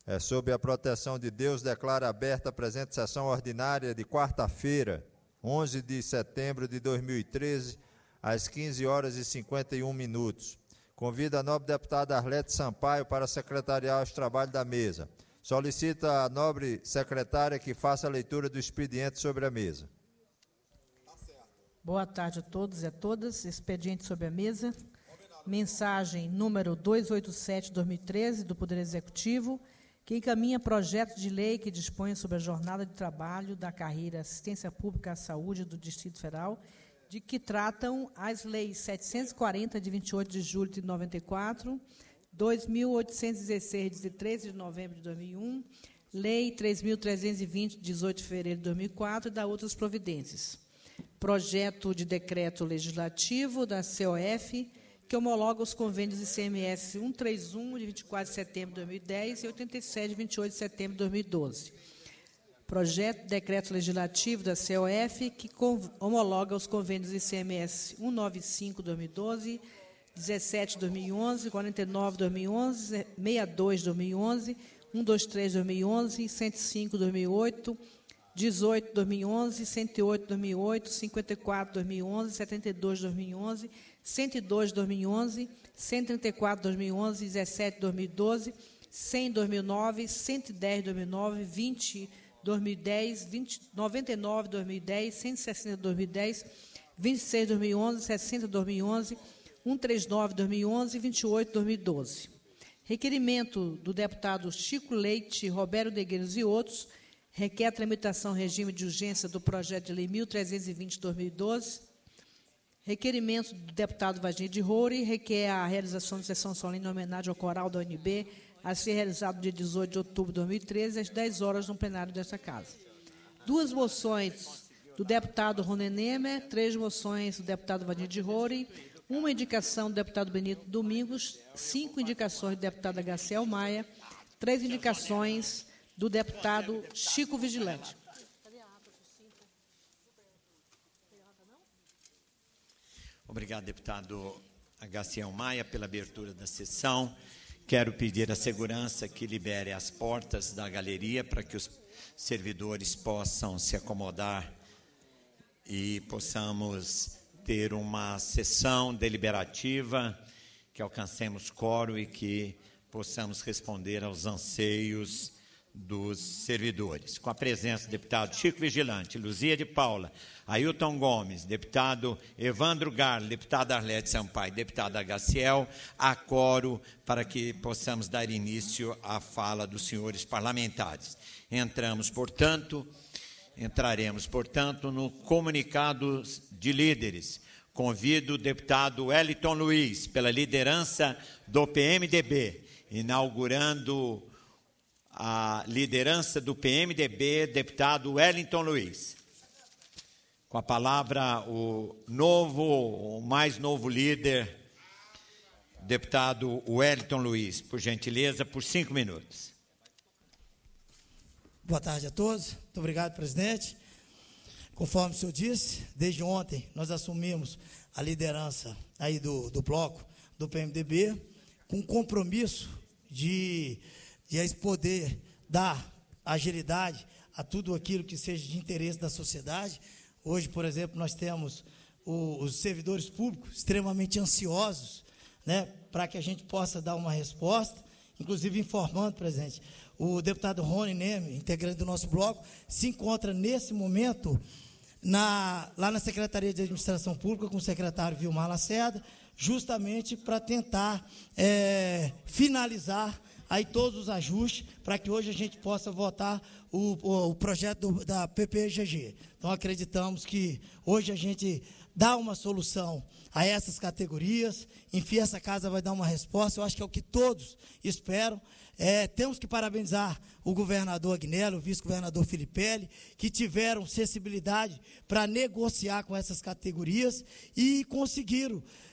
Sob a proteção de Deus, declaro aberta a presente sessão ordinária de quarta-feira, 11 de setembro de 2013, às 15 horas e 51 minutos. Convido a nobre deputada Arlete Sampaio para secretariar os trabalhos da mesa. Solicito à nobre secretária que faça a leitura do expediente sobre a mesa. Boa tarde a todos e a todas. Expediente sobre a mesa. Mensagem número 287/2013 do Poder Executivo, que encaminha projeto de lei que dispõe sobre a jornada de trabalho da carreira Assistência Pública à Saúde do Distrito Federal, de que tratam as leis 740, de 28 de julho de 94, 2.816, de 13 de novembro de 2001, Lei 3.320, de 18 de fevereiro de 2004, e da outras providências. Projeto de decreto legislativo da COF, que homologa os convênios ICMS 131, de 24 de setembro de 2010, e 87, de 28 de setembro de 2012. Projeto de decreto legislativo da COF, que homologa os convênios ICMS 195, 2012, 17, 2011, 49, 2011, 62, 2011, 123, 2011, 105, 2008, 18, 2011, 108, 2008, 54, 2011, 72, 2011, 102, 2011, 134, 2011, 17, 2012, 100, 2009, 110, 2009, 20, 2010, 99, 2010, 160, 2010, 26, 2011, 60, 2011, 139, 2011 e 28, 2012. Requerimento do deputado Chico Leite, Roberto Degueiros e outros, requer a tramitação em regime de urgência do projeto de lei 1.320, 2012. Requerimento do deputado Wagner de Roure, requer a realização de sessão solene em homenagem ao coral da UNB, a ser realizado no dia 18 de outubro de 2013, às 10 horas, no plenário desta casa. 2 moções do deputado Rony Nemer, 3 moções do deputado Wagner de Roure, 1 indicação do deputado Benito Domingos, 5 indicações do deputado Gaciel Maia, 3 indicações do deputado Chico Vigilante. Obrigado, deputado Gaciel Maia, pela abertura da sessão. Quero pedir à segurança que libere as portas da galeria para que os servidores possam se acomodar e possamos ter uma sessão deliberativa, que alcancemos quórum e que possamos responder aos anseios dos servidores. Com a presença do deputado Chico Vigilante, Luzia de Paula, Ailton Gomes, deputado Evandro Garlo, deputada Arlete Sampaio, deputada Gaciel, há quórum para que possamos dar início à fala dos senhores parlamentares. Entraremos, portanto, no comunicado de líderes. Convido o deputado Wellington Luiz, pela liderança do PMDB, inaugurando a liderança do PMDB, deputado Wellington Luiz. Com a palavra, o mais novo líder, deputado Wellington Luiz, por gentileza, por 5 minutos. Boa tarde a todos. Muito obrigado, presidente. Conforme o senhor disse, desde ontem nós assumimos a liderança aí do bloco do PMDB, com compromisso de poder dar agilidade a tudo aquilo que seja de interesse da sociedade. Hoje, por exemplo, nós temos os servidores públicos extremamente ansiosos, né, para que a gente possa dar uma resposta, inclusive informando, presidente, o deputado Rony Nemer, integrante do nosso bloco, se encontra nesse momento lá na Secretaria de Administração Pública com o secretário Vilmar Lacerda, justamente para tentar finalizar aí todos os ajustes, para que hoje a gente possa votar o projeto da PPGG. Então, acreditamos que hoje a gente dá uma solução a essas categorias, enfim, essa casa vai dar uma resposta, eu acho que é o que todos esperam. Temos que parabenizar o governador Agnello, o vice-governador Filipelli, que tiveram sensibilidade para negociar com essas categorias e conseguiram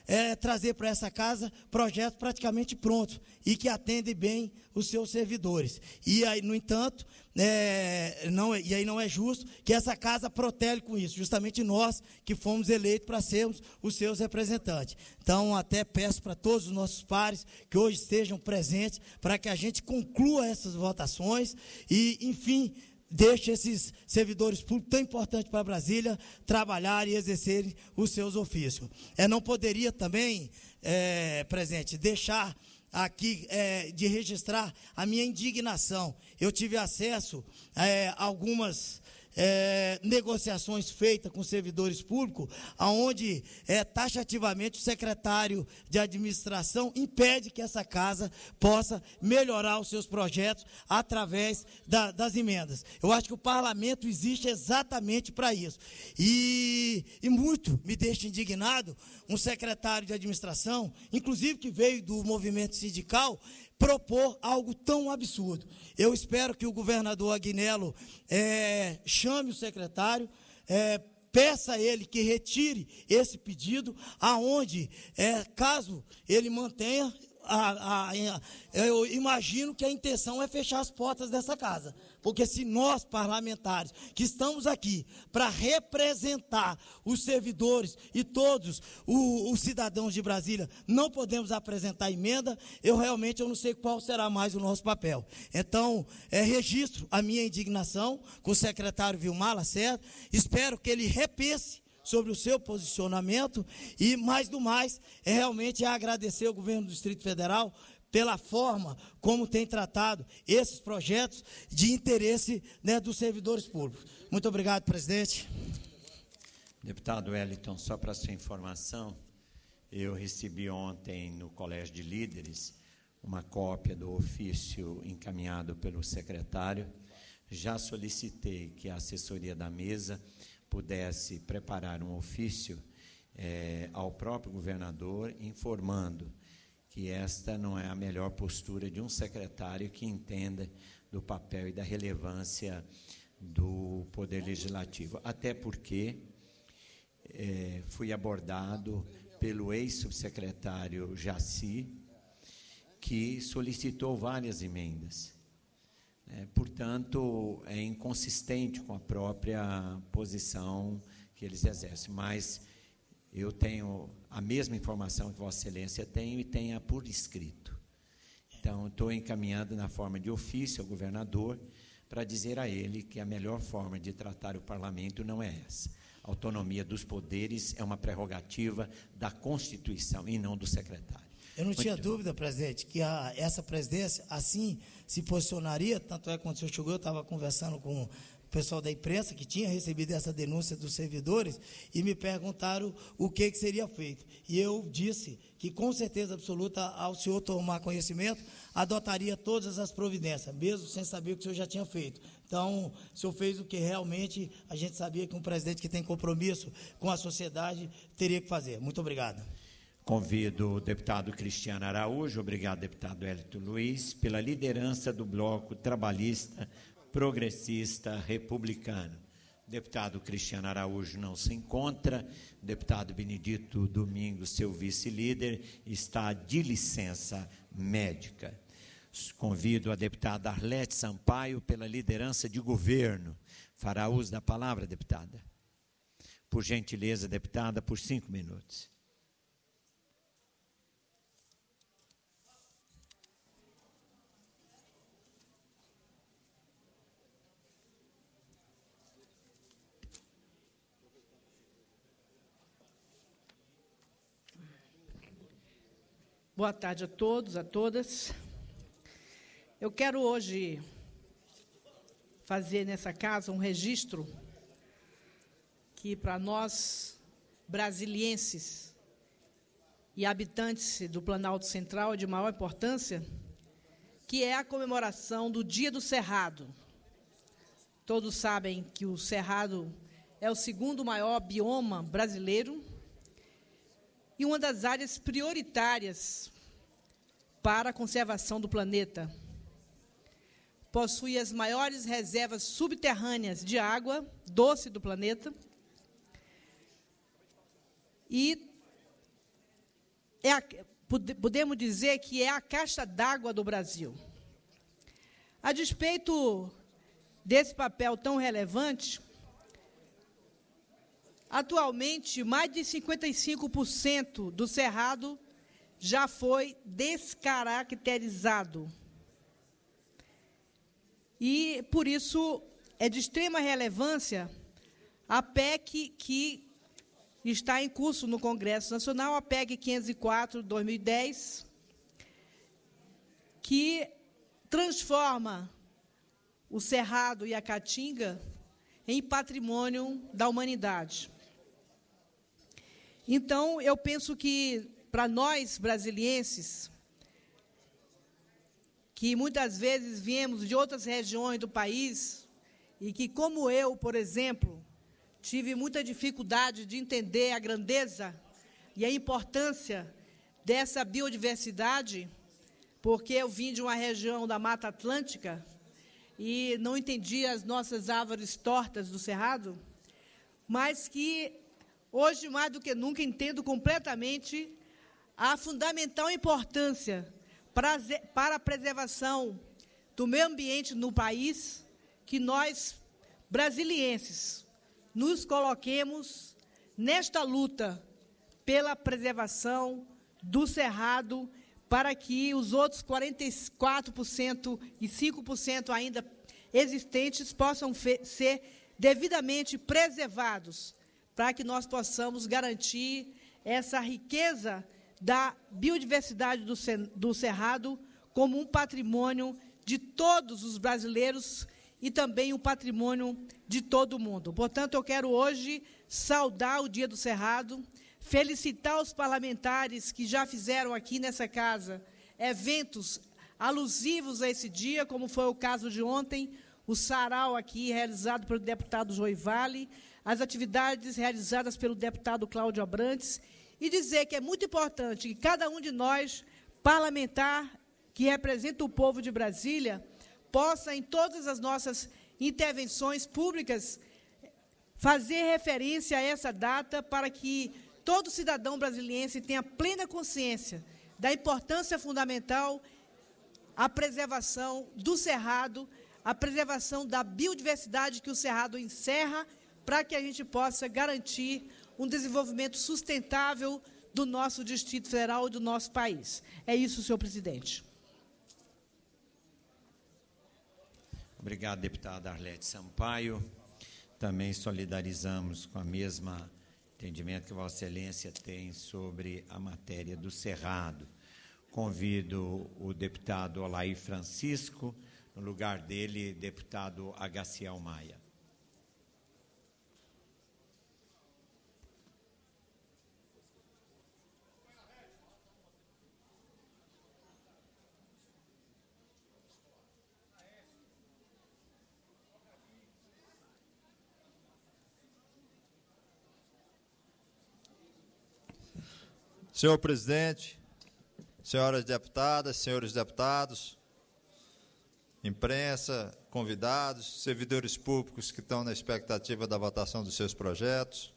trazer para essa casa projetos praticamente prontos e que atendem bem os seus servidores. E aí, no entanto, não é justo que essa casa protele com isso, justamente nós que fomos eleitos para sermos os seus representantes. Então, até peço para todos os nossos pares que hoje estejam presentes para que a gente conclua essas votações e, enfim, deixe esses servidores públicos tão importantes para Brasília trabalhar e exercerem os seus ofícios. Não poderia também, presidente, deixar aqui de registrar a minha indignação. Eu tive acesso a algumas negociações feitas com servidores públicos, onde taxativamente o secretário de administração impede que essa casa possa melhorar os seus projetos através das emendas. Eu acho que o parlamento existe exatamente para isso. E muito me deixa indignado um secretário de administração, inclusive que veio do movimento sindical, propor algo tão absurdo. Eu espero que o governador Agnello chame o secretário, peça a ele que retire esse pedido, aonde, caso ele mantenha, eu imagino que a intenção é fechar as portas dessa casa, porque se nós parlamentares que estamos aqui para representar os servidores e todos os cidadãos de Brasília não podemos apresentar emenda, eu não sei qual será mais o nosso papel. Então, registro a minha indignação com o secretário Vilmar Lacerda, espero que ele repense sobre o seu posicionamento e, mais do mais, realmente agradecer ao governo do Distrito Federal pela forma como tem tratado esses projetos de interesse, dos servidores públicos. Muito obrigado, presidente. Deputado Wellington, só para sua informação, eu recebi ontem no Colégio de Líderes uma cópia do ofício encaminhado pelo secretário. Já solicitei que a assessoria da mesa pudesse preparar um ofício ao próprio governador, informando que esta não é a melhor postura de um secretário que entenda do papel e da relevância do Poder Legislativo. Até porque fui abordado pelo ex-subsecretário Jaci, que solicitou várias emendas. Portanto, é inconsistente com a própria posição que eles exercem, mas eu tenho a mesma informação que Vossa Excelência tem e tenha por escrito. Então, estou encaminhando na forma de ofício ao governador para dizer a ele que a melhor forma de tratar o parlamento não é essa. A autonomia dos poderes é uma prerrogativa da Constituição e não do secretário. Eu não tinha dúvida, presidente, que essa presidência assim se posicionaria, tanto é que quando o senhor chegou, eu estava conversando com o pessoal da imprensa que tinha recebido essa denúncia dos servidores e me perguntaram o que seria feito. E eu disse que, com certeza absoluta, ao senhor tomar conhecimento, adotaria todas as providências, mesmo sem saber o que o senhor já tinha feito. Então, o senhor fez o que realmente a gente sabia que um presidente que tem compromisso com a sociedade teria que fazer. Muito obrigado. Convido o deputado Cristiano Araújo, obrigado, deputado Hélito Luiz, pela liderança do Bloco Trabalhista, Progressista, Republicano. Deputado Cristiano Araújo não se encontra, deputado Benedito Domingos, seu vice-líder, está de licença médica. Convido a deputada Arlete Sampaio pela liderança de governo. Fará uso da palavra, deputada. Por gentileza, deputada, por 5 minutos. Boa tarde a todos, a todas. Eu quero hoje fazer nessa casa um registro que, para nós, brasilienses e habitantes do Planalto Central, é de maior importância, que é a comemoração do Dia do Cerrado. Todos sabem que o Cerrado é o segundo maior bioma brasileiro e uma das áreas prioritárias para a conservação do planeta. Possui as maiores reservas subterrâneas de água doce do planeta e podemos dizer que é a caixa d'água do Brasil. A despeito desse papel tão relevante, atualmente, mais de 55% do Cerrado já foi descaracterizado. E, por isso, é de extrema relevância a PEC que está em curso no Congresso Nacional, a PEC 504/2010, que transforma o Cerrado e a Caatinga em patrimônio da humanidade. Então, eu penso que, para nós, brasilienses, que muitas vezes viemos de outras regiões do país, e que, como eu, por exemplo, tive muita dificuldade de entender a grandeza e a importância dessa biodiversidade, porque eu vim de uma região da Mata Atlântica e não entendia as nossas árvores tortas do Cerrado, mas que hoje, mais do que nunca, entendo completamente a fundamental importância para a preservação do meio ambiente no país, que nós, brasilienses, nos coloquemos nesta luta pela preservação do Cerrado, para que os outros 44% e 5% ainda existentes possam ser devidamente preservados, para que nós possamos garantir essa riqueza da biodiversidade do Cerrado como um patrimônio de todos os brasileiros e também um patrimônio de todo o mundo. Portanto, eu quero hoje saudar o Dia do Cerrado, felicitar os parlamentares que já fizeram aqui nessa casa eventos alusivos a esse dia, como foi o caso de ontem, o sarau aqui realizado pelo deputado Joey Vale, as atividades realizadas pelo deputado Cláudio Abrantes, e dizer que é muito importante que cada um de nós, parlamentar, que representa o povo de Brasília, possa, em todas as nossas intervenções públicas, fazer referência a essa data para que todo cidadão brasiliense tenha plena consciência da importância fundamental a preservação do Cerrado, a preservação da biodiversidade que o Cerrado encerra, para que a gente possa garantir um desenvolvimento sustentável do nosso Distrito Federal e do nosso país. É isso, senhor presidente. Obrigado, deputada Arlete Sampaio. Também solidarizamos com a mesma entendimento que Vossa Excelência tem sobre a matéria do Cerrado. Convido o deputado Olair Francisco, no lugar dele, deputado Agaciel Maia. Senhor presidente, senhoras deputadas, senhores deputados, imprensa, convidados, servidores públicos que estão na expectativa da votação dos seus projetos.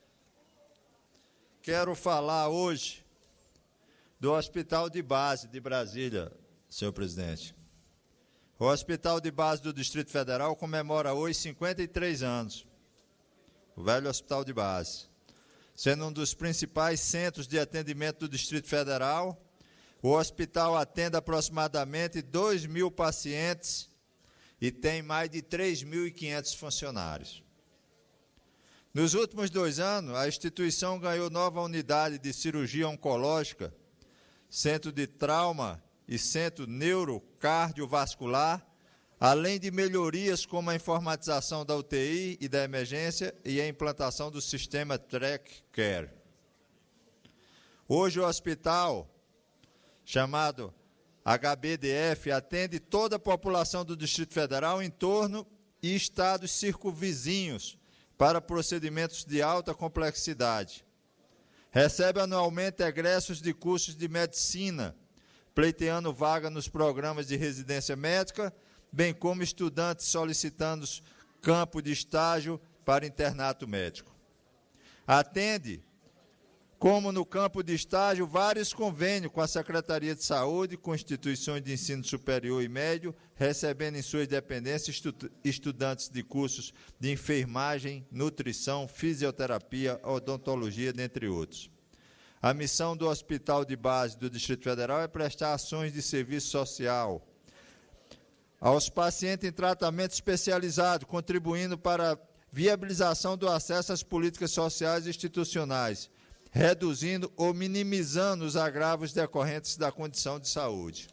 Quero falar hoje do Hospital de Base de Brasília, senhor presidente. O Hospital de Base do Distrito Federal comemora hoje 53 anos, o velho Hospital de Base. Sendo um dos principais centros de atendimento do Distrito Federal, o hospital atende aproximadamente 2.000 pacientes e tem mais de 3.500 funcionários. Nos últimos 2 anos, a instituição ganhou nova unidade de cirurgia oncológica, centro de trauma e centro neurocardiovascular, além de melhorias como a informatização da UTI e da emergência e a implantação do sistema Track Care. Hoje o hospital, chamado HBDF, atende toda a população do Distrito Federal, entorno e estados circunvizinhos para procedimentos de alta complexidade. Recebe anualmente egressos de cursos de medicina, pleiteando vaga nos programas de residência médica, bem como estudantes solicitando campo de estágio para internato médico. Atende como no campo de estágio, vários convênios com a Secretaria de Saúde, com instituições de ensino superior e médio, recebendo em suas dependências estudantes de cursos de enfermagem, nutrição, fisioterapia, odontologia, dentre outros. A missão do Hospital de Base do Distrito Federal é prestar ações de serviço social aos pacientes em tratamento especializado, contribuindo para a viabilização do acesso às políticas sociais e institucionais, reduzindo ou minimizando os agravos decorrentes da condição de saúde.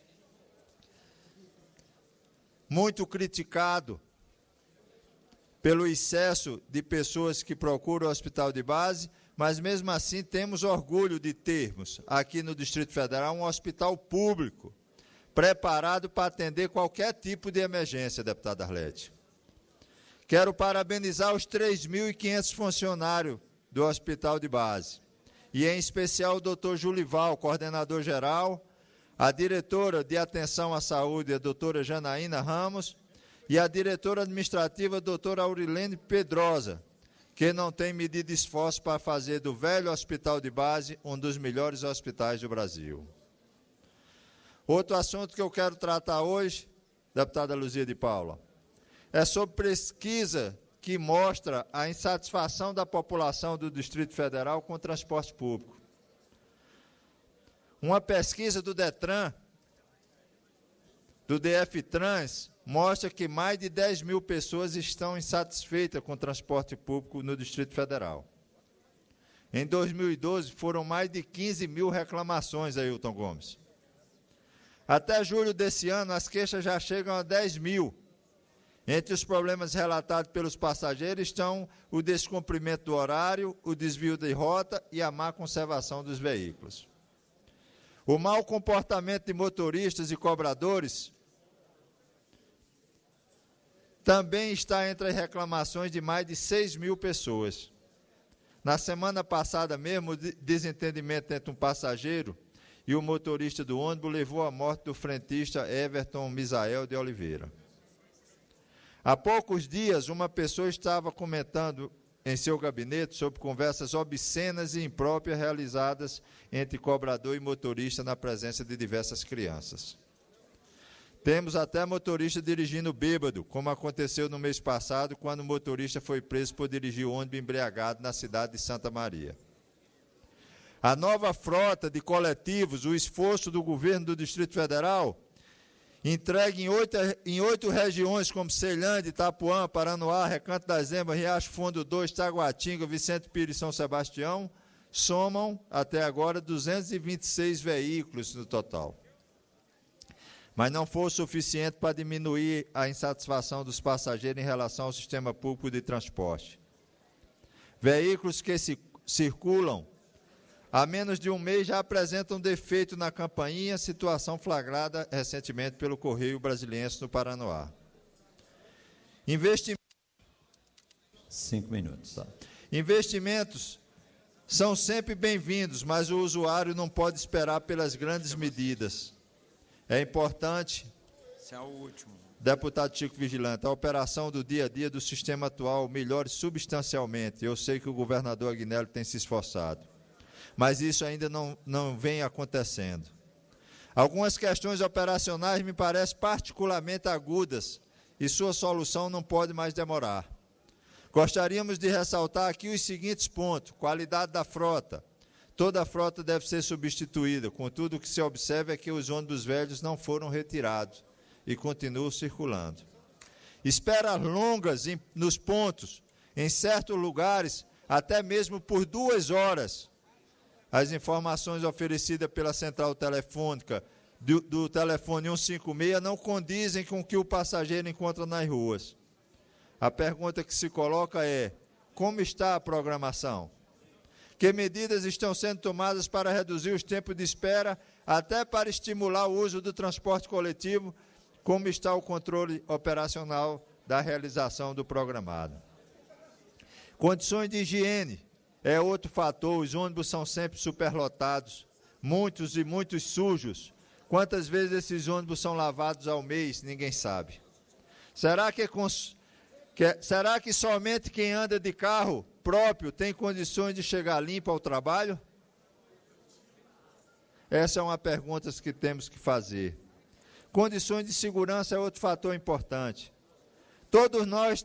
Muito criticado pelo excesso de pessoas que procuram o hospital de base, mas mesmo assim temos orgulho de termos aqui no Distrito Federal um hospital público preparado para atender qualquer tipo de emergência, deputada Arlete. Quero parabenizar os 3.500 funcionários do Hospital de Base, e em especial o doutor Julival, coordenador geral, a diretora de Atenção à Saúde, a doutora Janaína Ramos, e a diretora administrativa, a doutora Aurilene Pedrosa, que não tem medido esforço para fazer do velho Hospital de Base um dos melhores hospitais do Brasil. Outro assunto que eu quero tratar hoje, deputada Luzia de Paula, é sobre pesquisa que mostra a insatisfação da população do Distrito Federal com o transporte público. Uma pesquisa do DETRAN, do DF-Trans, mostra que mais de 10 mil pessoas estão insatisfeitas com o transporte público no Distrito Federal. Em 2012, foram mais de 15 mil reclamações, Ailton Gomes. Até julho desse ano, as queixas já chegam a 10 mil. Entre os problemas relatados pelos passageiros estão o descumprimento do horário, o desvio de rota e a má conservação dos veículos. O mau comportamento de motoristas e cobradores também está entre as reclamações de mais de 6 mil pessoas. Na semana passada mesmo, o desentendimento entre um passageiro e o motorista do ônibus levou à morte do frentista Everton Misael de Oliveira. Há poucos dias, uma pessoa estava comentando em seu gabinete sobre conversas obscenas e impróprias realizadas entre cobrador e motorista na presença de diversas crianças. Temos até motorista dirigindo bêbado, como aconteceu no mês passado, quando o motorista foi preso por dirigir o ônibus embriagado na cidade de Santa Maria. A nova frota de coletivos, o esforço do governo do Distrito Federal, entregue em 8 regiões como Ceilândia, Itapuã, Paranoá, Recanto das Emas, Riacho Fundo 2, Taguatinga, Vicente Pires e São Sebastião, somam até agora 226 veículos no total. Mas não foi o suficiente para diminuir a insatisfação dos passageiros em relação ao sistema público de transporte. Veículos que circulam há menos de um mês já apresentam defeito na campainha, situação flagrada recentemente pelo Correio Brasiliense no Paranoá. 5 minutos. Tá. Investimentos são sempre bem-vindos, mas o usuário não pode esperar pelas grandes medidas. É importante, esse é o último, deputado Chico Vigilante, a operação do dia a dia do sistema atual melhore substancialmente. Eu sei que o governador Agnello tem se esforçado, mas isso ainda não vem acontecendo. Algumas questões operacionais me parecem particularmente agudas e sua solução não pode mais demorar. Gostaríamos de ressaltar aqui os seguintes pontos: qualidade da frota. Toda a frota deve ser substituída, contudo o que se observa é que os ônibus velhos não foram retirados e continuam circulando. Esperas longas nos pontos, em certos lugares, até mesmo por 2 horas. As informações oferecidas pela central telefônica do telefone 156 não condizem com o que o passageiro encontra nas ruas. A pergunta que se coloca é: como está a programação? Que medidas estão sendo tomadas para reduzir os tempos de espera, até para estimular o uso do transporte coletivo? Como está o controle operacional da realização do programado? Condições de higiene é outro fator. Os ônibus são sempre superlotados, muitos e muitos sujos. Quantas vezes esses ônibus são lavados ao mês? Ninguém sabe. Será que somente quem anda de carro próprio tem condições de chegar limpo ao trabalho? Essa é uma pergunta que temos que fazer. Condições de segurança é outro fator importante. Todos nós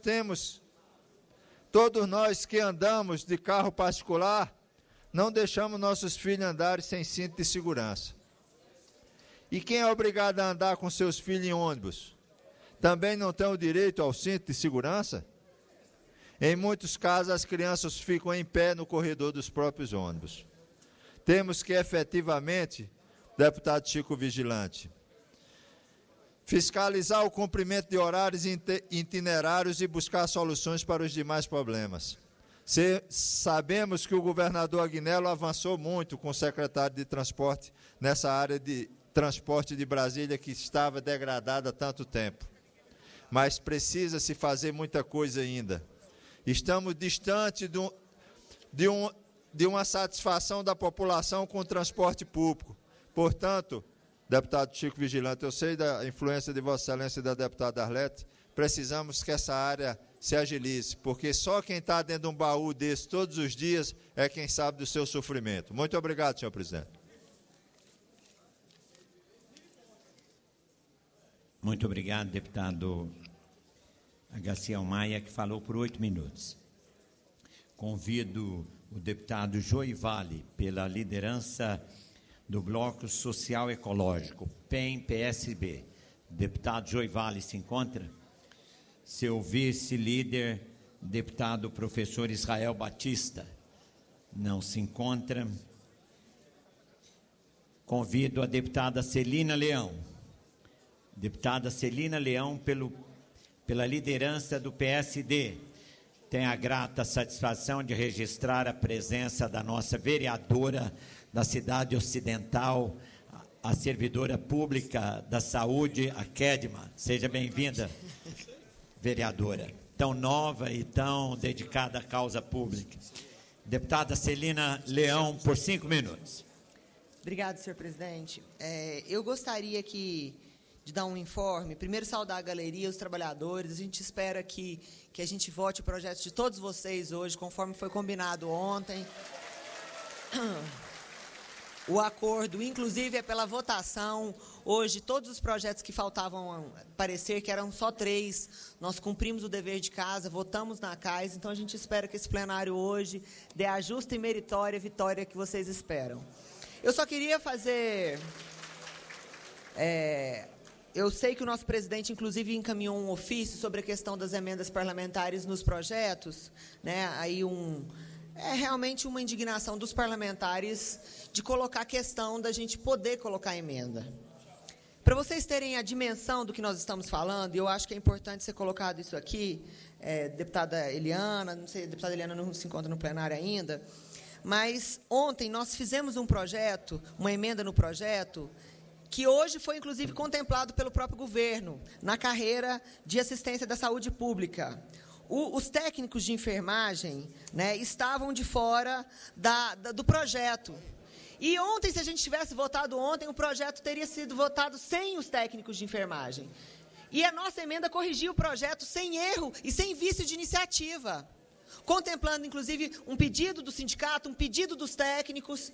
que andamos de carro particular, não deixamos nossos filhos andarem sem cinto de segurança. E quem é obrigado a andar com seus filhos em ônibus? Também não tem o direito ao cinto de segurança? Em muitos casos, as crianças ficam em pé no corredor dos próprios ônibus. Temos que, efetivamente, deputado Chico Vigilante, fiscalizar o cumprimento de horários itinerários e buscar soluções para os demais problemas. Sabemos que o governador Agnello avançou muito com o secretário de Transporte nessa área de transporte de Brasília, que estava degradada há tanto tempo. Mas precisa-se fazer muita coisa ainda. Estamos distantes de uma satisfação da população com o transporte público. Portanto, deputado Chico Vigilante, eu sei da influência de Vossa Excelência e da deputada Arlete, precisamos que essa área se agilize, porque só quem está dentro de um baú desse todos os dias é quem sabe do seu sofrimento. Muito obrigado, senhor presidente. Muito obrigado, deputado Agaciel Maia, que falou por 8 minutos. Convido o deputado Joivale, pela liderança do Bloco Social Ecológico, PEM-PSB. Deputado Joivale se encontra? Seu vice-líder, deputado professor Israel Batista, não se encontra. Convido a deputada Celina Leão. Deputada Celina Leão, pela liderança do PSD, tenho a grata satisfação de registrar a presença da nossa vereadora da cidade ocidental, a servidora pública da saúde, a Kedma. Seja bem-vinda, vereadora, tão nova e tão dedicada à causa pública. Deputada Celina Leão, por 5 minutos. Obrigada, senhor presidente. Eu gostaria de dar um informe, primeiro saudar a galeria, os trabalhadores. A gente espera que a gente vote o projeto de todos vocês hoje, conforme foi combinado ontem. O acordo, inclusive, é pela votação. Hoje, todos os projetos que faltavam aparecer, que eram só 3, nós cumprimos o dever de casa, votamos na CAIS, então a gente espera que esse plenário hoje dê a justa e meritória vitória que vocês esperam. Eu só queria fazer... Eu sei que o nosso presidente, inclusive, encaminhou um ofício sobre a questão das emendas parlamentares nos projetos, né? Aí realmente uma indignação dos parlamentares de colocar a questão da gente poder colocar emenda. Para vocês terem a dimensão do que nós estamos falando, eu acho que é importante ser colocado isso aqui, deputada Eliana, não sei, a deputada Eliana não se encontra no plenário ainda, mas ontem nós fizemos um projeto, uma emenda no projeto, que hoje foi, inclusive, contemplado pelo próprio governo, na carreira de assistência da saúde pública. Os técnicos de enfermagem, né, estavam de fora do projeto. E ontem, se a gente tivesse votado ontem, o projeto teria sido votado sem os técnicos de enfermagem. E a nossa emenda corrigiu o projeto sem erro e sem vício de iniciativa, contemplando, inclusive, um pedido do sindicato, um pedido dos técnicos,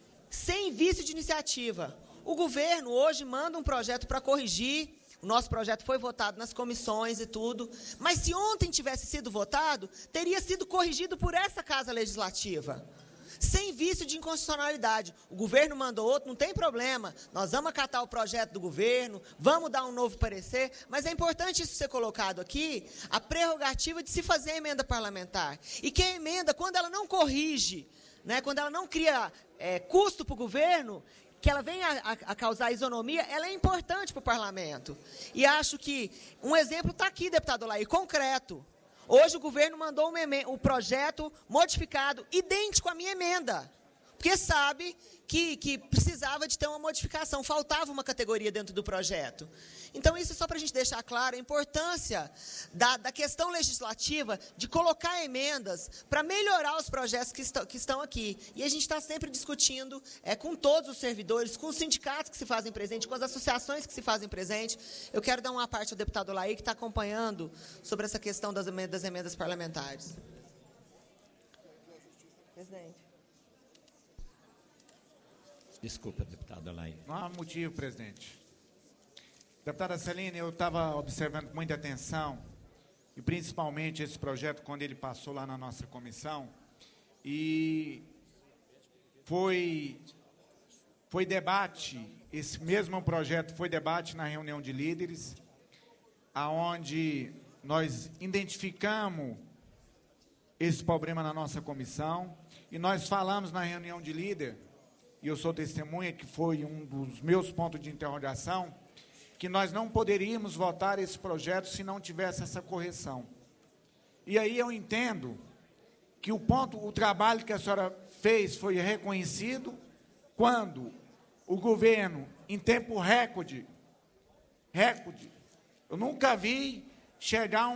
sem vício de iniciativa. O governo hoje manda um projeto para corrigir, o nosso projeto foi votado nas comissões e tudo, mas se ontem tivesse sido votado, teria sido corrigido por essa Casa Legislativa, sem vício de inconstitucionalidade. O governo mandou outro, não tem problema, nós vamos acatar o projeto do governo, vamos dar um novo parecer, mas é importante isso ser colocado aqui, a prerrogativa de se fazer a emenda parlamentar. E que a emenda, quando ela não corrige, né, quando ela não cria custo para o governo, que ela venha a causar isonomia, ela é importante para o parlamento. E acho que um exemplo está aqui, deputado Olair, concreto. Hoje o governo mandou um projeto modificado, idêntico à minha emenda, porque sabe que precisava de ter uma modificação, faltava uma categoria dentro do projeto. Então, isso é só para a gente deixar claro a importância da questão legislativa de colocar emendas para melhorar os projetos que estão aqui. E a gente está sempre discutindo com todos os servidores, com os sindicatos que se fazem presente, com as associações que se fazem presente. Eu quero dar uma parte ao deputado Olair, que está acompanhando sobre essa questão das emendas parlamentares. Presidente. Desculpa, deputado Alain. Não há motivo, presidente. Deputada Celine, eu estava observando com muita atenção, e principalmente esse projeto, quando ele passou lá na nossa comissão, e foi debate, esse mesmo projeto foi debate na reunião de líderes, aonde nós identificamos esse problema na nossa comissão, e nós falamos na reunião de líder, e eu sou testemunha, que foi um dos meus pontos de interrogação, que nós não poderíamos votar esse projeto se não tivesse essa correção. E aí eu entendo que o trabalho que a senhora fez foi reconhecido quando o governo, em tempo recorde, eu nunca vi chegar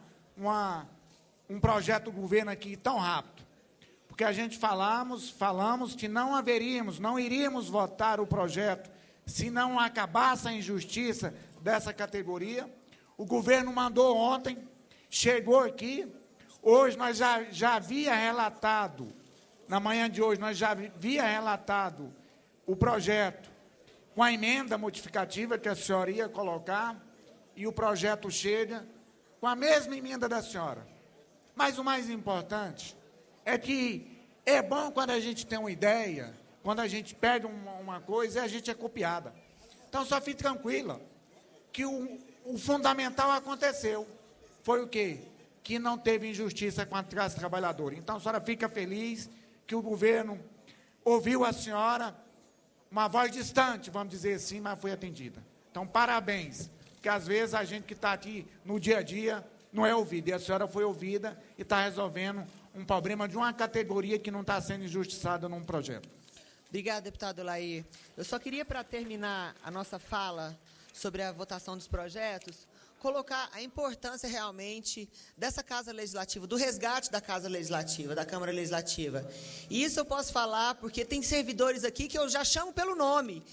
um projeto do governo aqui tão rápido, porque a gente falamos que não iríamos votar o projeto se não acabasse a injustiça dessa categoria. O governo mandou ontem, chegou aqui, hoje nós já havia relatado, na manhã de hoje nós já havia relatado o projeto com a emenda modificativa que a senhora ia colocar, e o projeto chega com a mesma emenda da senhora. Mas o mais importante é que é bom quando a gente tem uma ideia, quando a gente perde uma coisa, e a gente é copiada. Então, só fique tranquila, que o fundamental aconteceu. Foi o quê? Que não teve injustiça com a classe trabalhadora. Então, a senhora fica feliz que o governo ouviu a senhora, uma voz distante, vamos dizer assim, mas foi atendida. Então, parabéns, porque às vezes a gente que está aqui no dia a dia não é ouvida, e a senhora foi ouvida e está resolvendo um problema de uma categoria que não está sendo injustiçada num projeto. Obrigada, deputado Laí. Eu só queria, para terminar a nossa fala sobre a votação dos projetos, colocar a importância realmente dessa Casa Legislativa, do resgate da Casa Legislativa, da Câmara Legislativa. E isso eu posso falar porque tem servidores aqui que eu já chamo pelo nome,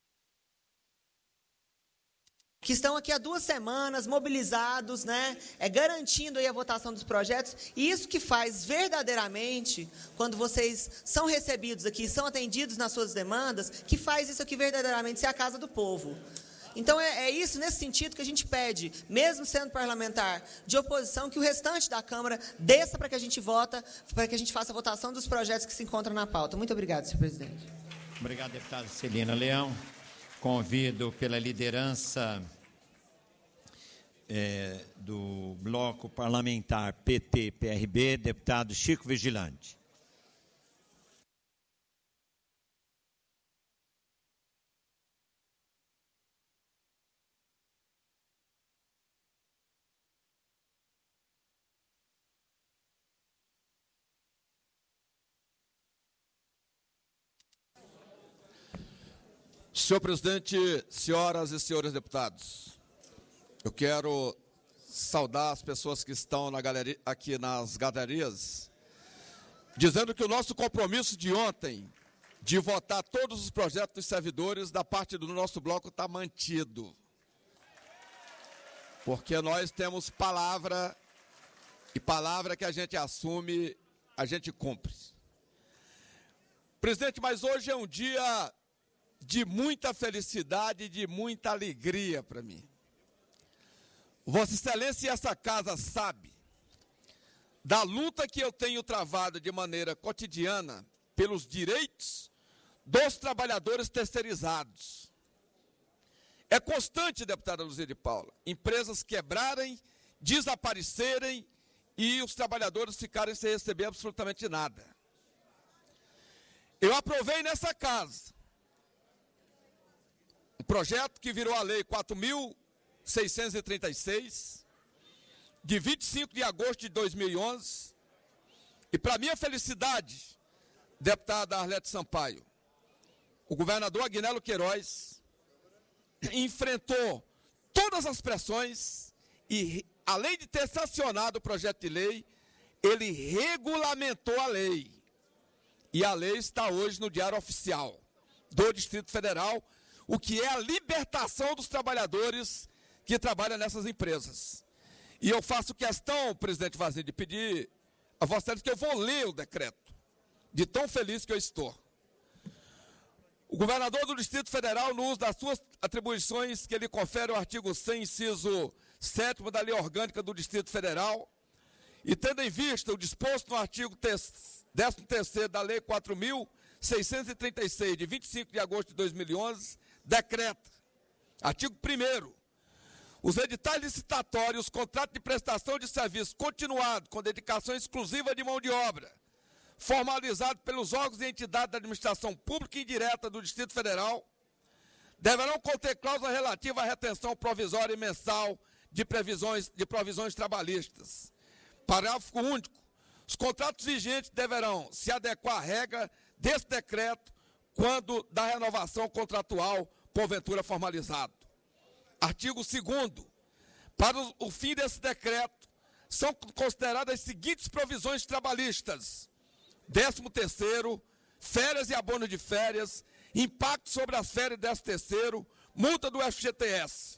que estão aqui há 2 semanas, mobilizados, né, garantindo aí a votação dos projetos, e isso que faz verdadeiramente, quando vocês são recebidos aqui, são atendidos nas suas demandas, que faz isso aqui verdadeiramente ser a casa do povo. Então, é isso, nesse sentido, que a gente pede, mesmo sendo parlamentar de oposição, que o restante da Câmara desça para que a gente faça a votação dos projetos que se encontram na pauta. Muito obrigado, senhor presidente. Obrigado, deputada Celina Leão. Convido pela liderança do bloco parlamentar PT-PRB, deputado Chico Vigilante. Senhor presidente, senhoras e senhores deputados, eu quero saudar as pessoas que estão na galeria, aqui nas galerias, dizendo que o nosso compromisso de ontem, de votar todos os projetos dos servidores da parte do nosso bloco, está mantido. Porque nós temos palavra, e palavra que a gente assume, a gente cumpre. Presidente, mas hoje é um dia de muita felicidade e de muita alegria para mim. Vossa Excelência e essa casa sabe da luta que eu tenho travado de maneira cotidiana pelos direitos dos trabalhadores terceirizados. É constante, deputada Luzia de Paula, empresas quebrarem, desaparecerem e os trabalhadores ficarem sem receber absolutamente nada. Eu aprovei nessa casa um projeto que virou a Lei 4.636, de 25 de agosto de 2011, e para minha felicidade, deputada Arlete Sampaio, o governador Agnello Queiroz enfrentou todas as pressões e, além de ter sancionado o projeto de lei, ele regulamentou a lei. E a lei está hoje no Diário Oficial do Distrito Federal, o que é a libertação dos trabalhadores que trabalham nessas empresas. E eu faço questão, presidente Vazini, de pedir a Vossa Excelência que eu vou ler o decreto, de tão feliz que eu estou. O governador do Distrito Federal, no uso das suas atribuições que ele confere ao artigo 100, inciso 7º da Lei Orgânica do Distrito Federal, e tendo em vista o disposto no artigo 13º da Lei 4.636, de 25 de agosto de 2011, decreta, artigo 1º, os editais licitatórios, contratos de prestação de serviço continuado com dedicação exclusiva de mão de obra, formalizado pelos órgãos e entidades da administração pública e indireta do Distrito Federal, deverão conter cláusula relativa à retenção provisória e mensal de provisões trabalhistas. Parágrafo único. Os contratos vigentes deverão se adequar à regra desse decreto quando da renovação contratual, porventura formalizado. Artigo 2º. Para o fim desse decreto, são consideradas as seguintes provisões trabalhistas: 13º, férias e abono de férias, impacto sobre as férias do 13º, multa do FGTS.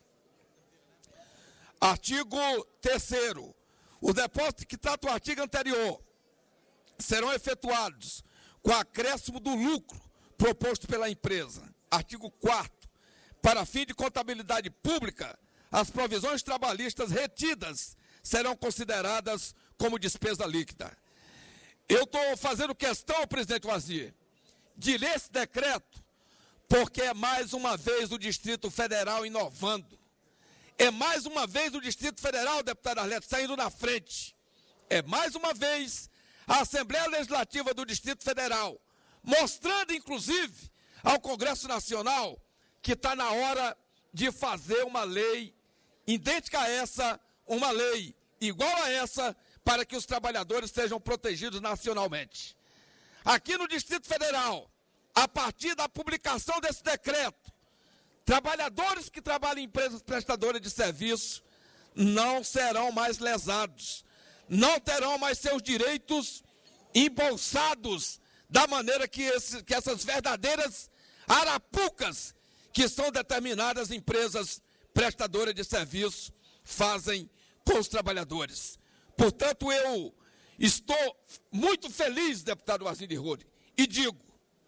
Artigo 3º. Os depósitos que tratam o artigo anterior serão efetuados com acréscimo do lucro proposto pela empresa. Artigo 4º. Para fim de contabilidade pública, as provisões trabalhistas retidas serão consideradas como despesa líquida. Eu estou fazendo questão, presidente Wazir, de ler esse decreto, porque é mais uma vez o Distrito Federal inovando. É mais uma vez o Distrito Federal, deputado Arleto, saindo na frente. É mais uma vez a Assembleia Legislativa do Distrito Federal, mostrando, inclusive, ao Congresso Nacional que está na hora de fazer uma lei idêntica a essa, uma lei igual a essa, para que os trabalhadores sejam protegidos nacionalmente. Aqui no Distrito Federal, a partir da publicação desse decreto, trabalhadores que trabalham em empresas prestadoras de serviço não serão mais lesados, não terão mais seus direitos embolsados da maneira que essas verdadeiras arapucas que são determinadas empresas prestadoras de serviço fazem com os trabalhadores. Portanto, eu estou muito feliz, deputado Wazir de Rode, e digo,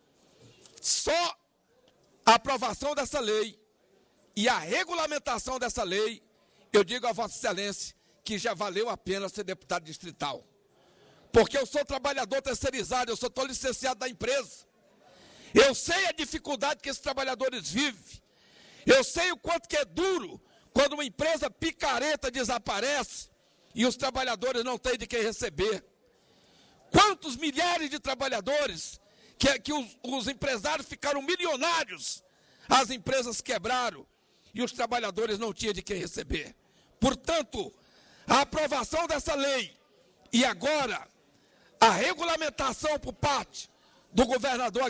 só a aprovação dessa lei e a regulamentação dessa lei, eu digo a Vossa Excelência que já valeu a pena ser deputado distrital. Porque eu sou trabalhador terceirizado, eu sou licenciado da empresa. Eu sei a dificuldade que esses trabalhadores vivem. Eu sei o quanto que é duro quando uma empresa picareta desaparece e os trabalhadores não têm de quem receber. Quantos milhares de trabalhadores que os empresários ficaram milionários, as empresas quebraram e os trabalhadores não tinham de quem receber. Portanto, a aprovação dessa lei e agora a regulamentação por parte do governador,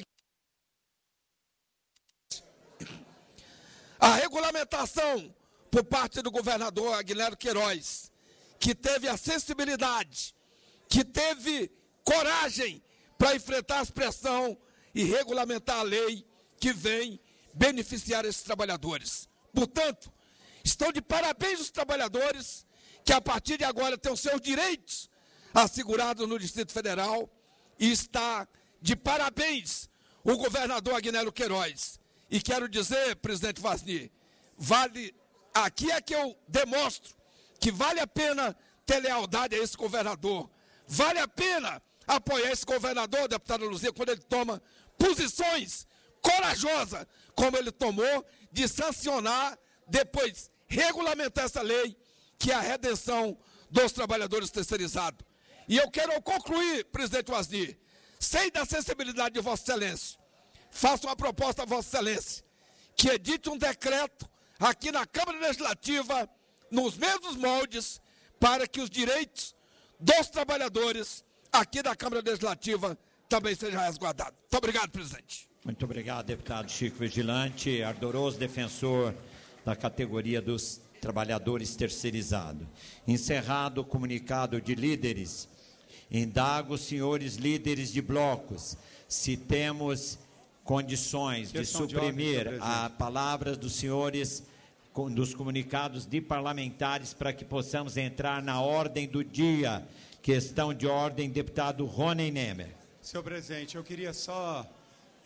Aguinaldo Queiroz, que teve a sensibilidade, que teve coragem para enfrentar a pressão e regulamentar a lei que vem beneficiar esses trabalhadores. Portanto, estão de parabéns os trabalhadores que a partir de agora têm os seus direitos assegurados no Distrito Federal, e está de parabéns o governador Aguinaldo Queiroz. E quero dizer, presidente Wazir, aqui é que eu demonstro que vale a pena ter lealdade a esse governador, vale a pena apoiar esse governador, deputada Luzia, quando ele toma posições corajosas, como ele tomou, de sancionar, depois regulamentar essa lei, que é a redenção dos trabalhadores terceirizados. E eu quero concluir, presidente Wazir, sei da sensibilidade de Vossa Excelência, faço uma proposta a Vossa Excelência, que edite um decreto aqui na Câmara Legislativa, nos mesmos moldes, para que os direitos dos trabalhadores aqui da Câmara Legislativa também sejam resguardados. Muito obrigado, presidente. Muito obrigado, deputado Chico Vigilante, ardoroso defensor da categoria dos trabalhadores terceirizados. Encerrado o comunicado de líderes, indago os senhores líderes de blocos se temos condições de suprimir a palavra dos senhores dos comunicados de parlamentares para que possamos entrar na ordem do dia. Questão de ordem, deputado Rony Nemer. Senhor presidente, eu queria só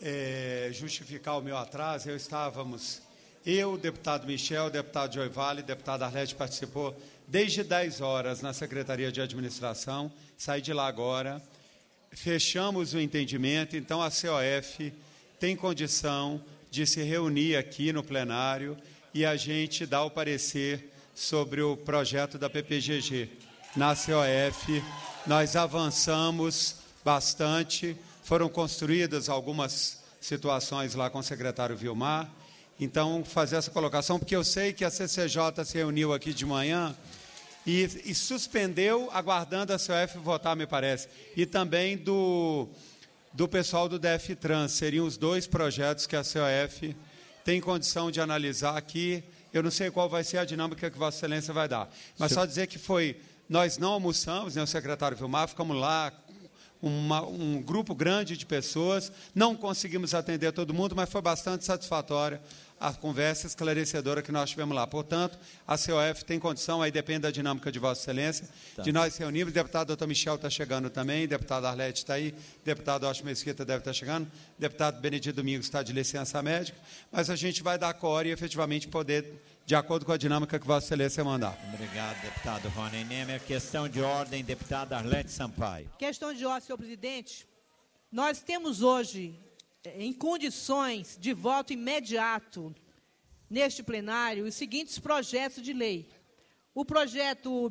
justificar o meu atraso. Eu, deputado Michel, deputado Joivale, deputado Arlete participou desde 10 horas na Secretaria de Administração, saí de lá agora, fechamos o entendimento, então a COF tem condição de se reunir aqui no plenário e a gente dá o parecer sobre o projeto da PPGG. Na COF, nós avançamos bastante, foram construídas algumas situações lá com o secretário Vilmar, então fazer essa colocação, porque eu sei que a CCJ se reuniu aqui de manhã e suspendeu, aguardando a COF votar, me parece, e também do pessoal do DF-Trans, seriam os 2 projetos que a COF tem condição de analisar aqui. Eu não sei qual vai ser a dinâmica que Vossa Excelência vai dar, mas só dizer que nós não almoçamos, né, o secretário Vilmar, ficamos lá, um grupo grande de pessoas, não conseguimos atender todo mundo, mas foi bastante satisfatória a conversa esclarecedora que nós tivemos lá. Portanto, a COF tem condição, aí depende da dinâmica de Vossa Excelência, de nós reunirmos. O deputado doutor Michel está chegando também, o deputado Arlete está aí, o deputado Austin Mesquita deve estar chegando, o deputado Benedito Domingos está de licença médica, mas a gente vai dar cor e efetivamente poder, de acordo com a dinâmica que Vossa Excelência mandar. Obrigado, deputado Rony Nemer. Questão de ordem, deputada Arlete Sampaio. Questão de ordem, senhor presidente. Nós temos hoje, em condições de voto imediato, neste plenário, os seguintes projetos de lei. O projeto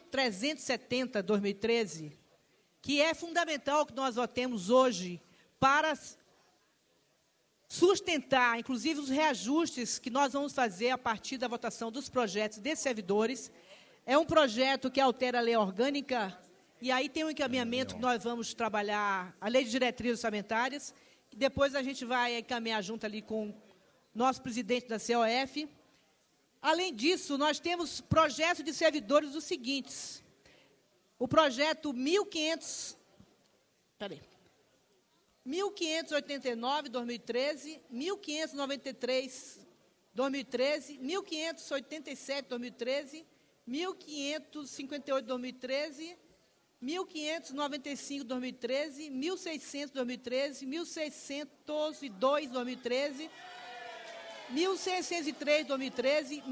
1370-2013, que é fundamental que nós votemos hoje para sustentar, inclusive, os reajustes que nós vamos fazer a partir da votação dos projetos desses servidores. É um projeto que altera a lei orgânica, e aí tem um encaminhamento que nós vamos trabalhar, a lei de diretrizes orçamentárias, e depois a gente vai encaminhar junto ali com o nosso presidente da COF. Além disso, nós temos projetos de servidores os seguintes. O projeto 1589, 2013, 1593, 2013, 1587, 2013, 1558, 2013, 1595, 2013, 1600, 2013, 1602, 2013, 1603, 2013,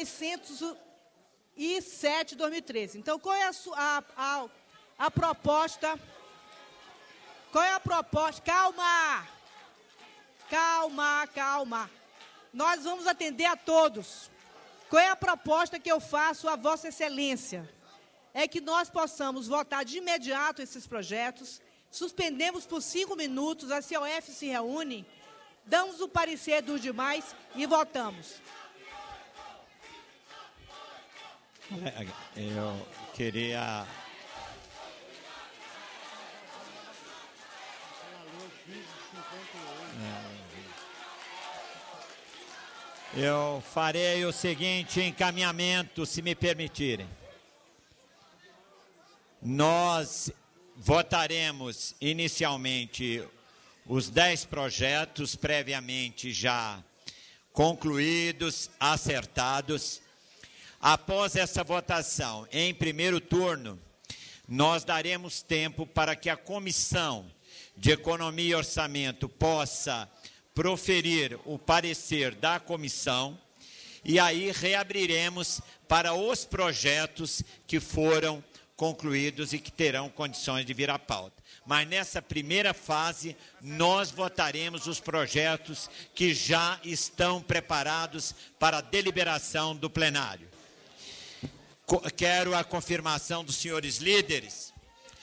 1607, 2013. Então, qual é a proposta? Qual é a proposta? Calma. Nós vamos atender a todos. Qual é a proposta que eu faço a Vossa Excelência? É que nós possamos votar de imediato esses projetos, suspendemos por 5 minutos, a COF se reúne, damos o parecer dos demais e votamos. Eu queria... Eu farei o seguinte encaminhamento, se me permitirem. Nós votaremos inicialmente os 10 projetos previamente já concluídos, acertados. Após essa votação, em primeiro turno, nós daremos tempo para que a Comissão de Economia e Orçamento possa proferir o parecer da comissão e aí reabriremos para os projetos que foram concluídos e que terão condições de vir à pauta. Mas nessa primeira fase, nós votaremos os projetos que já estão preparados para a deliberação do plenário. Quero a confirmação dos senhores líderes.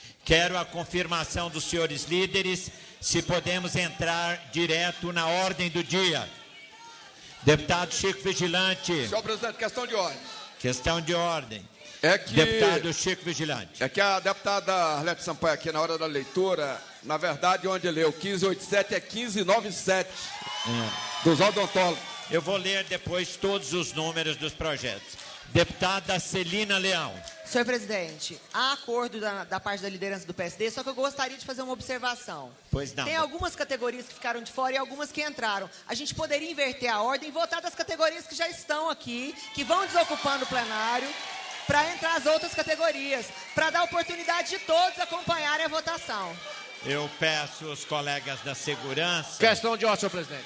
Se podemos entrar direto na ordem do dia. Deputado Chico Vigilante. Senhor presidente, questão de ordem. Questão de ordem. Deputado Chico Vigilante. É que a deputada Arlete Sampaio, aqui na hora da leitura, na verdade, onde leu 1587 é 1597, dos odontólogos. Eu vou ler depois todos os números dos projetos. Deputada Celina Leão. Senhor presidente, há acordo da parte da liderança do PSD, só que eu gostaria de fazer uma observação. Pois não. Tem algumas categorias que ficaram de fora e algumas que entraram. A gente poderia inverter a ordem e votar das categorias que já estão aqui, que vão desocupando o plenário. para entrar as outras categorias, para dar oportunidade de todos acompanharem a votação. Eu peço aos colegas da segurança... Questão de ordem, senhor presidente.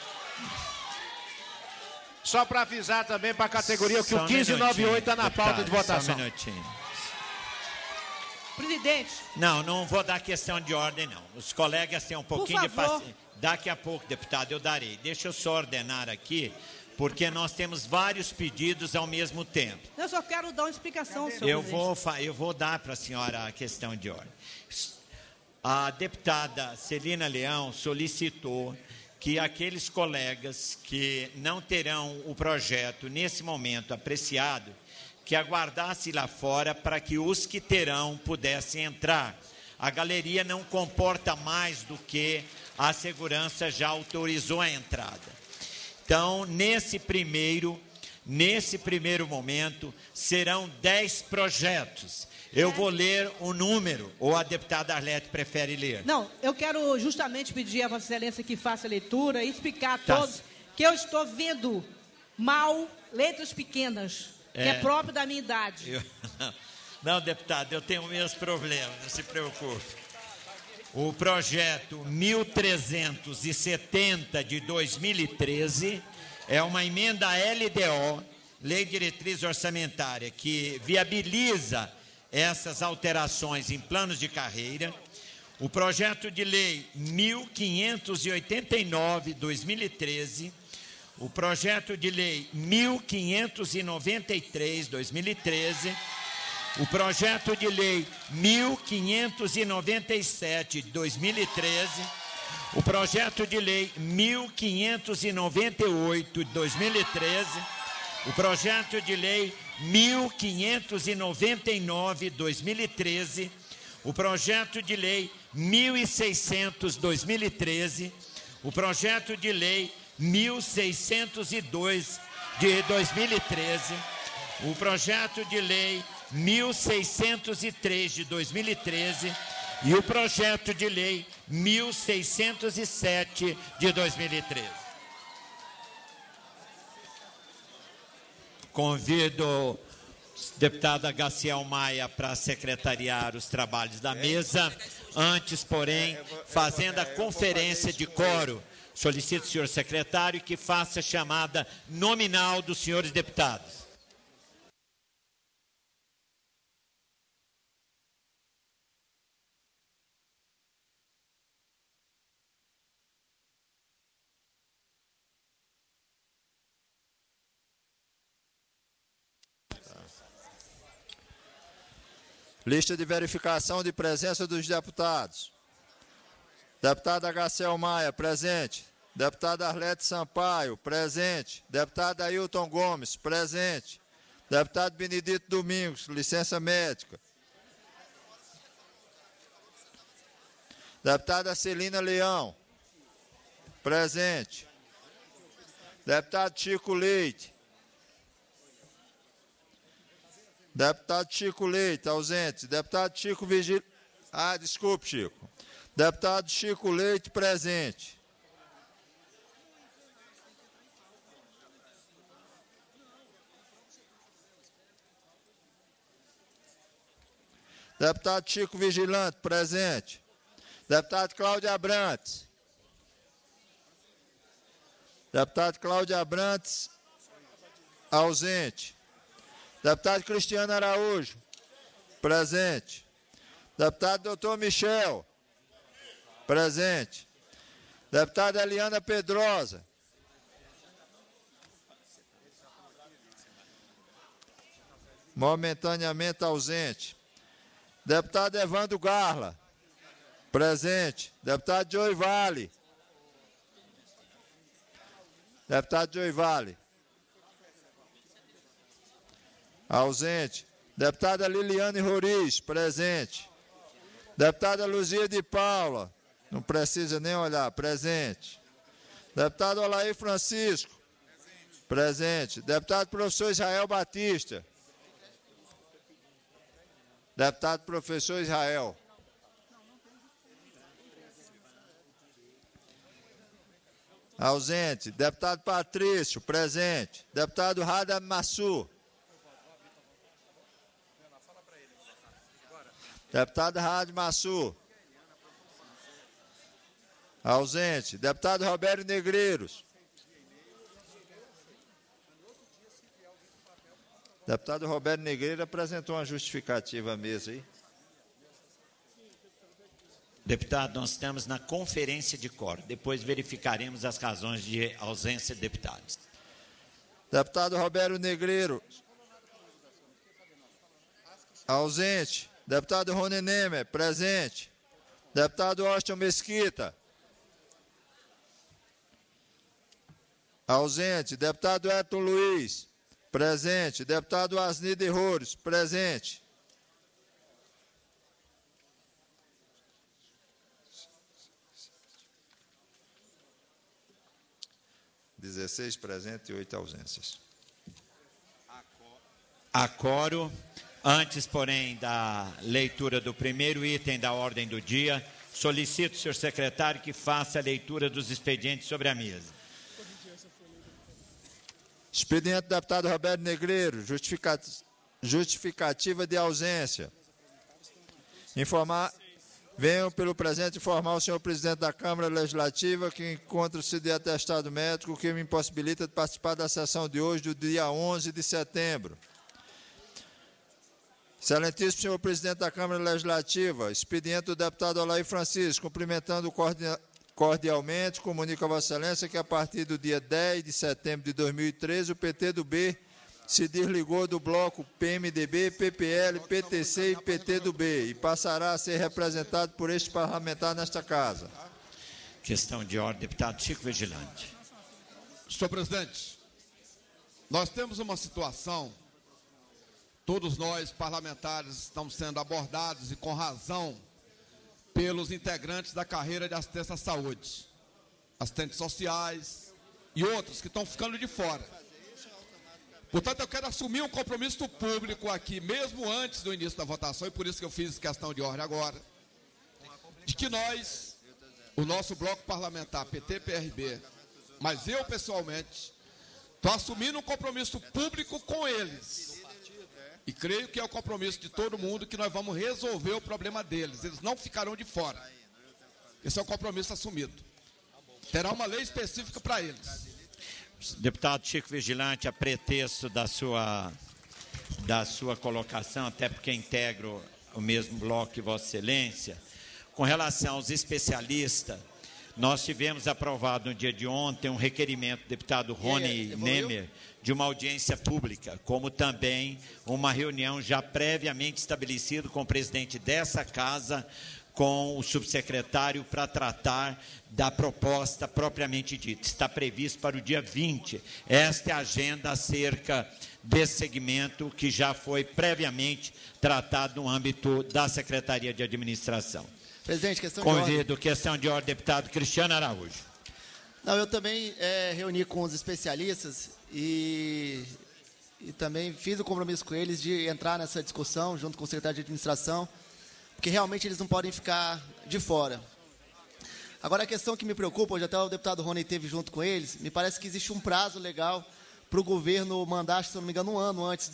Só para avisar também para a categoria que o 1598 está na pauta de votação. Só um minutinho. Presidente. Não vou dar questão de ordem, não. Os colegas têm um pouquinho de paciência. Daqui a pouco, deputado, eu darei. Deixa eu só ordenar aqui, porque nós temos vários pedidos ao mesmo tempo. Eu só quero dar uma explicação, senhor presidente. Eu vou dar para a senhora a questão de ordem. A deputada Celina Leão solicitou que aqueles colegas que não terão o projeto nesse momento apreciado, que aguardasse lá fora para que os que terão pudessem entrar. A galeria não comporta mais do que a segurança já autorizou a entrada. Então, nesse primeiro momento, serão 10 projetos. Eu vou ler o número, ou a deputada Arlete prefere ler? Não, eu quero justamente pedir a Vossa Excelência que faça a leitura e explicar a todos que eu estou vendo mal letras pequenas, que é próprio da minha idade. Não, deputado, eu tenho meus problemas, não se preocupe. O projeto 1370 de 2013 é uma emenda LDO, Lei de Diretriz Orçamentária, que viabiliza essas alterações em planos de carreira. O projeto de lei 1589 de 2013, o projeto de lei 1593 de 2013, o projeto de lei 1597 de 2013, o projeto de lei 1598 de 2013, o projeto de lei 1599 de 2013, o projeto de lei 1600 de 2013, o projeto de lei 1602 de 2013, o projeto de lei 1603 de 2013 e o projeto de lei 1607 de 2013. Convido a deputada Gaciel Maia para secretariar os trabalhos da mesa. Antes, porém, fazendo a conferência de coro, solicito ao senhor secretário que faça a chamada nominal dos senhores deputados. Lista de verificação de presença dos deputados. Deputada Gaciel Maia, presente. Deputada Arlete Sampaio, presente. Deputado Ailton Gomes, presente. Deputado Benedito Domingos, licença médica. Deputada Celina Leão, presente. Deputado Chico Leite. Deputado Chico Leite, ausente. Deputado Chico Vigil... desculpe, Chico. Deputado Chico Leite, presente. Deputado Chico Vigilante, presente. Deputado Cláudio Abrantes. Deputado Cláudio Abrantes, ausente. Deputado Cristiano Araújo, presente. Deputado Doutor Michel, presente. Deputada Eliana Pedrosa. Momentaneamente ausente. Deputado Evandro Garla, presente. Deputado Joey Vale. Deputado Joey Vale. Ausente. Deputada Liliane Roriz, presente. Deputada Luzia de Paula, não precisa nem olhar, presente. Deputado Olair Francisco, presente. Deputado Professor Israel Batista. Deputado Professor Israel. Ausente. Deputado Patrício, presente. Deputado Radam Massur. Deputado Rádio Massu. Ausente. Deputado Roberto Negreiros. Deputado Roberto Negreiros apresentou uma justificativa à mesa aí. Deputado, nós estamos na conferência de quórum. Depois verificaremos as razões de ausência de deputados. Deputado Roberto Negreiro. Ausente. Deputado Rony Nemer, presente. Deputado Austin Mesquita. Ausente. Deputado Edson Luiz. Presente. Deputado Asni de Rores. Presente. (16 presentes e 8 ausências). A quórum. Antes, porém, da leitura do primeiro item da ordem do dia, solicito, senhor secretário, que faça a leitura dos expedientes sobre a mesa. Expediente do deputado Roberto Negreiro, justificativa de ausência. Venho pelo presente informar o senhor presidente da Câmara Legislativa que encontra-se de atestado médico que me impossibilita de participar da sessão de hoje, do dia 11 de setembro. Excelentíssimo senhor presidente da Câmara Legislativa, expediente do deputado Olair Francisco, cumprimentando cordialmente, comunico a Vossa Excelência que a partir do dia 10 de setembro de 2013, o PT-B se desligou do bloco PMDB, PPL, PTC e PT-B e passará a ser representado por este parlamentar nesta casa. Questão de ordem, deputado Chico Vigilante. Senhor presidente, nós temos uma situação, todos nós parlamentares estamos sendo abordados e com razão pelos integrantes da carreira de assistência à saúde, assistentes sociais e outros que estão ficando de fora. Portanto, eu quero assumir um compromisso público aqui, mesmo antes do início da votação, e por isso que eu fiz questão de ordem agora, de que nós, o nosso bloco parlamentar, PT-PRB, mas eu pessoalmente, estou assumindo um compromisso público com eles. E creio que é o compromisso de todo mundo que nós vamos resolver o problema deles. Eles não ficarão de fora. Esse é o compromisso assumido. Terá uma lei específica para eles. Deputado Chico Vigilante, a pretexto da sua colocação, até porque integro o mesmo bloco que Vossa Excelência, com relação aos especialistas, nós tivemos aprovado no dia de ontem um requerimento do deputado Rony Nemer de uma audiência pública, como também uma reunião já previamente estabelecida com o presidente dessa casa, com o subsecretário para tratar da proposta propriamente dita. Está previsto para o dia 20. Esta é a agenda acerca desse segmento que já foi previamente tratado no âmbito da Secretaria de Administração. Presidente, questão Convido, questão de ordem, deputado Cristiano Araújo. Não, eu também reuni com os especialistas e também fiz o compromisso com eles de entrar nessa discussão junto com o secretário de Administração, porque realmente eles não podem ficar de fora. Agora, a questão que me preocupa, hoje até o deputado Rony esteve junto com eles, me parece que existe um prazo legal para o governo mandar, se não me engano, um ano antes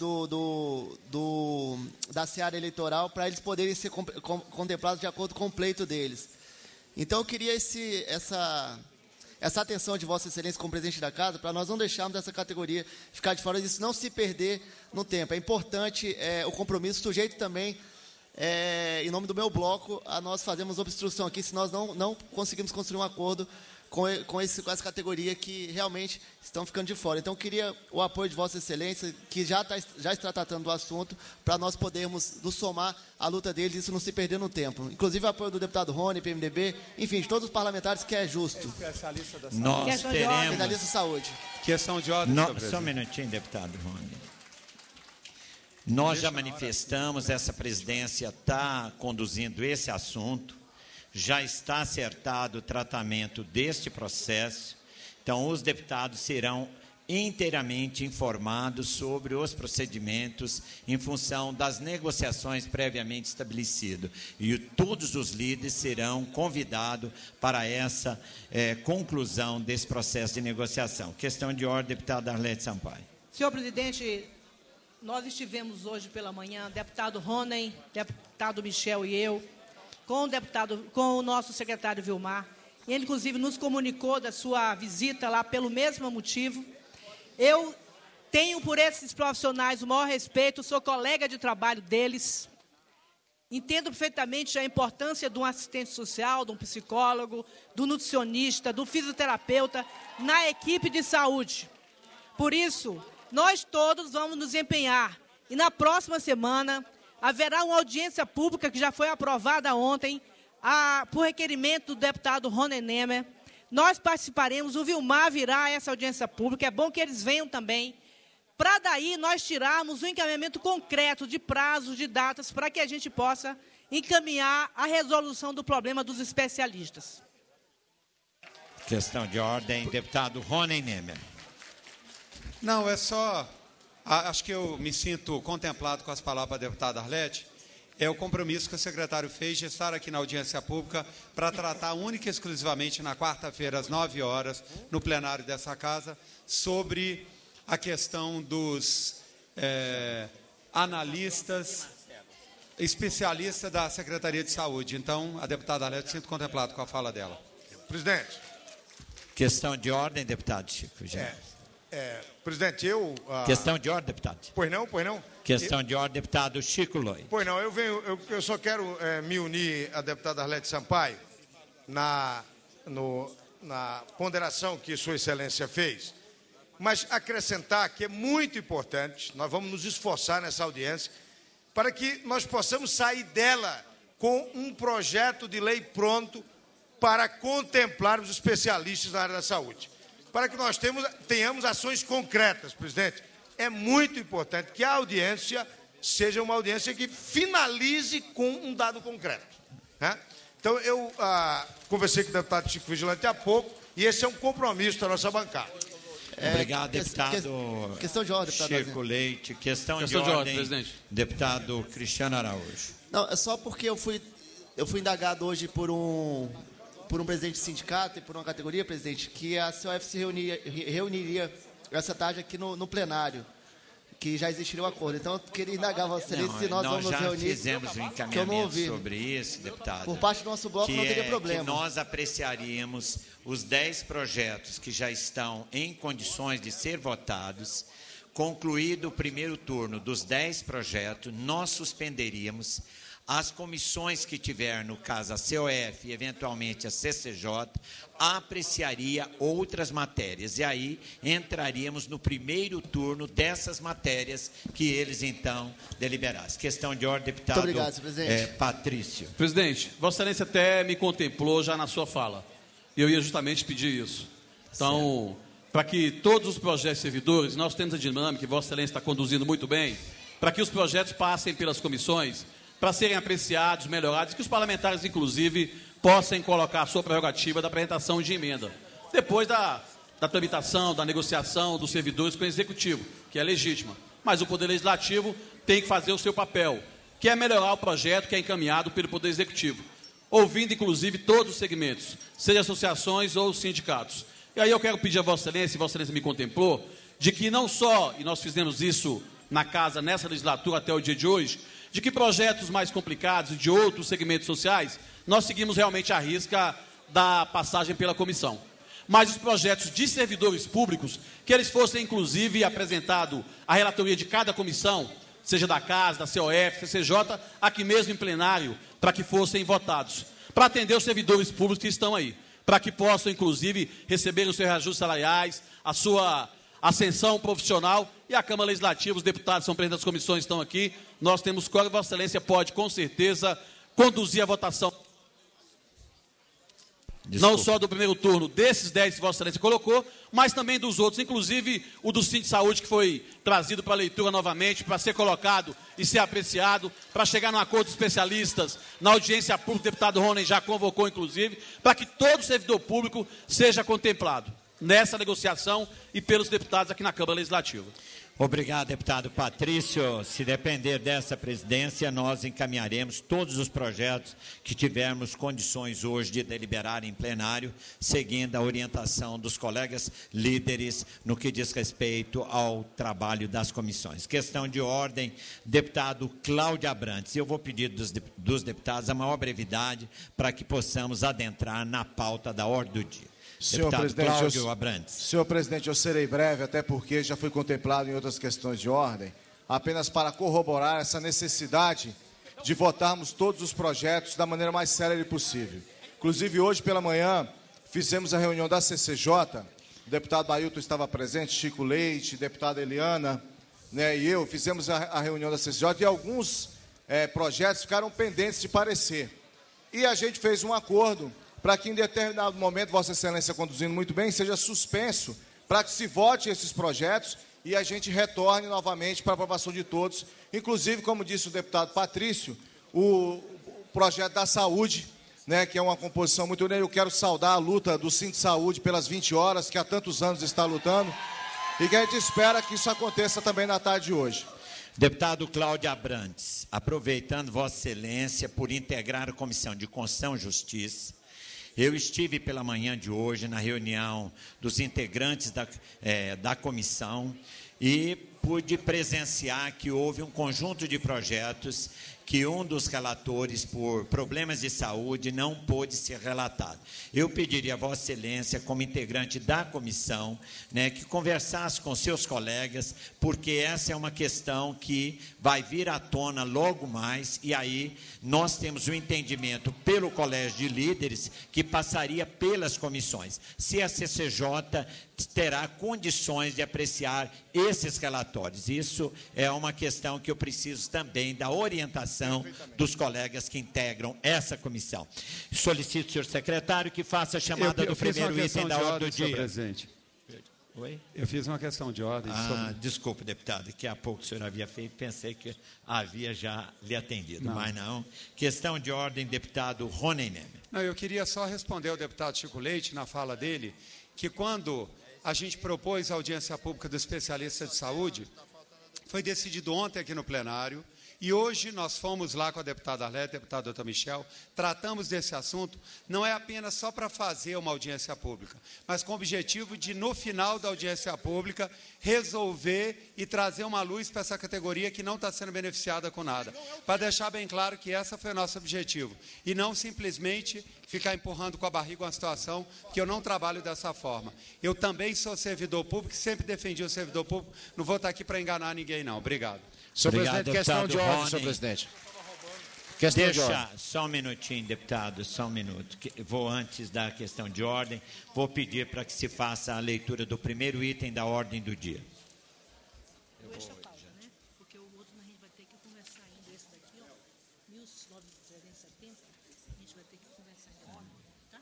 da seara eleitoral, para eles poderem ser contemplados de acordo com o pleito deles. Então, eu queria essa atenção de Vossa Excelência como presidente da Casa, para nós não deixarmos essa categoria ficar de fora disso, não se perder no tempo. É importante o compromisso, sujeito também, em nome do meu bloco, a nós fazemos obstrução aqui, se nós não conseguimos construir um acordo com essa categoria que realmente estão ficando de fora. Então, eu queria o apoio de Vossa Excelência, que já está tratando do assunto, para nós podermos nos somar à luta deles e isso não se perder no tempo. Inclusive, o apoio do deputado Rony, PMDB, enfim, de todos os parlamentares, que é justo. Nós teremos... Especialista de saúde. Questão de ordem, Só um minutinho, deputado Rony. Nós já manifestamos, essa presidência está conduzindo esse assunto, já está acertado o tratamento deste processo, então os deputados serão inteiramente informados sobre os procedimentos em função das negociações previamente estabelecidas. E todos os líderes serão convidados para essa conclusão desse processo de negociação. Questão de ordem, deputada Arlete Sampaio. Senhor presidente, nós estivemos hoje pela manhã, deputado Rony, deputado Michel e eu, com o nosso secretário Vilmar. Ele, inclusive, nos comunicou da sua visita lá pelo mesmo motivo. Eu tenho por esses profissionais o maior respeito, sou colega de trabalho deles. Entendo perfeitamente a importância de um assistente social, de um psicólogo, do nutricionista, do fisioterapeuta na equipe de saúde. Por isso, nós todos vamos nos empenhar. E na próxima semana haverá uma audiência pública que já foi aprovada ontem, por requerimento do deputado Rony Nemer. Nós participaremos, o Vilmar virá a essa audiência pública, é bom que eles venham também, para daí nós tirarmos um encaminhamento concreto de prazos, de datas, para que a gente possa encaminhar a resolução do problema dos especialistas. Questão de ordem, deputado Rony Nemer. Não, é só... Acho que eu me sinto contemplado com as palavras da deputada Arlete. É o compromisso que o secretário fez de estar aqui na audiência pública para tratar única e exclusivamente na quarta-feira, às 9 horas, no plenário dessa casa, sobre a questão dos analistas, especialistas da Secretaria de Saúde. Então, a deputada Arlete, sinto contemplado com a fala dela. Presidente. Questão de ordem, deputado Chico. Presidente, eu... Questão de ordem, deputado. Pois não, pois não. Questão de ordem, deputado Chico Loy. Pois não, eu só quero me unir à deputada Arlete Sampaio na ponderação que Sua Excelência fez, mas acrescentar que é muito importante, nós vamos nos esforçar nessa audiência, para que nós possamos sair dela com um projeto de lei pronto para contemplar os especialistas na área da saúde. Para que nós tenhamos ações concretas, presidente. É muito importante que a audiência seja uma audiência que finalize com um dado concreto, né? Então, eu conversei com o deputado Chico Vigilante há pouco, e esse é um compromisso da nossa bancada. Obrigado, deputado questão de ordem, deputado Chico Leite. Questão de ordem, presidente. Deputado Cristiano Araújo. Não, é só porque eu fui indagado hoje por um presidente de sindicato e por uma categoria, presidente, que a COF se reuniria essa tarde aqui no plenário, que já existiria um acordo. Então, eu queria indagar Vossa Excelência se nós vamos nos reunir. Nós já fizemos um encaminhamento sobre isso, deputado. Por parte do nosso bloco não teria problema. Que nós apreciaríamos os 10 projetos que já estão em condições de ser votados. Concluído o primeiro turno dos 10 projetos, nós suspenderíamos. As comissões que tiver, no caso a COF e eventualmente a CCJ, apreciaria outras matérias. E aí entraríamos no primeiro turno dessas matérias que eles então deliberassem. Questão de ordem, deputado. Muito obrigado, presidente. Patrício. Presidente, Vossa Excelência até me contemplou já na sua fala. Eu ia justamente pedir isso. Então, para que todos os projetos servidores, nós temos a dinâmica que Vossa Excelência está conduzindo muito bem, para que os projetos passem pelas comissões, para serem apreciados, melhorados, que os parlamentares, inclusive, possam colocar a sua prerrogativa da apresentação de emenda. Depois da tramitação, da negociação dos servidores com o Executivo, que é legítima. Mas o Poder Legislativo tem que fazer o seu papel, que é melhorar o projeto que é encaminhado pelo Poder Executivo, ouvindo, inclusive, todos os segmentos, seja associações ou sindicatos. E aí eu quero pedir a Vossa Excelência, se Vossa Excelência me contemplou, de que não só, e nós fizemos isso na Casa, nessa legislatura até o dia de hoje, de que projetos mais complicados e de outros segmentos sociais, nós seguimos realmente a risca da passagem pela comissão. Mas os projetos de servidores públicos, que eles fossem inclusive apresentados à relatoria de cada comissão, seja da Casa, da COF, CCJ, aqui mesmo em plenário, para que fossem votados, para atender os servidores públicos que estão aí, para que possam inclusive receber os seus reajustes salariais, a sua ascensão profissional, e a Câmara Legislativa, os deputados são presidentes das comissões, estão aqui, nós temos quórum, Vossa Excelência pode, com certeza, conduzir a votação, não só do primeiro turno, desses 10 que Vossa Excelência colocou, mas também dos outros, inclusive o do Sindicato de Saúde, que foi trazido para leitura novamente, para ser colocado e ser apreciado, para chegar num acordo de especialistas, na audiência pública, o deputado Rony já convocou, inclusive, para que todo servidor público seja contemplado nessa negociação e pelos deputados aqui na Câmara Legislativa. Obrigado, deputado Patrício. Se depender dessa presidência, nós encaminharemos todos os projetos que tivermos condições hoje de deliberar em plenário, seguindo a orientação dos colegas líderes no que diz respeito ao trabalho das comissões. Questão de ordem, deputado Cláudio Abrantes. Eu vou pedir dos deputados a maior brevidade para que possamos adentrar na pauta da ordem do dia. Senhor presidente, eu serei breve, até porque já foi contemplado em outras questões de ordem, apenas para corroborar essa necessidade de votarmos todos os projetos da maneira mais célere possível. Inclusive, hoje pela manhã, fizemos a reunião da CCJ, o deputado Ailton estava presente, Chico Leite, deputada Eliana, né, e eu, fizemos a reunião da CCJ e alguns projetos ficaram pendentes de parecer. E a gente fez um acordo para que em determinado momento, Vossa Excelência conduzindo muito bem, seja suspenso, para que se vote esses projetos e a gente retorne novamente para a aprovação de todos. Inclusive, como disse o deputado Patrício, o projeto da saúde, né, que é uma composição muito grande. Eu quero saudar a luta do Cinto Saúde pelas 20 horas, que há tantos anos está lutando, e que a gente espera que isso aconteça também na tarde de hoje. Deputado Cláudio Abrantes, aproveitando Vossa Excelência por integrar a Comissão de Constituição e Justiça, eu estive pela manhã de hoje na reunião dos integrantes da comissão e pude presenciar que houve um conjunto de projetos que um dos relatores, por problemas de saúde, não pôde ser relatado. Eu pediria a Vossa Excelência, como integrante da comissão, né, que conversasse com seus colegas, porque essa é uma questão que vai vir à tona logo mais, e aí nós temos o entendimento pelo Colégio de Líderes que passaria pelas comissões. Se a CCJ terá condições de apreciar esses relatórios. Isso é uma questão que eu preciso também da orientação dos colegas que integram essa comissão. Solicito, senhor secretário, que faça a chamada do primeiro item da ordem do dia. Senhor presidente. Oi? Eu fiz uma questão de ordem. Desculpe, deputado, daqui a pouco o senhor havia feito, pensei que havia já lhe atendido, mas não. Questão de ordem, deputado Rony Neme. Não, eu queria só responder ao deputado Chico Leite, na fala dele, que quando a gente propôs a audiência pública do especialista de saúde, foi decidido ontem aqui no plenário, e hoje nós fomos lá com a deputada Arlete, deputado doutor Michel, tratamos desse assunto, não é apenas só para fazer uma audiência pública, mas com o objetivo de, no final da audiência pública, resolver e trazer uma luz para essa categoria que não está sendo beneficiada com nada. Para deixar bem claro que esse foi o nosso objetivo, e não simplesmente ficar empurrando com a barriga uma situação que eu não trabalho dessa forma. Eu também sou servidor público, sempre defendi o servidor público, não vou estar aqui para enganar ninguém, não. Obrigado. Senhor presidente, questão de ordem, senhor presidente. Deixa só um minutinho, deputado, só um minuto. Vou, antes da questão de ordem, vou pedir para que se faça a leitura do primeiro item da ordem do dia. Deixa a pauta, né? Porque o outro a gente vai ter que conversar ainda. Esse daqui, ó, 19.370, a gente vai ter que conversar ainda, tá?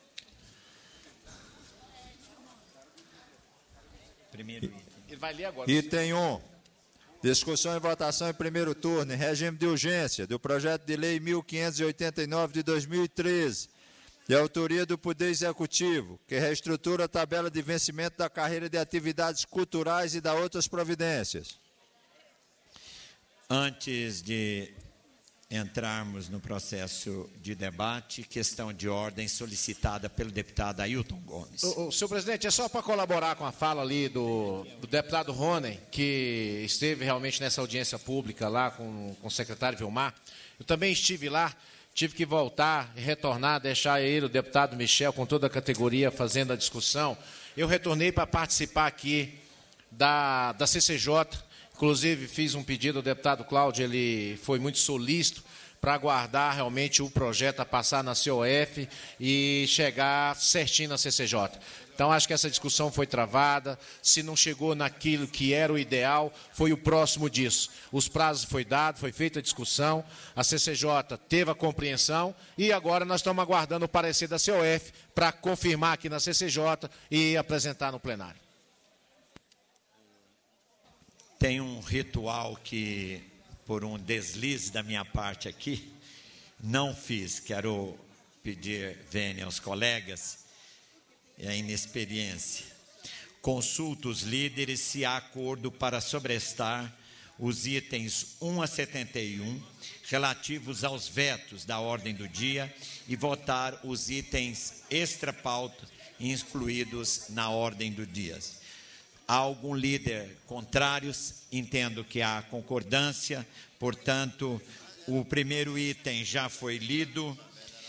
Primeiro item. Ele vai ler agora. Item 1. Discussão e votação em primeiro turno, em regime de urgência, do projeto de lei 1589 de 2013, de autoria do Poder Executivo, que reestrutura a tabela de vencimento da carreira de atividades culturais e da outras providências. Antes de entrarmos no processo de debate, questão de ordem solicitada pelo deputado Ailton Gomes. Senhor presidente, é só para colaborar com a fala ali do deputado Rony, que esteve realmente nessa audiência pública lá com o secretário Vilmar. Eu também estive lá, tive que voltar e retornar, deixar ele, o deputado Michel, com toda a categoria, fazendo a discussão. Eu retornei para participar aqui da CCJ. Inclusive, fiz um pedido ao deputado Cláudio, ele foi muito solícito para aguardar realmente o projeto a passar na COF e chegar certinho na CCJ. Então, acho que essa discussão foi travada. Se não chegou naquilo que era o ideal, foi o próximo disso. Os prazos foi dado, foi feita a discussão, a CCJ teve a compreensão e agora nós estamos aguardando o parecer da COF para confirmar aqui na CCJ e apresentar no plenário. Tem um ritual que, por um deslize da minha parte aqui, não fiz. Quero pedir vênia aos colegas, é a inexperiência. Consulta os líderes se há acordo para sobrestar os itens 1 a 71, relativos aos vetos da ordem do dia, e votar os itens extra-pauta incluídos na ordem do dia. Há algum líder contrário? Entendo que há concordância, portanto, o primeiro item já foi lido.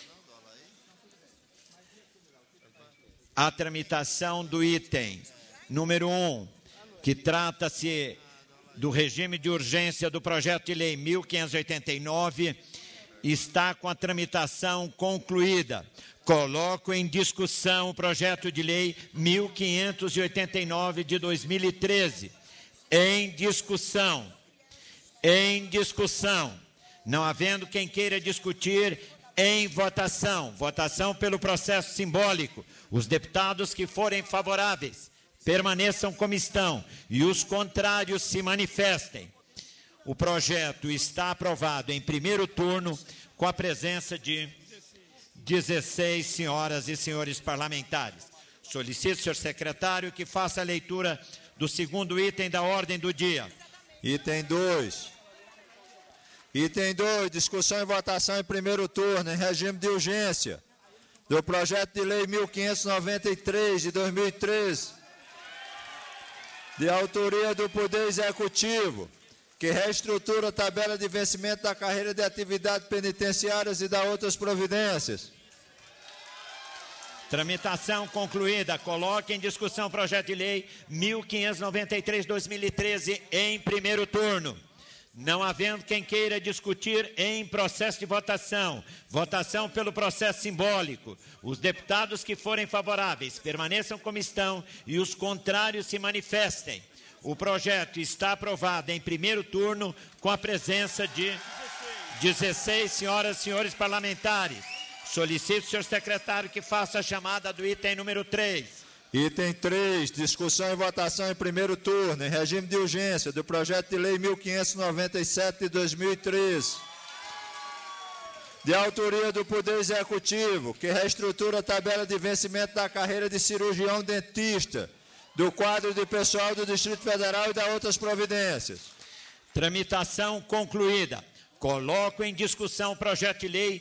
A tramitação do item número 1, que trata-se do regime de urgência do projeto de lei 1589, está com a tramitação concluída. Coloco em discussão o projeto de lei 1589 de 2013. Em discussão. Em discussão. Não havendo quem queira discutir, em votação. Votação pelo processo simbólico. Os deputados que forem favoráveis permaneçam como estão e os contrários se manifestem. O projeto está aprovado em primeiro turno com a presença de 16 senhoras e senhores parlamentares. Solicito, senhor secretário, que faça a leitura do segundo item da ordem do dia. Item 2. Item 2, discussão e votação em primeiro turno, em regime de urgência, do projeto de lei 1593 de 2013, de autoria do Poder Executivo, que reestrutura a tabela de vencimento da carreira de atividades penitenciárias e dá outras providências. Tramitação concluída. Coloque em discussão o projeto de lei 1593/2013 em primeiro turno. Não havendo quem queira discutir, em processo de votação. Votação pelo processo simbólico. Os deputados que forem favoráveis permaneçam como estão e os contrários se manifestem. O projeto está aprovado em primeiro turno com a presença de 16 senhoras e senhores parlamentares. Solicito, senhor secretário, que faça a chamada do item número 3. Item 3, discussão e votação em primeiro turno, em regime de urgência, do projeto de lei 1597 de 2013, de autoria do Poder Executivo, que reestrutura a tabela de vencimento da carreira de cirurgião dentista, do quadro de pessoal do Distrito Federal e da outras providências. Tramitação concluída. Coloco em discussão o projeto de lei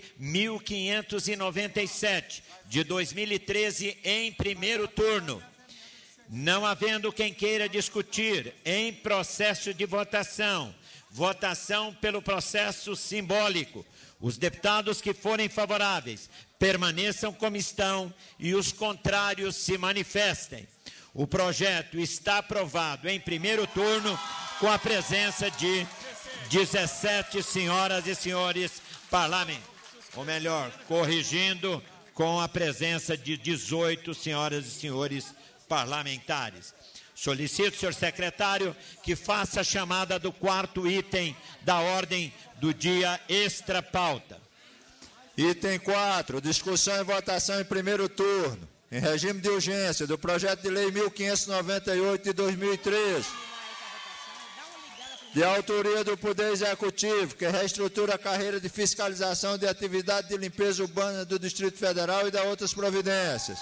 1597, de 2013, em primeiro turno. Não havendo quem queira discutir, em processo de votação. Votação pelo processo simbólico. Os deputados que forem favoráveis permaneçam como estão e os contrários se manifestem. O projeto está aprovado em primeiro turno com a presença de 17 senhoras e senhores parlamentares. Ou melhor, corrigindo, com a presença de 18 senhoras e senhores parlamentares. Solicito, senhor secretário, que faça a chamada do quarto item da ordem do dia extra pauta. Item 4, discussão e votação em primeiro turno, em regime de urgência, do projeto de lei 1598 de 2013, de autoria do Poder Executivo, que reestrutura a carreira de fiscalização de atividade de limpeza urbana do Distrito Federal e dá outras providências.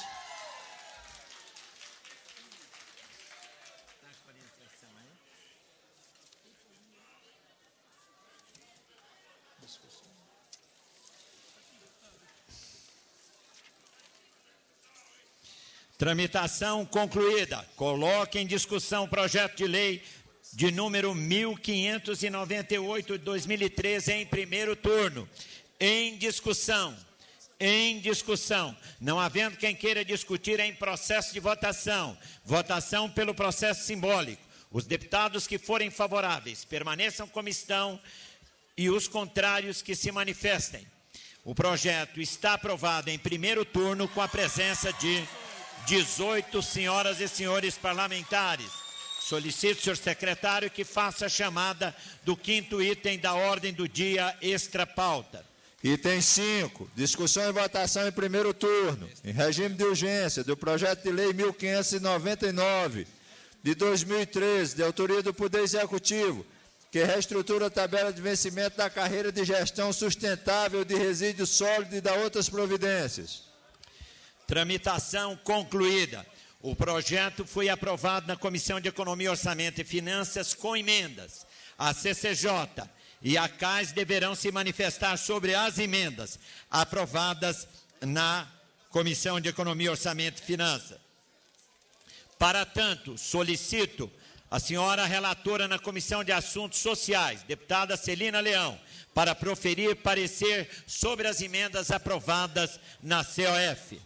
Tramitação concluída. Coloque em discussão o projeto de lei de número 1598 de 2013 em primeiro turno. Em discussão. Em discussão. Não havendo quem queira discutir, em processo de votação. Votação pelo processo simbólico. Os deputados que forem favoráveis permaneçam como estão e os contrários que se manifestem. O projeto está aprovado em primeiro turno com a presença de 18 senhoras e senhores parlamentares. Solicito, senhor secretário, que faça a chamada do quinto item da ordem do dia extra pauta. Item 5, discussão e votação em primeiro turno, em regime de urgência, do projeto de lei 1599 de 2013, de autoria do Poder Executivo, que reestrutura a tabela de vencimento da carreira de gestão sustentável de resíduos sólidos e dá outras providências. Tramitação concluída. O projeto foi aprovado na Comissão de Economia, Orçamento e Finanças com emendas. A CCJ e a CAIS deverão se manifestar sobre as emendas aprovadas na Comissão de Economia, Orçamento e Finanças. Para tanto, solicito a senhora relatora na Comissão de Assuntos Sociais, deputada Celina Leão, para proferir parecer sobre as emendas aprovadas na COF.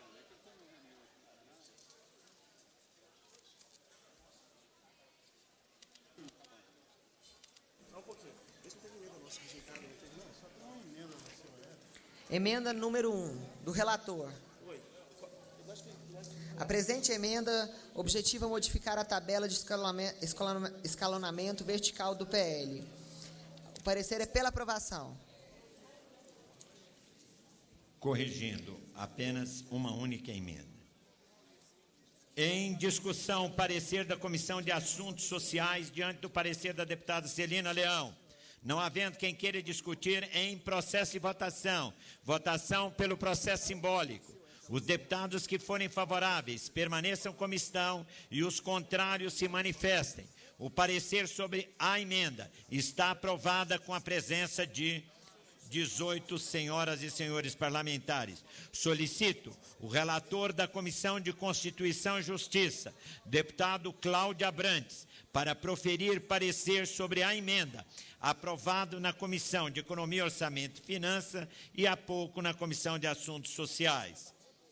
Emenda número 1, do relator. A presente emenda objetiva modificar a tabela de escalonamento vertical do PL. O parecer é pela aprovação. Corrigindo, apenas uma única emenda. Em discussão, parecer da Comissão de Assuntos Sociais diante do parecer da deputada Celina Leão. Não havendo quem queira discutir, em processo de votação. Votação pelo processo simbólico. Os deputados que forem favoráveis permaneçam como estão e os contrários se manifestem. O parecer sobre a emenda está aprovada com a presença de 18 senhoras e senhores parlamentares. Solicito o relator da Comissão de Constituição e Justiça, deputado Cláudio Abrantes, para proferir parecer sobre a emenda, aprovado na Comissão de Economia, Orçamento e Finanças e há pouco na Comissão de Assuntos Sociais.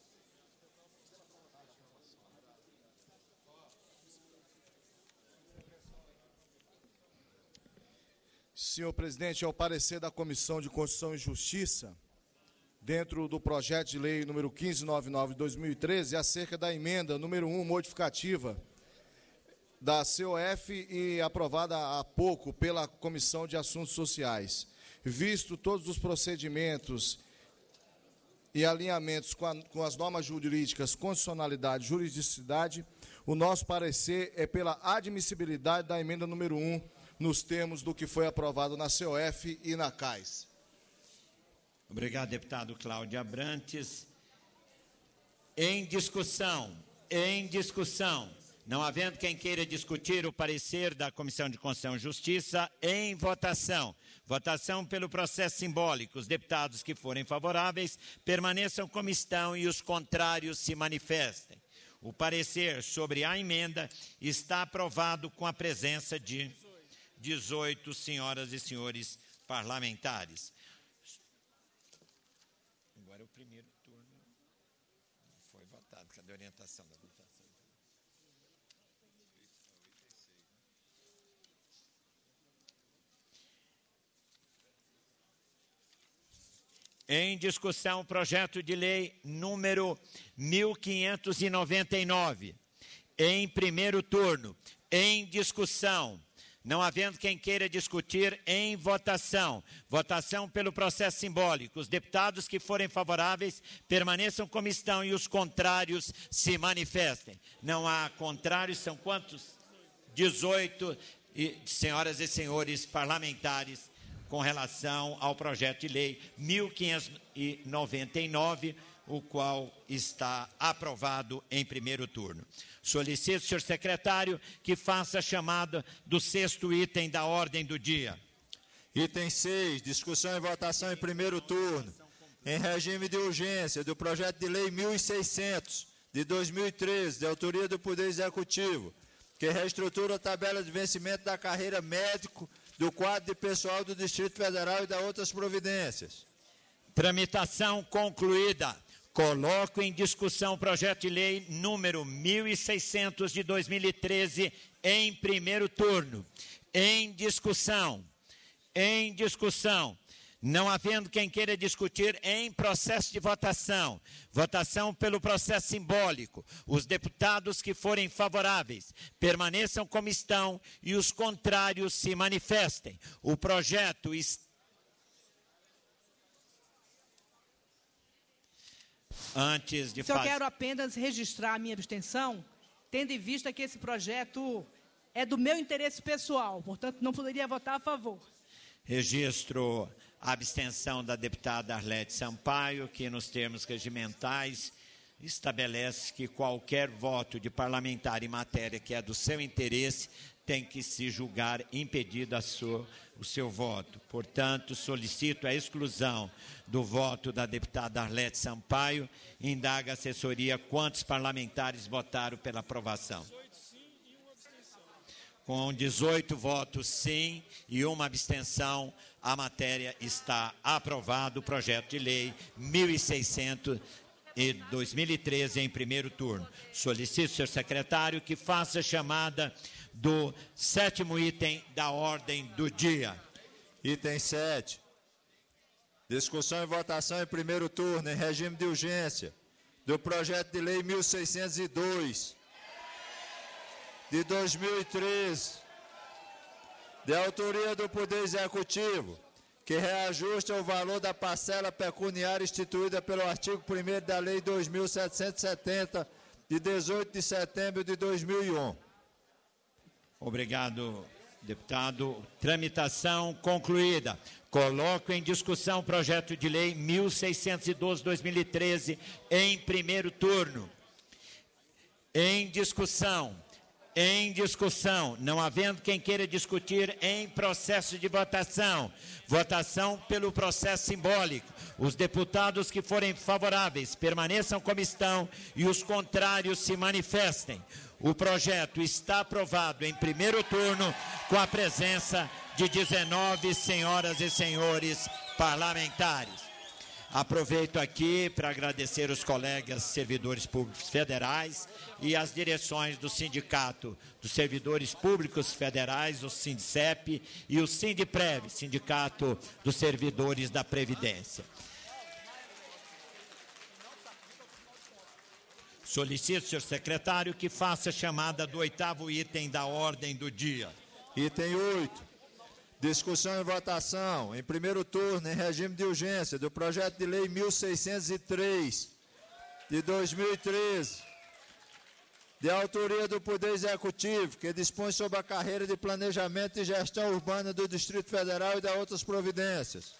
Senhor presidente, ao parecer da Comissão de Constituição e Justiça, dentro do projeto de lei número 1599 de 2013, acerca da emenda número 1 modificativa da COF e aprovada há pouco pela Comissão de Assuntos Sociais. Visto todos os procedimentos e alinhamentos com as normas jurídicas, constitucionalidade e juridicidade, o nosso parecer é pela admissibilidade da emenda número 1, nos termos do que foi aprovado na COF e na CAIS. Obrigado, deputado Cláudio Abrantes. Em discussão, não havendo quem queira discutir o parecer da Comissão de Constituição e Justiça, em votação. Votação pelo processo simbólico. Os deputados que forem favoráveis permaneçam como estão e os contrários se manifestem. O parecer sobre a emenda está aprovado com a presença de 18 senhoras e senhores parlamentares. Agora é o primeiro turno. Foi votado. Cadê a orientação da votação? Em discussão, o projeto de lei número 1599. Em primeiro turno. Em discussão. Não havendo quem queira discutir, em votação. Votação pelo processo simbólico. Os deputados que forem favoráveis permaneçam como estão e os contrários se manifestem. Não há contrários, são quantos? 18 senhoras e senhores parlamentares com relação ao projeto de lei 1599, o qual está aprovado em primeiro turno. Solicito, senhor secretário, que faça a chamada do 6º item da ordem do dia. Item 6, discussão e votação em primeiro turno, em regime de urgência, do projeto de lei 1600, de 2013, de autoria do Poder Executivo, que reestrutura a tabela de vencimento da carreira médico do quadro de pessoal do Distrito Federal e da outras providências. Tramitação concluída. Coloco em discussão o projeto de lei número 1600 de 2013 em primeiro turno. Em discussão. Não havendo quem queira discutir, em processo de votação. Votação pelo processo simbólico. Os deputados que forem favoráveis permaneçam como estão e os contrários se manifestem. O projeto está. Antes de Eu quero apenas registrar a minha abstenção, tendo em vista que esse projeto é do meu interesse pessoal, portanto, não poderia votar a favor. Registro a abstenção da deputada Arlete Sampaio, que nos termos regimentais estabelece que qualquer voto de parlamentar em matéria que é do seu interesse tem que se julgar impedido o seu voto. Portanto, solicito a exclusão do voto da deputada Arlete Sampaio. Indaga a assessoria quantos parlamentares votaram pela aprovação. Com 18 votos sim e uma abstenção, a matéria está aprovado. O projeto de lei 1.600 e 2013 em primeiro turno. Solicito, senhor secretário, que faça chamada do 7º item da ordem do dia. Item 7. Discussão e votação em primeiro turno, em regime de urgência, do projeto de lei 1.602, de 2013, de autoria do Poder Executivo, que reajusta o valor da parcela pecuniária instituída pelo artigo 1º da Lei 2.770, de 18 de setembro de 2001. Obrigado, deputado. Tramitação concluída. Coloco em discussão o projeto de lei 1.612/2013 em primeiro turno. Em discussão. Em discussão, não havendo quem queira discutir em processo de votação. Votação pelo processo simbólico. Os deputados que forem favoráveis permaneçam como estão e os contrários se manifestem. O projeto está aprovado em primeiro turno com a presença de 19 senhoras e senhores parlamentares. Aproveito aqui para agradecer os colegas servidores públicos federais e as direções do Sindicato dos Servidores Públicos Federais, o SINDCEP, e o SINDPREV, Sindicato dos Servidores da Previdência. Solicito, senhor secretário, que faça a chamada do 8º item da ordem do dia. Item 8. Discussão e votação, em primeiro turno, em regime de urgência, do projeto de lei 1.603, de 2013, de autoria do Poder Executivo, que dispõe sobre a carreira de planejamento e gestão urbana do Distrito Federal e da outras providências.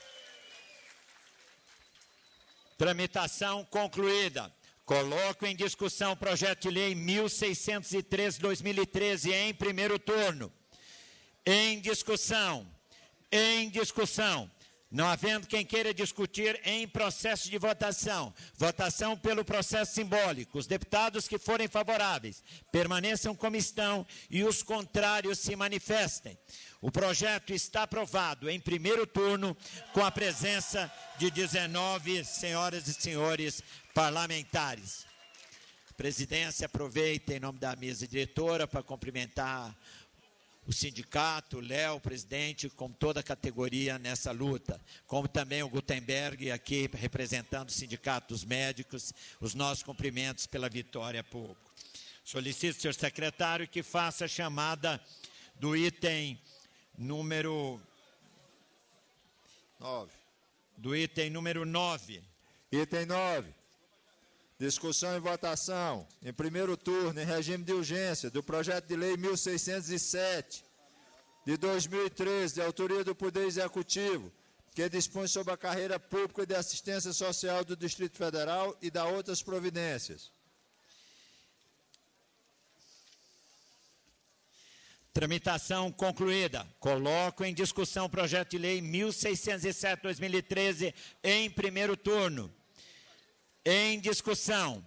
Tramitação concluída. Coloco em discussão o projeto de lei 1.603/2013 em primeiro turno. Em discussão, não havendo quem queira discutir em processo de votação, votação pelo processo simbólico, os deputados que forem favoráveis permaneçam como estão e os contrários se manifestem. O projeto está aprovado em primeiro turno com a presença de 19 senhoras e senhores parlamentares. A presidência aproveita em nome da mesa diretora para cumprimentar o sindicato, o Léo, presidente, com toda a categoria nessa luta, como também o Gutenberg, aqui representando o Sindicato dos Médicos, os nossos cumprimentos pela vitória há pouco. Solicito, senhor secretário, que faça a chamada do item número 9. Do item número 9. Item 9. Discussão e votação, em primeiro turno, em regime de urgência, do projeto de lei 1.607, de 2013, de autoria do Poder Executivo, que dispõe sobre a carreira pública de assistência social do Distrito Federal e da outras providências. Tramitação concluída. Coloco em discussão o projeto de lei 1.607/2013 em primeiro turno. Em discussão,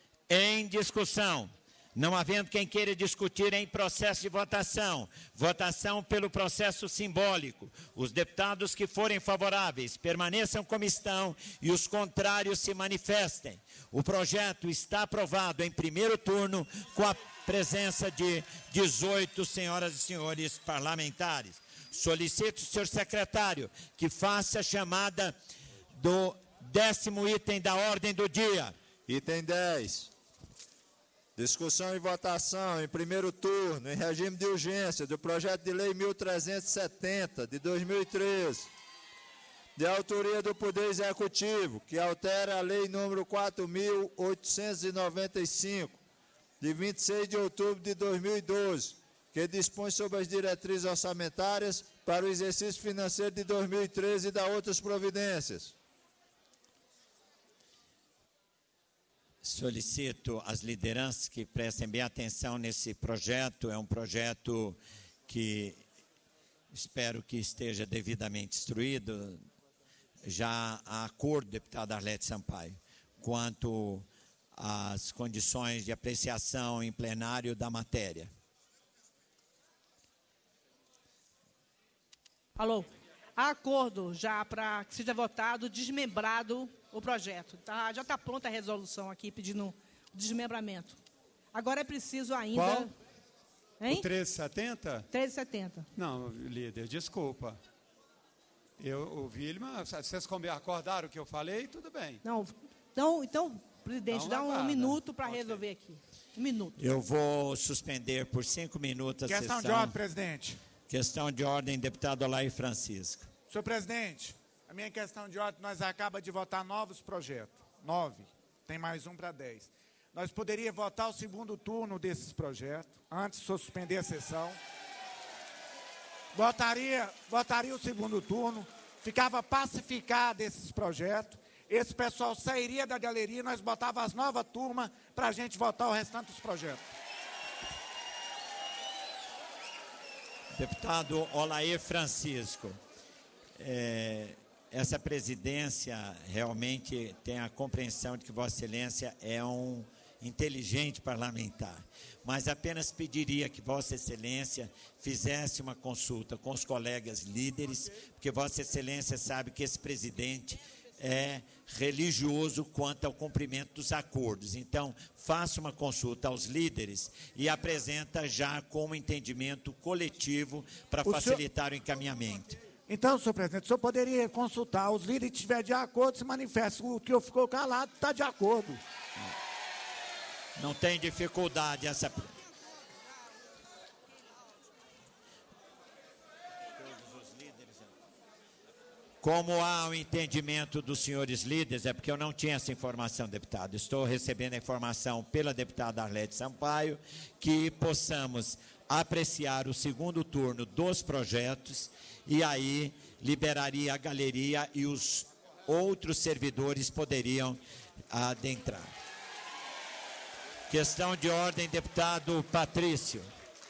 não havendo quem queira discutir em processo de votação, votação pelo processo simbólico, os deputados que forem favoráveis permaneçam como estão e os contrários se manifestem. O projeto está aprovado em primeiro turno com a presença de 18 senhoras e senhores parlamentares. Solicito, senhor secretário, que faça a chamada do 10º item da ordem do dia. Item 10. Discussão e votação em primeiro turno, em regime de urgência, do projeto de lei 1.370, de 2013, de autoria do Poder Executivo, que altera a lei número 4.895, de 26 de outubro de 2012, que dispõe sobre as diretrizes orçamentárias para o exercício financeiro de 2013 e da outras providências. Solicito às lideranças que prestem bem atenção nesse projeto. É um projeto que espero que esteja devidamente instruído. Já há acordo, deputada Arlete Sampaio, quanto às condições de apreciação em plenário da matéria. Alô? Há acordo já para que seja votado, desmembrado o projeto. Tá, já está pronta a resolução aqui pedindo o desmembramento. Agora é preciso ainda... Qual? Hein? O 1370? 1370. Não, líder, desculpa. Eu ouvi, mas vocês acordaram o que eu falei? Tudo bem. Não, então presidente, dá um minuto para resolver aqui. Um minuto. Eu vou suspender por 5 minutos a sessão. Questão de ordem, presidente. Questão de ordem, deputado Olair Francisco. Senhor presidente, a minha questão de ordem, nós acabamos de votar novos projetos. 9. Tem mais um para 10. Nós poderíamos votar o segundo turno desses projetos, antes de suspender a sessão. Votaria o segundo turno, ficava pacificado esses projetos. Esse pessoal sairia da galeria e nós botava as novas turmas para a gente votar o restante dos projetos. Deputado Olair Francisco, essa presidência realmente tem a compreensão de que Vossa Excelência é um inteligente parlamentar, mas apenas pediria que Vossa Excelência fizesse uma consulta com os colegas líderes, porque Vossa Excelência sabe que esse presidente é religioso quanto ao cumprimento dos acordos. Então, faça uma consulta aos líderes e apresenta já como entendimento coletivo para facilitar o encaminhamento. Então, senhor presidente, o senhor poderia consultar os líderes, se estiver de acordo, se manifesta. O que eu ficou calado está de acordo. Não tem dificuldade essa... Como há o entendimento dos senhores líderes, é porque eu não tinha essa informação, deputado. Estou recebendo a informação pela deputada Arlete Sampaio, que possamos apreciar o segundo turno dos projetos e aí liberaria a galeria e os outros servidores poderiam adentrar. Questão de ordem, deputado Patrício.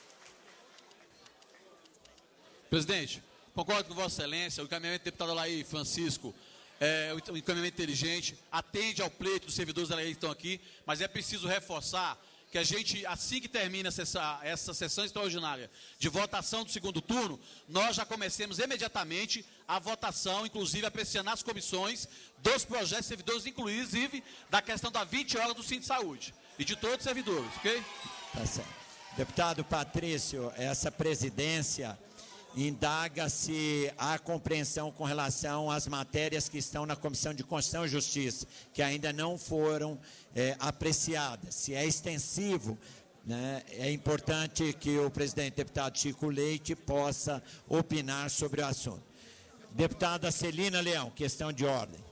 Presidente, concordo com Vossa Excelência, o encaminhamento do deputado Olair Francisco é um encaminhamento inteligente, atende ao pleito dos servidores da lei que estão aqui, mas é preciso reforçar que a gente, assim que termina essa sessão extraordinária de votação do segundo turno, nós já comecemos imediatamente a votação, inclusive apreciando as comissões dos projetos de servidores, inclusive da questão da 20 horas do Cinto de Saúde e de todos os servidores, ok? Tá certo. Deputado Patrício, essa presidência indaga se há compreensão com relação às matérias que estão na Comissão de Constituição e Justiça, que ainda não foram apreciadas. Se é extensivo, né, é importante que o presidente deputado Chico Leite possa opinar sobre o assunto. Deputada Celina Leão, questão de ordem.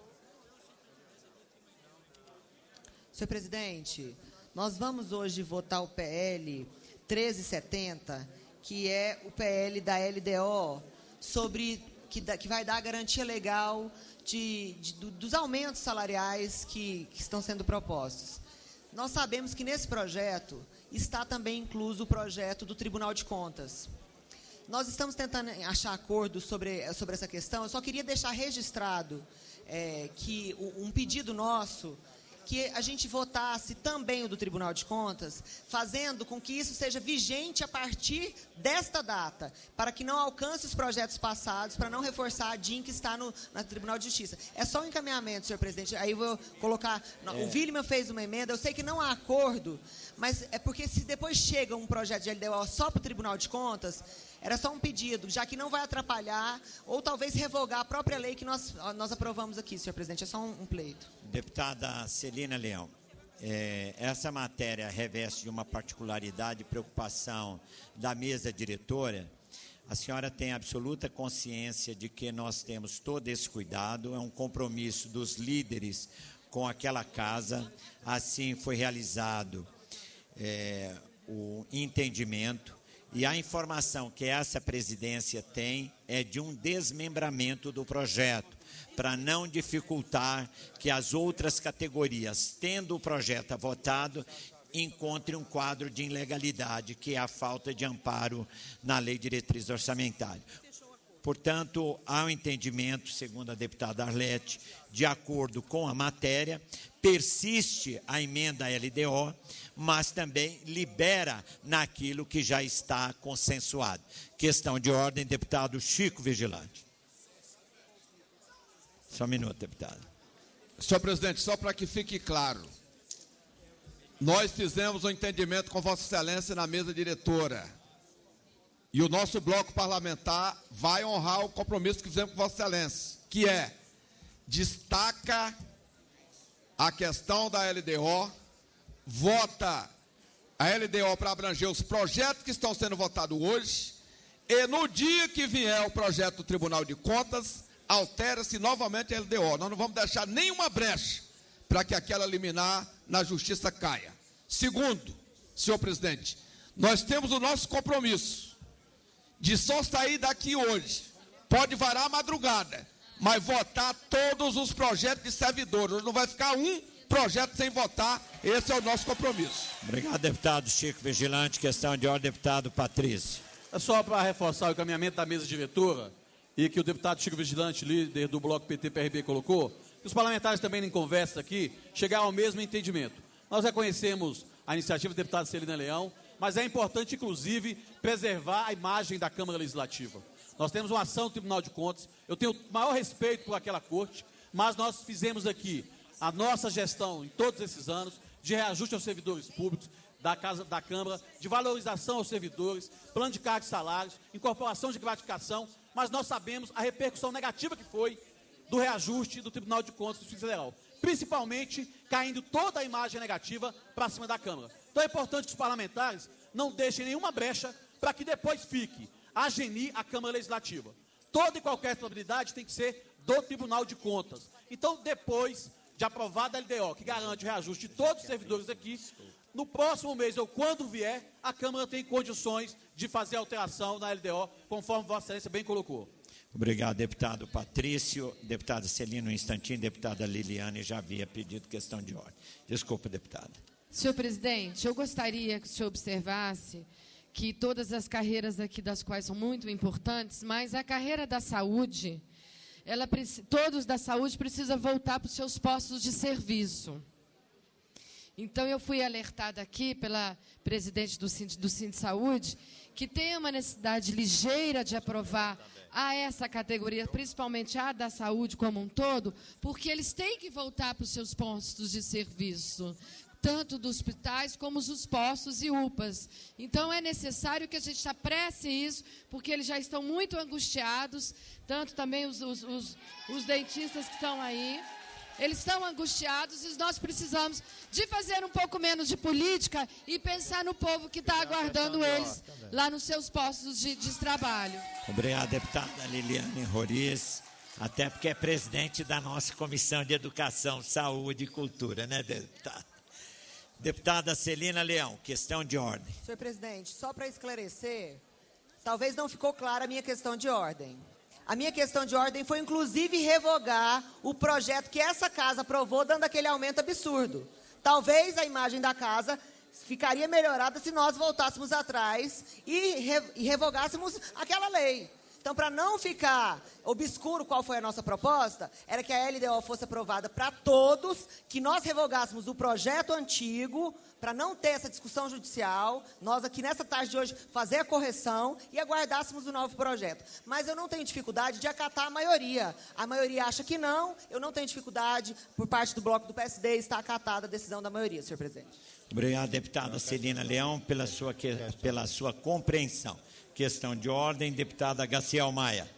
Senhor presidente, nós vamos hoje votar o PL 1370, que é o PL da LDO, que vai dar a garantia legal dos aumentos salariais que estão sendo propostos. Nós sabemos que nesse projeto está também incluso o projeto do Tribunal de Contas. Nós estamos tentando achar acordo sobre essa questão. Eu só queria deixar registrado que um pedido nosso, que a gente votasse também o do Tribunal de Contas, fazendo com que isso seja vigente a partir desta data, para que não alcance os projetos passados, para não reforçar a DIN que está no Tribunal de Justiça. É só um encaminhamento, senhor presidente. Aí eu vou colocar... O William fez uma emenda, eu sei que não há acordo, mas é porque se depois chega um projeto de LDO só para o Tribunal de Contas, era só um pedido, já que não vai atrapalhar, ou talvez revogar a própria lei que nós aprovamos aqui, senhor presidente. É só um pleito. Deputada Celina Leão, essa matéria reveste de uma particularidade e preocupação da mesa diretora. A senhora tem absoluta consciência de que nós temos todo esse cuidado, é um compromisso dos líderes com aquela casa. Assim foi realizado o entendimento E a informação que essa presidência tem é de um desmembramento do projeto, para não dificultar que as outras categorias, tendo o projeto votado, encontrem um quadro de ilegalidade, que é a falta de amparo na Lei de Diretriz Orçamentária. Portanto, há um entendimento, segundo a deputada Arlete, de acordo com a matéria, persiste a emenda LDO, mas também libera naquilo que já está consensuado. Questão de ordem, deputado Chico Vigilante. Só um minuto, deputado. Senhor presidente, só para que fique claro, nós fizemos um entendimento com Vossa Excelência na mesa diretora. E o nosso bloco parlamentar vai honrar o compromisso que fizemos com Vossa Excelência, que é, destaca a questão da LDO, vota a LDO para abranger os projetos que estão sendo votados hoje, e no dia que vier o projeto do Tribunal de Contas, altera-se novamente a LDO. Nós não vamos deixar nenhuma brecha para que aquela liminar na Justiça caia. Segundo, senhor presidente, nós temos o nosso compromisso de só sair daqui hoje, pode varar a madrugada, mas votar todos os projetos de servidores. Hoje não vai ficar um projeto sem votar, esse é o nosso compromisso. Obrigado, deputado Chico Vigilante. Questão de ordem, deputado Patrício. É só para reforçar o encaminhamento da mesa diretora, e que o deputado Chico Vigilante, líder do bloco PT-PRB, colocou, que os parlamentares também em conversa aqui chegaram ao mesmo entendimento. Nós reconhecemos a iniciativa do deputado Celina Leão, mas é importante, inclusive, preservar a imagem da Câmara Legislativa. Nós temos uma ação do Tribunal de Contas, eu tenho o maior respeito por aquela corte, mas nós fizemos aqui a nossa gestão, em todos esses anos, de reajuste aos servidores públicos da Câmara, de valorização aos servidores, plano de cargos e salários, incorporação de gratificação, mas nós sabemos a repercussão negativa que foi do reajuste do Tribunal de Contas do Distrito Federal, principalmente caindo toda a imagem negativa para cima da Câmara. Então é importante que os parlamentares não deixem nenhuma brecha para que depois fique a genir a Câmara Legislativa. Toda e qualquer responsabilidade tem que ser do Tribunal de Contas. Então, depois de aprovada a LDO, que garante o reajuste de todos os servidores aqui, no próximo mês ou quando vier, a Câmara tem condições de fazer alteração na LDO, conforme Vossa Excelência bem colocou. Obrigado, deputado Patrício. Deputada Celina, um instantinho. Deputada Liliane já havia pedido questão de ordem. Desculpa, deputada. Senhor presidente, eu gostaria que o senhor observasse que todas as carreiras aqui, das quais são muito importantes, mas a carreira da saúde, todos da saúde precisam voltar para os seus postos de serviço. Então, eu fui alertada aqui pela presidente do Sindsaúde que tem uma necessidade ligeira de aprovar a essa categoria, principalmente a da saúde como um todo, porque eles têm que voltar para os seus postos de serviço, tanto dos hospitais como os postos e UPAs. Então, é necessário que a gente apresse isso, porque eles já estão muito angustiados, tanto também os dentistas que estão aí. Eles estão angustiados e nós precisamos de fazer um pouco menos de política e pensar no povo que está aguardando eles lá nos seus postos de trabalho. Obrigado, deputada Liliane Roriz, até porque é presidente da nossa Comissão de Educação, Saúde e Cultura, né, deputada? Deputada Celina Leão, questão de ordem. Senhor presidente, só para esclarecer, talvez não ficou clara a minha questão de ordem. A minha questão de ordem foi, inclusive, revogar o projeto que essa casa aprovou, dando aquele aumento absurdo. Talvez a imagem da casa ficaria melhorada se nós voltássemos atrás e revogássemos aquela lei. Então, para não ficar obscuro qual foi a nossa proposta, era que a LDO fosse aprovada para todos, que nós revogássemos o projeto antigo, para não ter essa discussão judicial, nós aqui nessa tarde de hoje fazer a correção e aguardássemos o novo projeto. Mas eu não tenho dificuldade de acatar a maioria. A maioria acha que não, eu não tenho dificuldade, por parte do bloco do PSD, está acatada a decisão da maioria, senhor presidente. Obrigado, deputada Celina Leão, pela sua compreensão. Questão de ordem, deputada Gaciel Maia.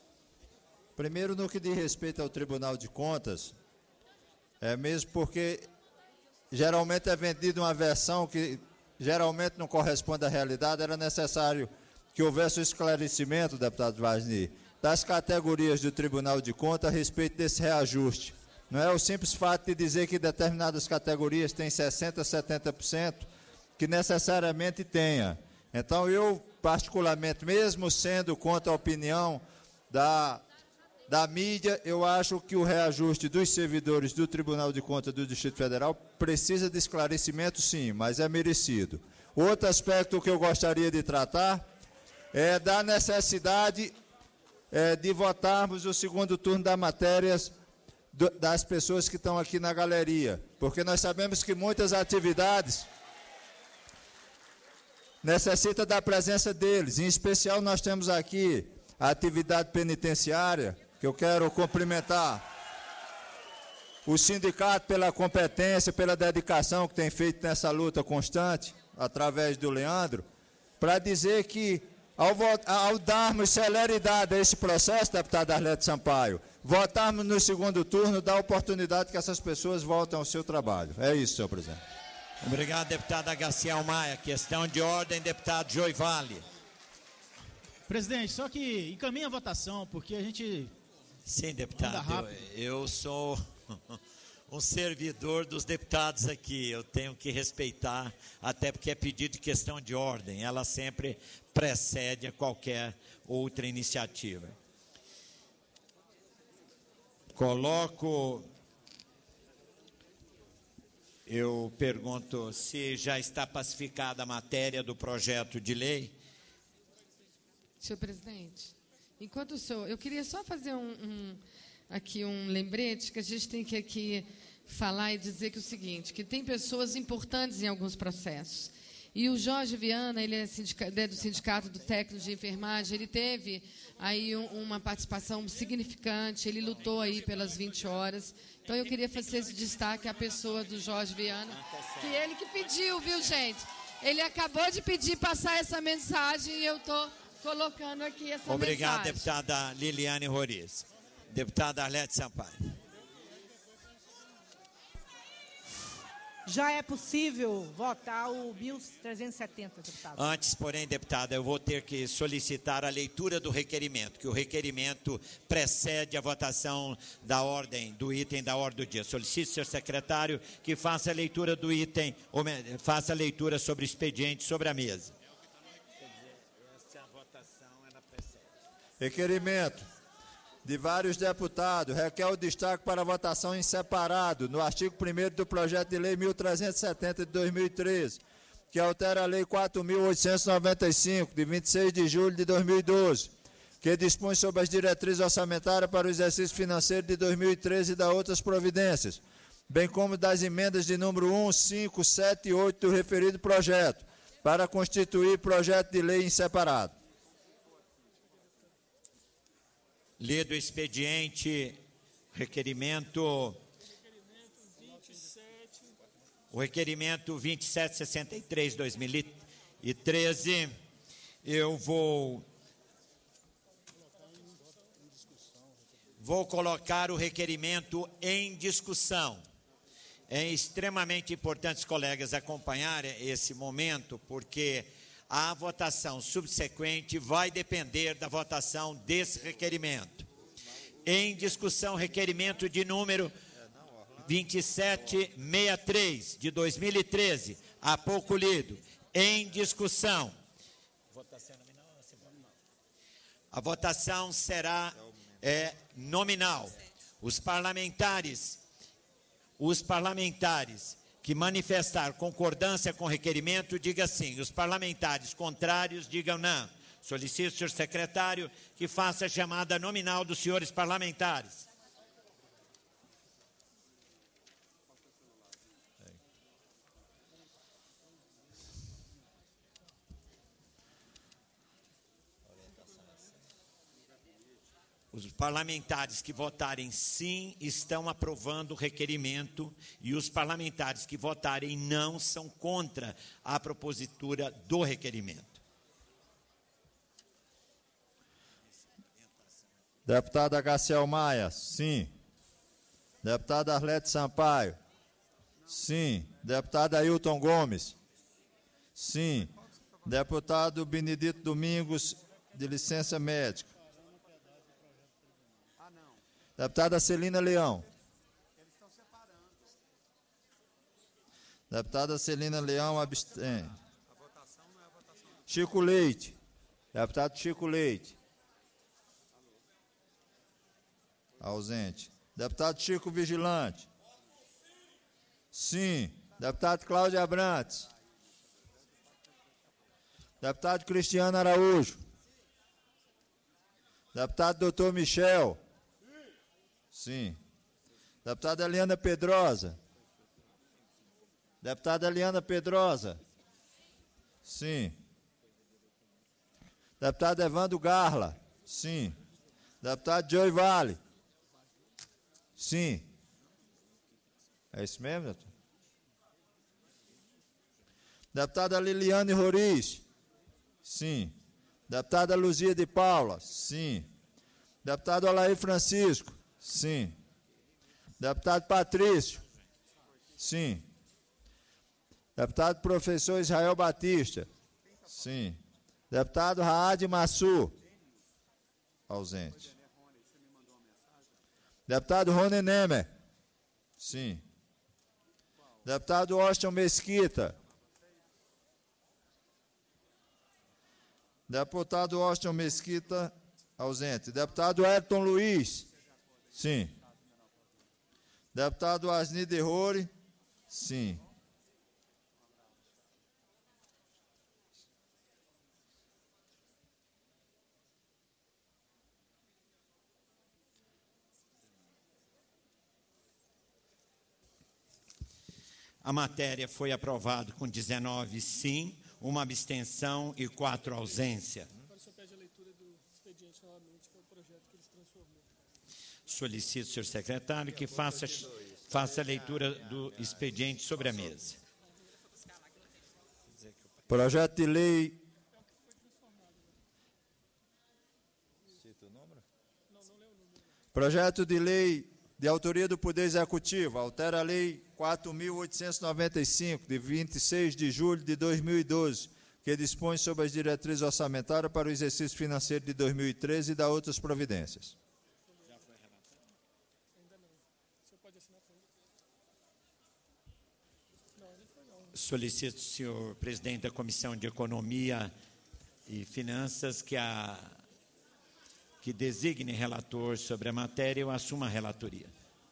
Primeiro, no que diz respeito ao Tribunal de Contas, mesmo porque geralmente é vendida uma versão que geralmente não corresponde à realidade, era necessário que houvesse o esclarecimento, deputado Vasni, das categorias do Tribunal de Contas a respeito desse reajuste. Não é o simples fato de dizer que determinadas categorias têm 60%, 70%, que necessariamente tenha. Então, eu particularmente, mesmo sendo contra a opinião da mídia, eu acho que o reajuste dos servidores do Tribunal de Contas do Distrito Federal precisa de esclarecimento, sim, mas é merecido. Outro aspecto que eu gostaria de tratar é da necessidade de votarmos o segundo turno das matérias das pessoas que estão aqui na galeria, porque nós sabemos que muitas atividades necessitam da presença deles. Em especial, nós temos aqui a atividade penitenciária, que eu quero cumprimentar o sindicato pela competência, pela dedicação que tem feito nessa luta constante, através do Leandro, para dizer que, ao darmos celeridade a esse processo, deputado Arlete Sampaio, votarmos no segundo turno, dá oportunidade que essas pessoas voltem ao seu trabalho. É isso, senhor presidente. Obrigado, deputada Gaciel Maia. Questão de ordem, deputado Joivale. Presidente, só que encaminha a votação, porque a gente... Sim, deputado, eu sou um servidor dos deputados aqui, eu tenho que respeitar, até porque é pedido de questão de ordem, ela sempre precede a qualquer outra iniciativa. Eu pergunto se já está pacificada a matéria do projeto de lei. Senhor presidente, enquanto o senhor... Eu queria só fazer aqui um lembrete, que a gente tem que aqui falar e dizer que é o seguinte, que tem pessoas importantes em alguns processos. E o Jorge Viana, ele é do Sindicato do Técnico de Enfermagem, ele teve aí uma participação significante, ele lutou aí pelas 20 horas. Então, eu queria fazer esse destaque à pessoa do Jorge Viana, que ele que pediu, viu, gente? Ele acabou de pedir passar essa mensagem e eu estou colocando aqui essa mensagem. Obrigado, deputada Liliane Roriz. Deputada Arlete Sampaio. Já é possível votar o 1370, deputado. Antes, porém, deputada, eu vou ter que solicitar a leitura do requerimento, que o requerimento precede a votação da ordem, do item da ordem do dia. Solicito, senhor secretário, que faça a leitura do item, ou faça a leitura sobre o expediente sobre a mesa. Requerimento de vários deputados requer o destaque para votação em separado no artigo 1º do projeto de lei 1370 de 2013, que altera a lei 4.895, de 26 de julho de 2012, que dispõe sobre as diretrizes orçamentárias para o exercício financeiro de 2013 e das outras providências, bem como das emendas de número 1, 5, 7 e 8 do referido projeto, para constituir projeto de lei em separado. Lido o expediente, o requerimento 2763/2013, eu vou colocar o requerimento em discussão. É extremamente importante os colegas acompanharem esse momento, porque a votação subsequente vai depender da votação desse requerimento. Em discussão, requerimento de número 2763, de 2013, há pouco lido. Em discussão. A votação será nominal. Os parlamentares que manifestar concordância com o requerimento, diga sim. Os parlamentares contrários, digam não. Solicito, senhor secretário, que faça a chamada nominal dos senhores parlamentares. Os parlamentares que votarem sim estão aprovando o requerimento e os parlamentares que votarem não são contra a propositura do requerimento. Deputada Gaciel Maia, sim. Deputada Arlete Sampaio, sim. Deputado Ailton Gomes, sim. Deputado Benedito Domingos, de licença médica. Deputada Celina Leão. Deputada Celina Leão, abstém. Chico Leite. Deputado Chico Leite. Ausente. Deputado Chico Vigilante. Sim. Deputado Cláudio Abrantes. Deputado Cristiano Araújo. Deputado Doutor Michel. Sim. Deputada Eliana Pedrosa. Deputada Eliana Pedrosa. Sim. Deputado Evandro Garla. Sim. Deputado Joey Vale. Sim. É isso mesmo, doutor? Deputada Liliane Roriz. Sim. Deputada Luzia de Paula. Sim. Deputado Alair Francisco. Sim. Deputado Patrício. Sim. Deputado Professor Israel Batista. Sim. Deputado Raad Massu. Ausente. Deputado Rony Nemer. Sim. Deputado Austin Mesquita. Deputado Austin Mesquita, ausente. Deputado Ayrton Luiz. Sim. Deputado Asni Derrore. Sim. A matéria foi aprovada com 19 sim, uma abstenção e 4 ausência. Agora o senhor pede a leitura do expediente novamente, que é o projeto que eles transformou. Solicito, senhor secretário, que faça a leitura do expediente sobre a mesa. Projeto de lei. Projeto de lei de autoria do Poder Executivo, altera a Lei 4.895, de 26 de julho de 2012, que dispõe sobre as diretrizes orçamentárias para o exercício financeiro de 2013 e dá outras providências. Já foi relatado? Ainda não. O senhor pode assinar para mim? Não, não foi não. Solicito, senhor presidente da Comissão de Economia e Finanças, que designe relator sobre a matéria e eu assuma a relatoria.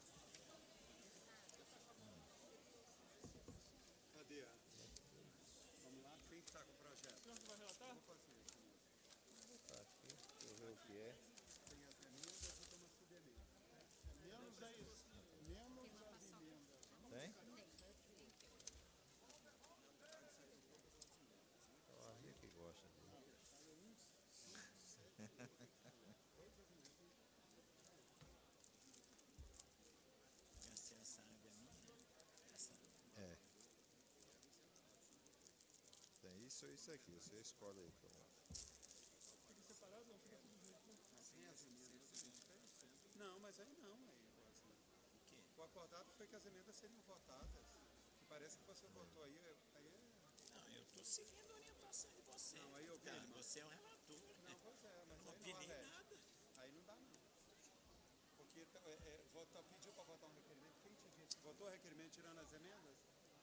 Isso aqui, você escolhe aí. Fica separado, não? Fica tudo junto, né? Assim, as emendas a gente fez? Não, mas aí não. O acordado foi que as emendas seriam votadas. E parece que você votou aí. Não, eu estou seguindo a orientação de você. Não, aí eu você é o relator. Não, pois é, mas não opinei nada. Aí não dá, não. Porque pediu para votar um requerimento. Quem te disse? Votou o requerimento tirando as emendas?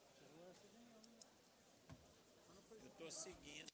Eu estou seguindo.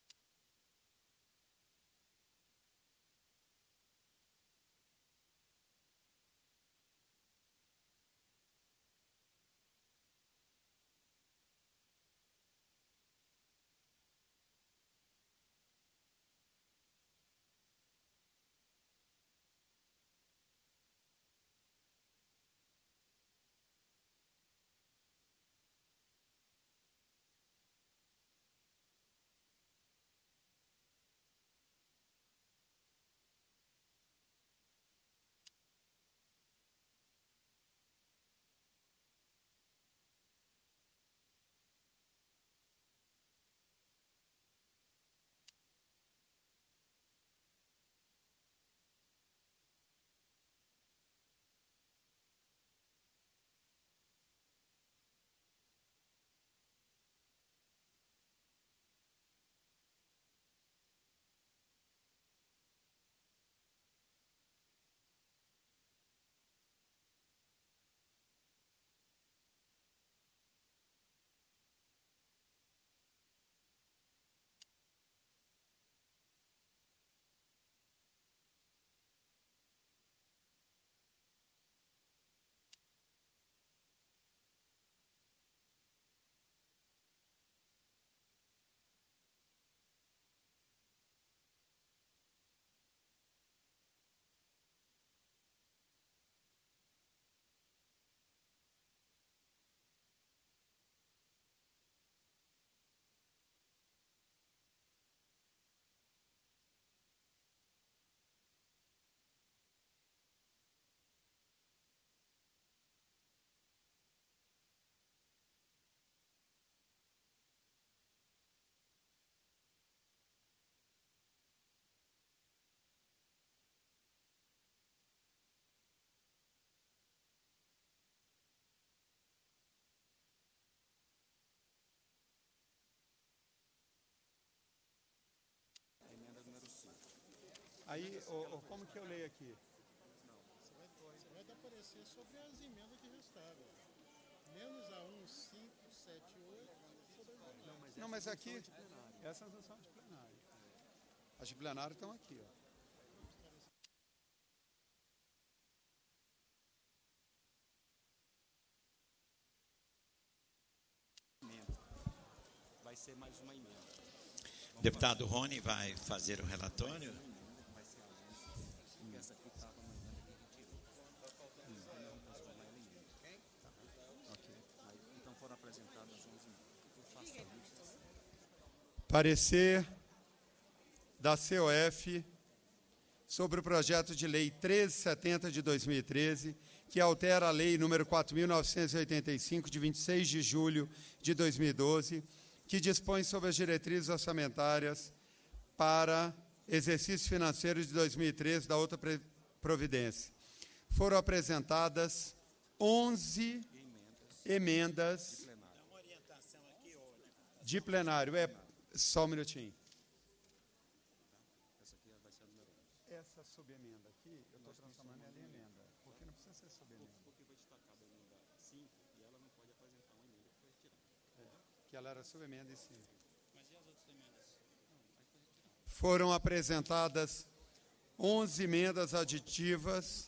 Aí, como que eu leio aqui? Você vai dar parecer sobre as emendas que restaram. Menos a 1, 5, 7, 8. Não, mas aqui, essas não são de plenário. As de plenário estão aqui, ó. Vai ser mais uma emenda. Deputado Rony vai fazer o relatório. Então foram apresentadas 11 emendas. Parecer da COF sobre o projeto de lei 1370 de 2013, que altera a lei número 4.985, de 26 de julho de 2012, que dispõe sobre as diretrizes orçamentárias para exercício financeiro de 2013 da outra providência. Foram apresentadas 11 emendas de plenário. Só um minutinho. Essa subemenda aqui, eu estou transformando ela em emenda, porque não precisa ser subemenda. Porque foi destacada a emenda 5 e ela não pode apresentar uma emenda que foi retirada. Que ela era subemenda em 5. Mas e as outras emendas? Foram apresentadas 11 emendas aditivas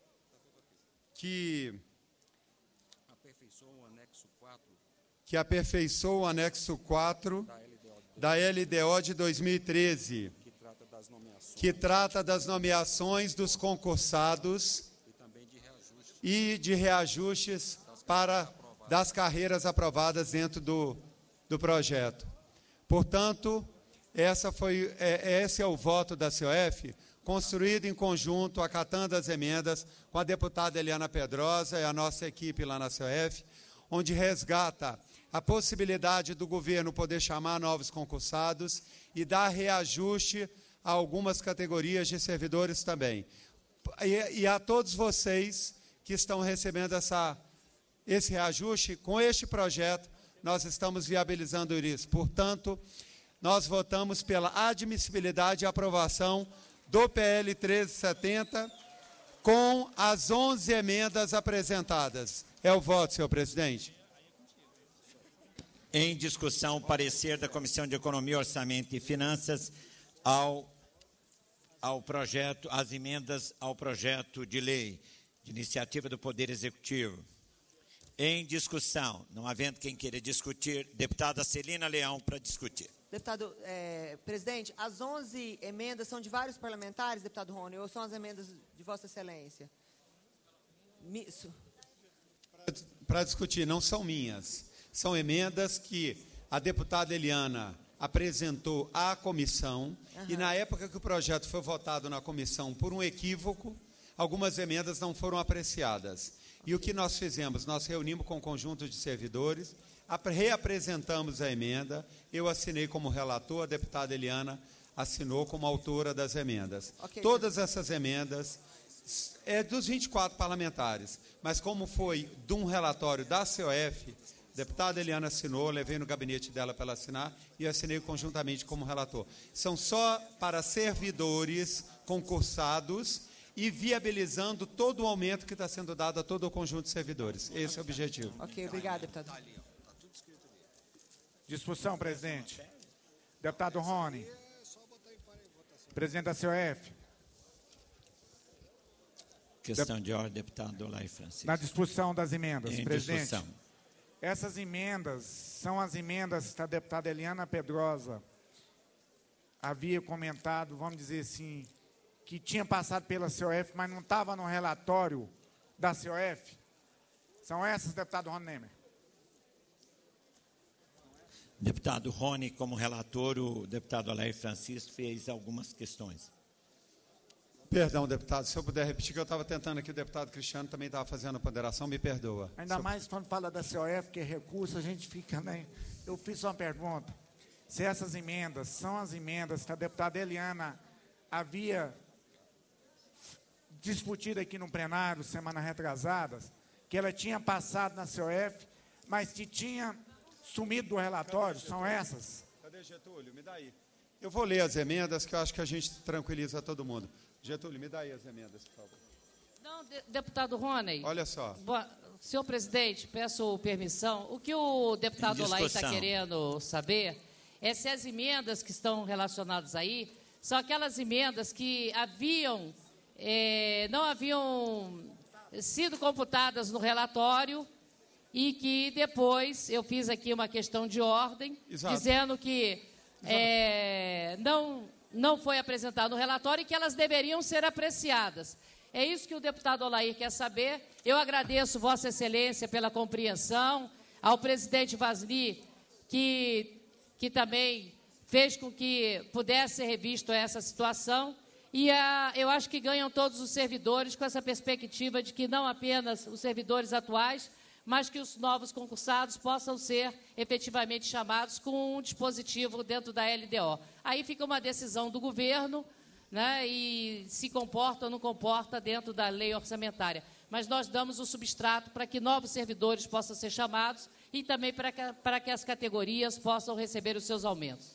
que aperfeiçoam o anexo 4 da LDO de 2013, que trata das nomeações dos concursados e de reajustes das carreiras aprovadas dentro do projeto. Portanto, esse é o voto da COF, construído em conjunto, acatando as emendas com a deputada Eliana Pedrosa e a nossa equipe lá na COF, onde resgata a possibilidade do governo poder chamar novos concursados e dar reajuste a algumas categorias de servidores também. E a todos vocês que estão recebendo esse reajuste, com este projeto, nós estamos viabilizando isso. Portanto, nós votamos pela admissibilidade e aprovação do PL 1370 com as 11 emendas apresentadas. É o voto, senhor presidente. Em discussão, o parecer da Comissão de Economia, Orçamento e Finanças ao projeto, as emendas ao projeto de lei de iniciativa do Poder Executivo. Em discussão, não havendo quem queira discutir, deputada Celina Leão para discutir. Deputado, presidente, as 11 emendas são de vários parlamentares, deputado Rony, ou são as emendas de Vossa Excelência? Para discutir, não são minhas. São emendas que a deputada Eliana apresentou à comissão, e na época que o projeto foi votado na comissão por um equívoco, algumas emendas não foram apreciadas. E o que nós fizemos? Nós reunimos com um conjunto de servidores, reapresentamos a emenda, eu assinei como relator, a deputada Eliana assinou como autora das emendas. Okay, todas essas emendas dos 24 parlamentares, mas como foi de um relatório da COF, a deputada Eliana assinou, levei no gabinete dela para ela assinar e assinei conjuntamente como relator. São só para servidores concursados e viabilizando todo o aumento que está sendo dado a todo o conjunto de servidores. Esse é o objetivo. Ok, obrigado, deputado. Discussão, presidente. Deputado Rony. Presidente da COF. Questão de ordem, deputado Olay Francisco. Na discussão das emendas, em presidente. Discussão. Essas emendas são as emendas que a deputada Eliana Pedrosa havia comentado, vamos dizer assim, que tinha passado pela COF, mas não estava no relatório da COF. São essas, deputado Rony Nemer. Deputado Rony, como relator, o deputado Olay Francisco fez algumas questões. Perdão, deputado, se eu puder repetir, que eu estava tentando aqui, o deputado Cristiano também estava fazendo a ponderação, me perdoa. Ainda mais quando fala da COF, que é recurso, a gente fica, né? Eu fiz uma pergunta. Se essas emendas são as emendas que a deputada Eliana havia discutido aqui no plenário, semanas retrasadas, que ela tinha passado na COF, mas que tinha sumido do relatório, são essas? Cadê Getúlio? Me dá aí. Eu vou ler as emendas, que eu acho que a gente tranquiliza todo mundo. Getúlio, me dá aí as emendas, por favor. Não, deputado Rony. Olha só. Senhor presidente, peço permissão. O que o deputado Olaí está querendo saber é se as emendas que estão relacionadas aí são aquelas emendas que não haviam sido computadas no relatório e que depois eu fiz aqui uma questão de ordem, dizendo que não foi apresentado no relatório e que elas deveriam ser apreciadas. É isso que o deputado Olaí quer saber. Eu agradeço Vossa Excelência pela compreensão, ao presidente Vasni, que também fez com que pudesse ser revisto essa situação. E eu acho que ganham todos os servidores com essa perspectiva de que não apenas os servidores atuais, mas que os novos concursados possam ser efetivamente chamados com um dispositivo dentro da LDO. Aí fica uma decisão do governo, né, e se comporta ou não comporta dentro da lei orçamentária. Mas nós damos o substrato para que novos servidores possam ser chamados e também para que as categorias possam receber os seus aumentos.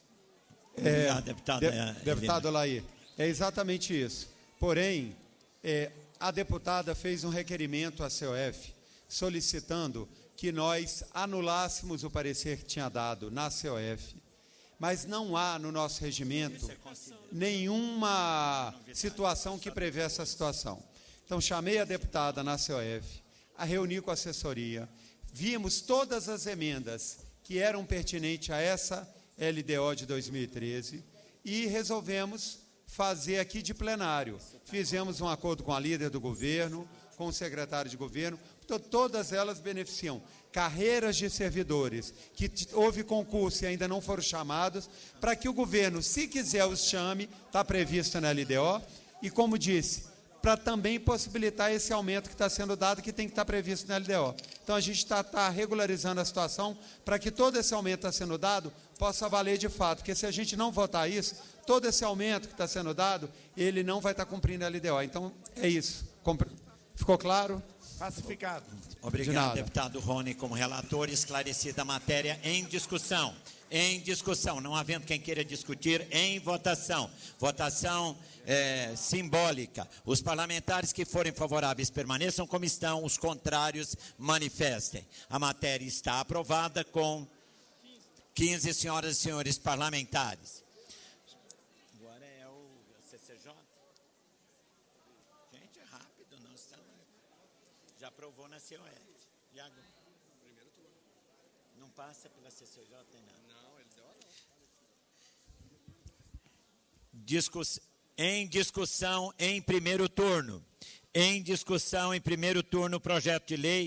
Deputado Olaí, é exatamente isso. Porém, a deputada fez um requerimento à COF solicitando que nós anulássemos o parecer que tinha dado na COF. Mas não há no nosso regimento nenhuma situação que prevê essa situação. Então, chamei a deputada na COF, a reuni com a assessoria, vimos todas as emendas que eram pertinentes a essa LDO de 2013 e resolvemos fazer aqui de plenário. Fizemos um acordo com a líder do governo, com o secretário de governo, todas elas beneficiam carreiras de servidores que houve concurso e ainda não foram chamados, para que o governo, se quiser, os chame, está previsto na LDO, e como disse, para também possibilitar esse aumento que está sendo dado, que tem que estar previsto na LDO. Então a gente está regularizando a situação para que todo esse aumento que está sendo dado possa valer de fato, porque se a gente não votar isso, todo esse aumento que está sendo dado, ele não vai estar cumprindo a LDO. Então é isso. Ficou claro? Pacificado. Obrigado, deputado Rony, como relator, esclarecida a matéria em discussão. Em discussão, não havendo quem queira discutir, em votação. Votação simbólica. Os parlamentares que forem favoráveis permaneçam como estão, os contrários manifestem. A matéria está aprovada com 15 senhoras e senhores parlamentares. Agora é o CCJ. Gente, é rápido, não estamos... Já aprovou na COE. Iago. Primeiro turno. Não passa pela CCJ, tem nada. Não, ele deu a nota. Em discussão em primeiro turno. Em discussão em primeiro turno, projeto de lei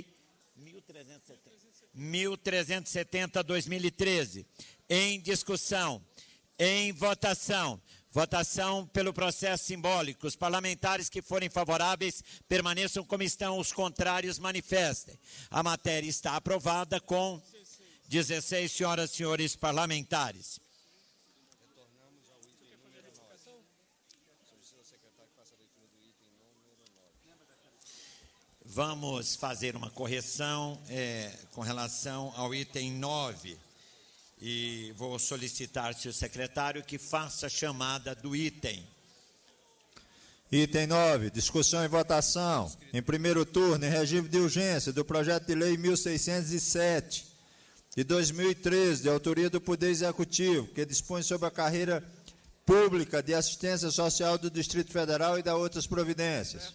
1370/2013. Em discussão. Em votação. Votação pelo processo simbólico. Os parlamentares que forem favoráveis permaneçam como estão, os contrários manifestem. A matéria está aprovada com 16 senhoras e senhores parlamentares. Retornamos ao item número 9. Solicito ao secretário que faça a leitura do item número 9. Vamos fazer uma correção com relação ao item 9. E vou solicitar, senhor secretário, que faça a chamada do item. Item 9, discussão e votação, em primeiro turno, em regime de urgência, do projeto de lei 1607, de 2013, de autoria do Poder Executivo, que dispõe sobre a carreira pública de assistência social do Distrito Federal e da outras providências.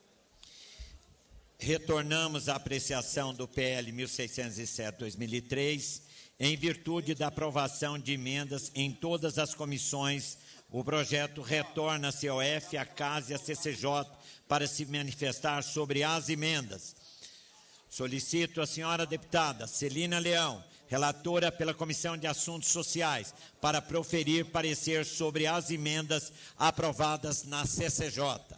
Retornamos à apreciação do PL 1607/2003, em virtude da aprovação de emendas em todas as comissões. O projeto retorna a COF, a CAS e a CCJ para se manifestar sobre as emendas. Solicito a senhora deputada Celina Leão, relatora pela Comissão de Assuntos Sociais, para proferir parecer sobre as emendas aprovadas na CCJ.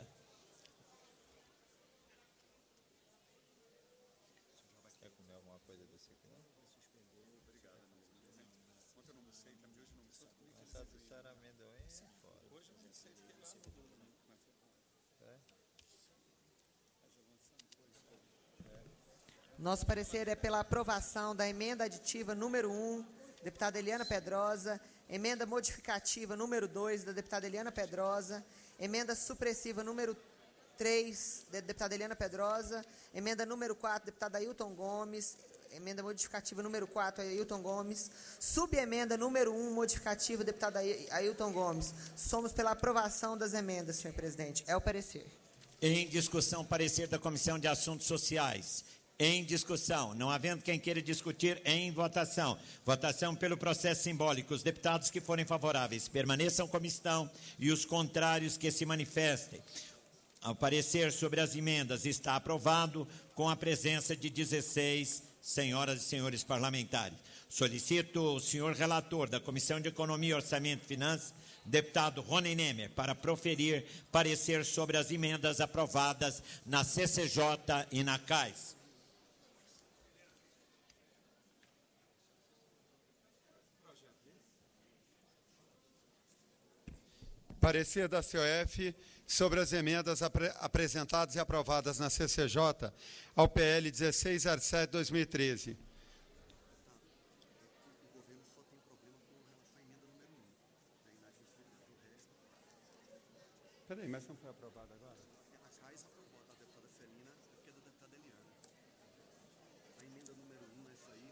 Nosso parecer é pela aprovação da emenda aditiva número 1, deputada Eliana Pedrosa, Emenda modificativa número 2, da deputada Eliana Pedrosa. Emenda supressiva número 3, da deputada Eliana Pedrosa. Emenda número 4, deputada Ailton Gomes. Emenda modificativa número 4, Ailton Gomes. Subemenda número 1, modificativa, deputada Ailton Gomes. Somos pela aprovação das emendas, senhor presidente. É o parecer. Em discussão, parecer da Comissão de Assuntos Sociais. Em discussão, não havendo quem queira discutir, em votação. Votação pelo processo simbólico. Os deputados que forem favoráveis permaneçam como estão e os contrários que se manifestem. Ao parecer sobre as emendas está aprovado com a presença de 16 senhoras e senhores parlamentares. Solicito o senhor relator da Comissão de Economia, Orçamento e Finanças, deputado Rony Nemer, para proferir parecer sobre as emendas aprovadas na CCJ e na CAIS. Parecer da COF sobre as emendas apresentadas e aprovadas na CCJ ao PL 1607/2013. Peraí, mas não foi aprovado agora? A CAIS aprovou, da deputada Celina, porque é da deputada Eliana. A emenda número 1, essa aí,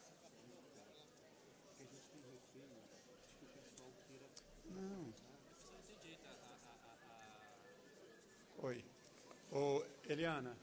que a gente tem receio de que o pessoal queira... Não. Oi. Ô, Eliana.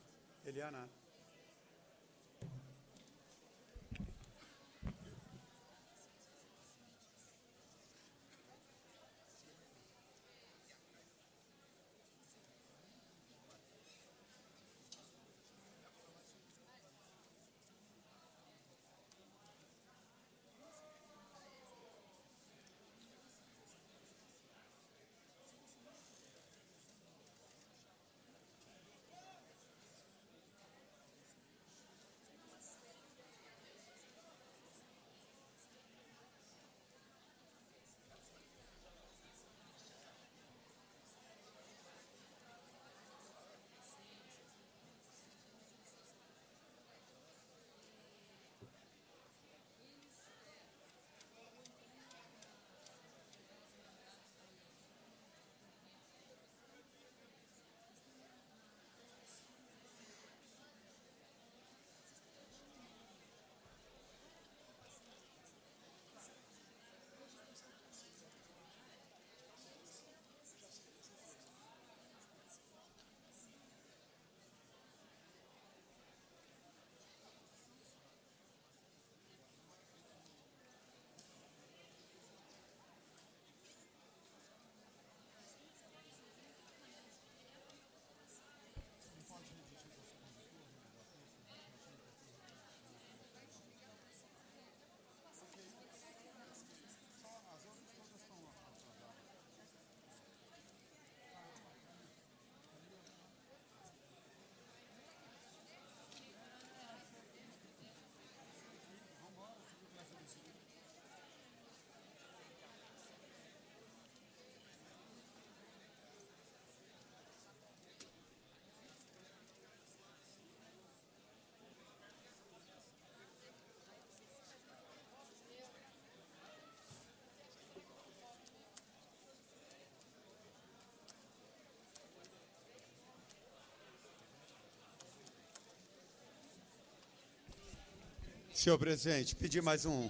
Senhor presidente, pedi mais um.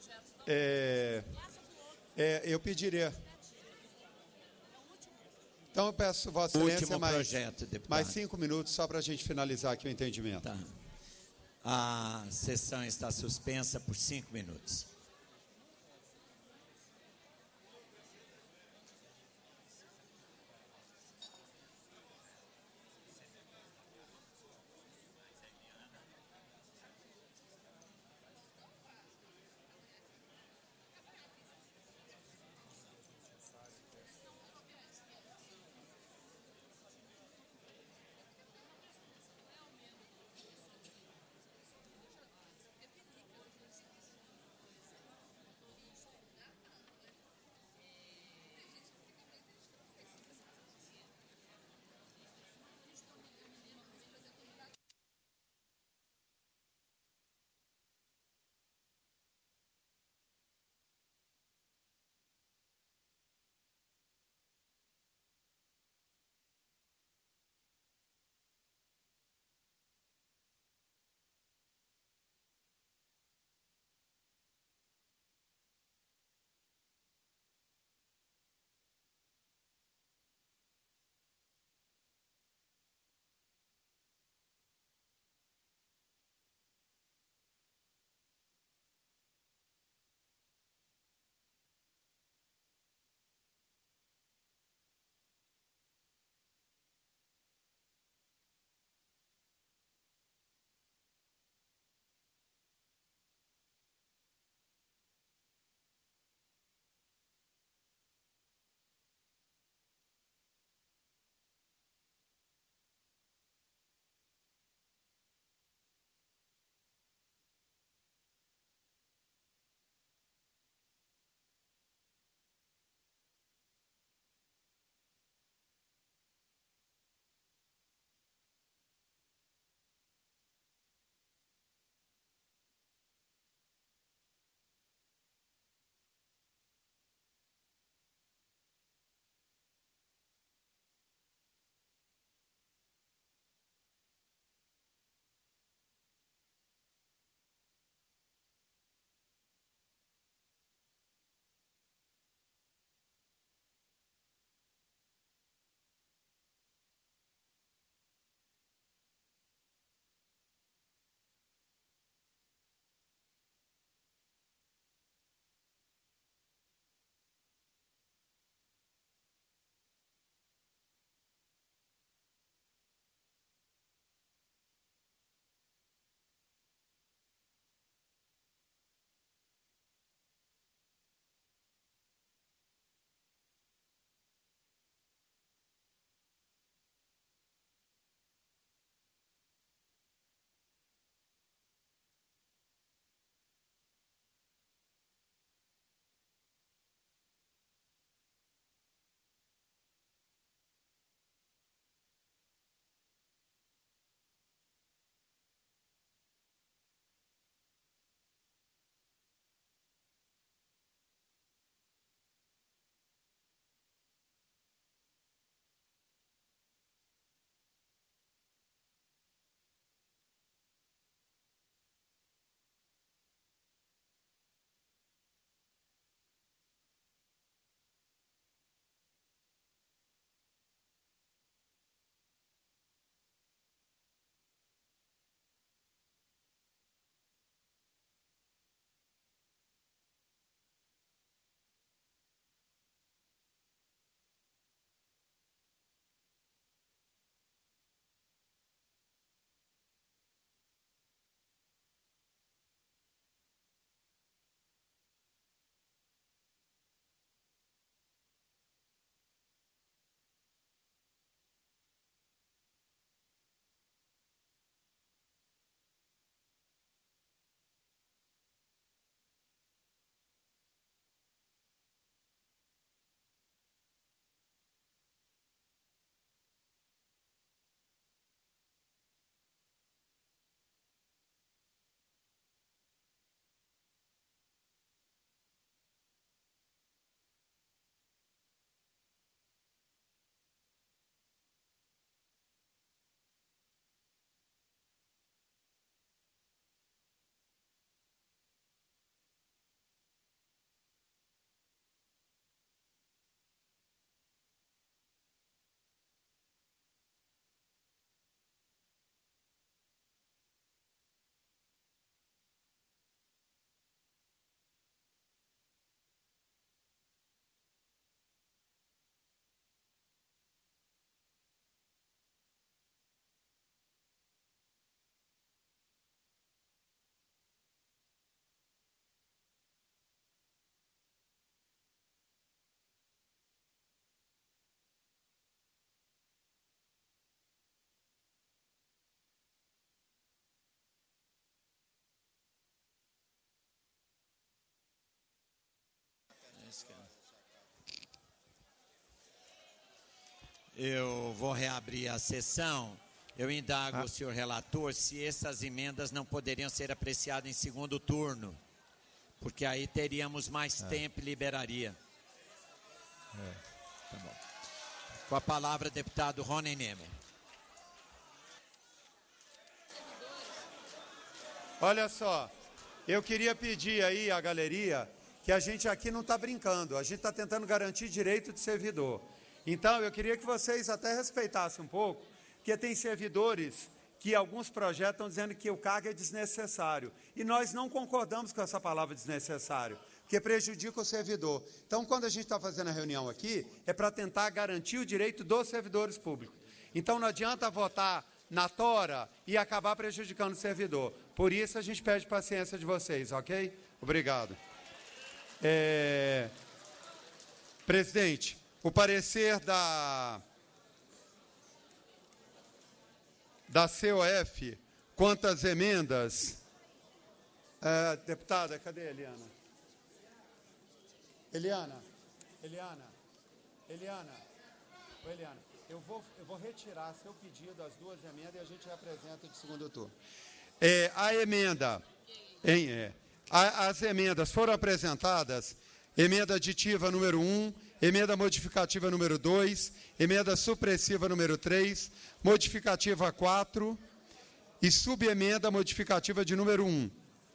Eu pediria. Então eu peço Vossa Excelência mais 5 minutos só para a gente finalizar aqui o entendimento. Tá. A sessão está suspensa por 5 minutos. Eu vou reabrir a sessão. Eu indago o senhor relator se essas emendas não poderiam ser apreciadas em segundo turno, porque aí teríamos mais tempo e liberaria. Tá bom. Com a palavra, deputado Rony Nemer. Olha só, eu queria pedir aí à galeria que a gente aqui não está brincando, a gente está tentando garantir direito de servidor. Então, eu queria que vocês até respeitassem um pouco, porque tem servidores que alguns projetos estão dizendo que o cargo é desnecessário. E nós não concordamos com essa palavra desnecessário, porque prejudica o servidor. Então, quando a gente está fazendo a reunião aqui, é para tentar garantir o direito dos servidores públicos. Então, não adianta votar na tora e acabar prejudicando o servidor. Por isso, a gente pede paciência de vocês, ok? Obrigado. Presidente, o parecer da COF quanto às emendas... deputada, cadê a Eliana? Eliana. Oi, Eliana. Eu vou retirar seu pedido, as duas emendas, e a gente representa de segundo turno. A emenda... As emendas foram apresentadas, emenda aditiva número 1, emenda modificativa número 2, emenda supressiva número 3, modificativa 4 e subemenda modificativa de número 1.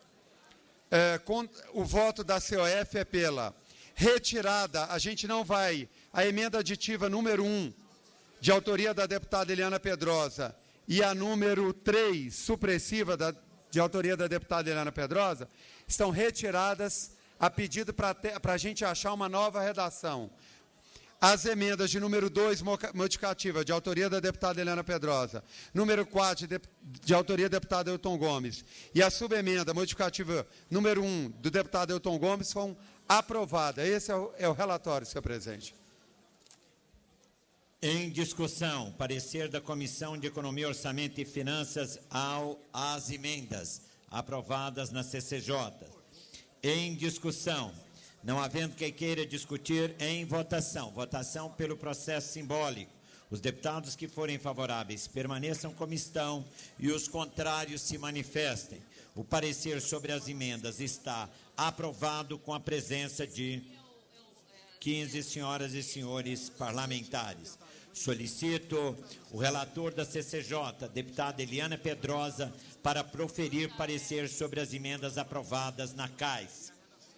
O voto da COF é pela retirada, a gente não vai, a emenda aditiva número 1, de autoria da deputada Eliana Pedrosa, e a número 3, supressiva, de autoria da deputada Eliana Pedrosa, estão retiradas a pedido para a gente achar uma nova redação. As emendas de número 2, modificativa, de autoria da deputada Eliana Pedrosa, número 4, de autoria do deputado Elton Gomes, e a subemenda modificativa número 1, do deputado Elton Gomes, são aprovadas. Esse é o relatório, senhor presidente. Em discussão, parecer da Comissão de Economia, Orçamento e Finanças às emendas aprovadas na CCJ. Em discussão, não havendo quem queira discutir, em votação. Votação pelo processo simbólico. Os deputados que forem favoráveis permaneçam como estão e os contrários se manifestem. O parecer sobre as emendas está aprovado com a presença de 15 senhoras e senhores parlamentares. Solicito o relator da CCJ, deputada Eliana Pedrosa, para proferir parecer sobre as emendas aprovadas na CAIS.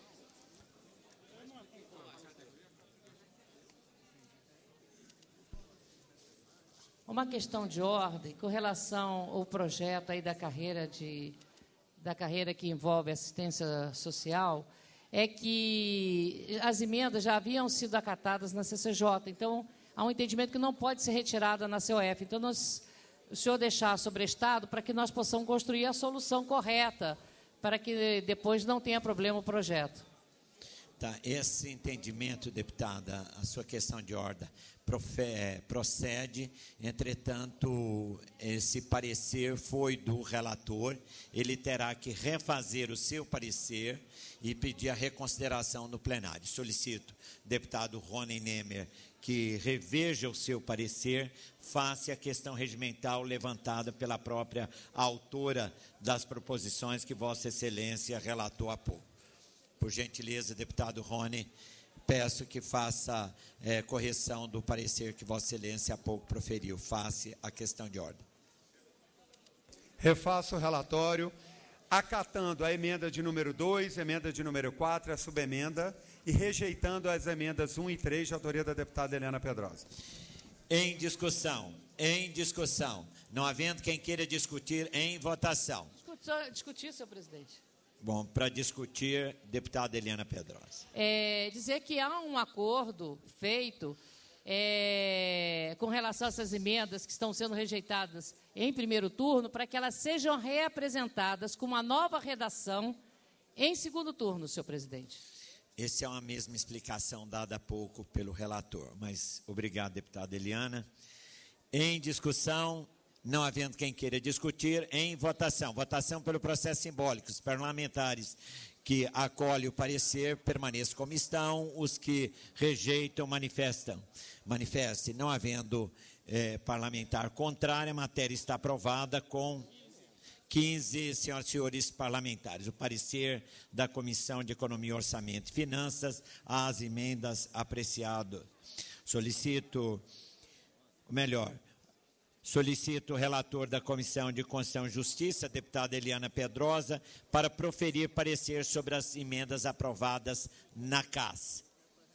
Uma questão de ordem com relação ao projeto aí da carreira que envolve assistência social, é que as emendas já haviam sido acatadas na CCJ, então há um entendimento que não pode ser retirada na COF. Então, o senhor deixar sobrestado para que nós possamos construir a solução correta, para que depois não tenha problema o projeto. Tá, esse entendimento, deputada, a sua questão de ordem procede, entretanto, esse parecer foi do relator, ele terá que refazer o seu parecer e pedir a reconsideração no plenário. Solicito, deputado Rony Nemer, que reveja o seu parecer face à questão regimental levantada pela própria autora das proposições que Vossa Excelência relatou há pouco. Por gentileza, deputado Rony, peço que faça correção do parecer que Vossa Excelência há pouco proferiu, face à questão de ordem. Refaço o relatório, acatando a emenda de número 2, emenda de número 4, a subemenda, e rejeitando as emendas 1 e 3, de autoria da deputada Eliana Pedrosa. Em discussão, não havendo quem queira discutir, em votação. Discutir, senhor presidente. Bom, para discutir, deputada Eliana Pedrosa. Dizer que há um acordo feito com relação a essas emendas que estão sendo rejeitadas em primeiro turno, para que elas sejam reapresentadas com uma nova redação em segundo turno, senhor presidente. Essa é uma mesma explicação dada há pouco pelo relator, mas obrigado, deputada Eliana. Em discussão, não havendo quem queira discutir, em votação. Votação pelo processo simbólico. Os parlamentares que acolhem o parecer permaneçam como estão, os que rejeitam manifestem. Não havendo parlamentar contrário, a matéria está aprovada com 15 senhoras e senhores parlamentares. O parecer da Comissão de Economia, Orçamento e Finanças às emendas apreciado. Solicito o relator da Comissão de Constituição e Justiça, deputada Eliana Pedrosa, para proferir parecer sobre as emendas aprovadas na CAS.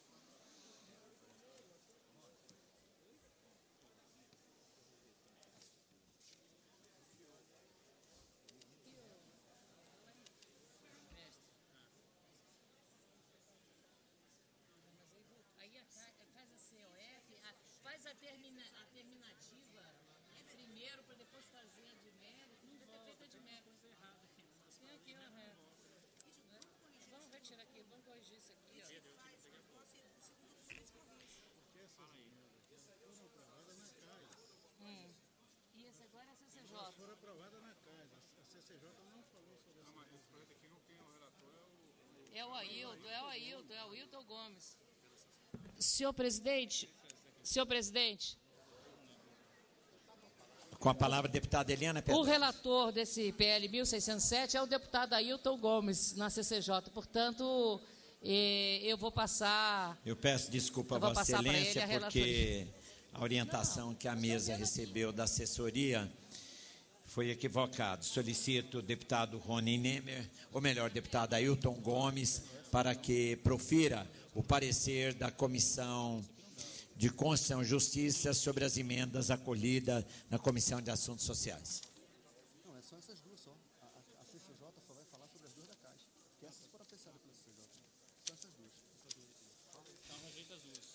É o Ailton Gomes. Senhor presidente. Com a palavra, a deputada Eliana Pedrosa. O relator desse PL 1607 é o deputado Ailton Gomes, na CCJ. Portanto, eu vou passar... Eu peço desculpa a Vossa Excelência, porque a orientação que a mesa recebeu da assessoria foi equivocado. Solicito o deputado Rony Nemer, ou melhor, deputado Ailton Gomes, para que profira o parecer da Comissão de Constituição e Justiça sobre as emendas acolhidas na Comissão de Assuntos Sociais. Não, é só essas duas só. A CCJ só vai falar sobre as duas da Caixa, que essas foram apreciadas pela CCJ. Só essas duas. Então, rejeita as duas.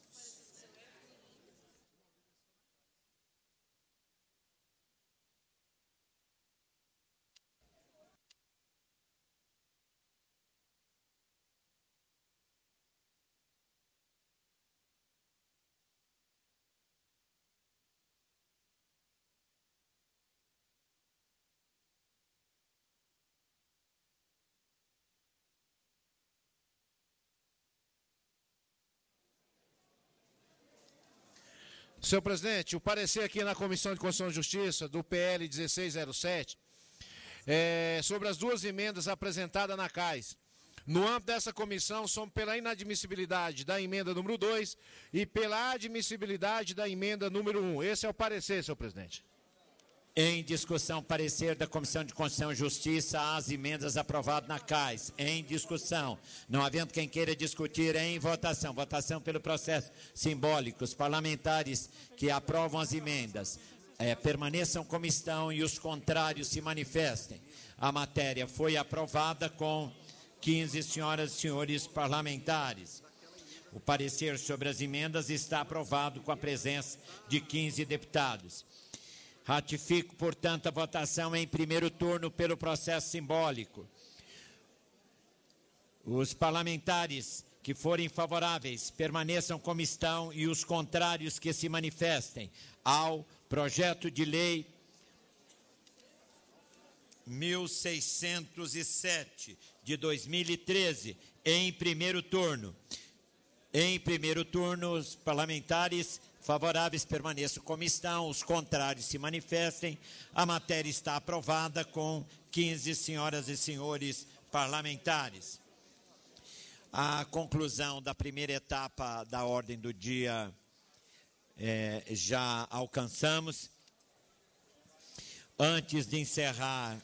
Senhor presidente, o parecer aqui na Comissão de Constituição e Justiça do PL 1607 sobre as duas emendas apresentadas na CAS. No âmbito dessa comissão, somos pela inadmissibilidade da emenda número 2 e pela admissibilidade da emenda número 1. Esse é o parecer, senhor presidente. Em discussão, parecer da Comissão de Constituição e Justiça às emendas aprovadas na CAS. Em discussão. Não havendo quem queira discutir, em votação. Votação pelo processo simbólico. Os parlamentares que aprovam as emendas permaneçam como estão e os contrários se manifestem. A matéria foi aprovada com 15 senhoras e senhores parlamentares. O parecer sobre as emendas está aprovado com a presença de 15 deputados. Ratifico, portanto, a votação em primeiro turno pelo processo simbólico. Os parlamentares que forem favoráveis permaneçam como estão e os contrários que se manifestem ao projeto de lei 1607 de 2013 em primeiro turno. Em primeiro turno, os parlamentares favoráveis permaneçam como estão, os contrários se manifestem. A matéria está aprovada com 15 senhoras e senhores parlamentares. A conclusão da primeira etapa da ordem do dia já alcançamos. Antes de encerrar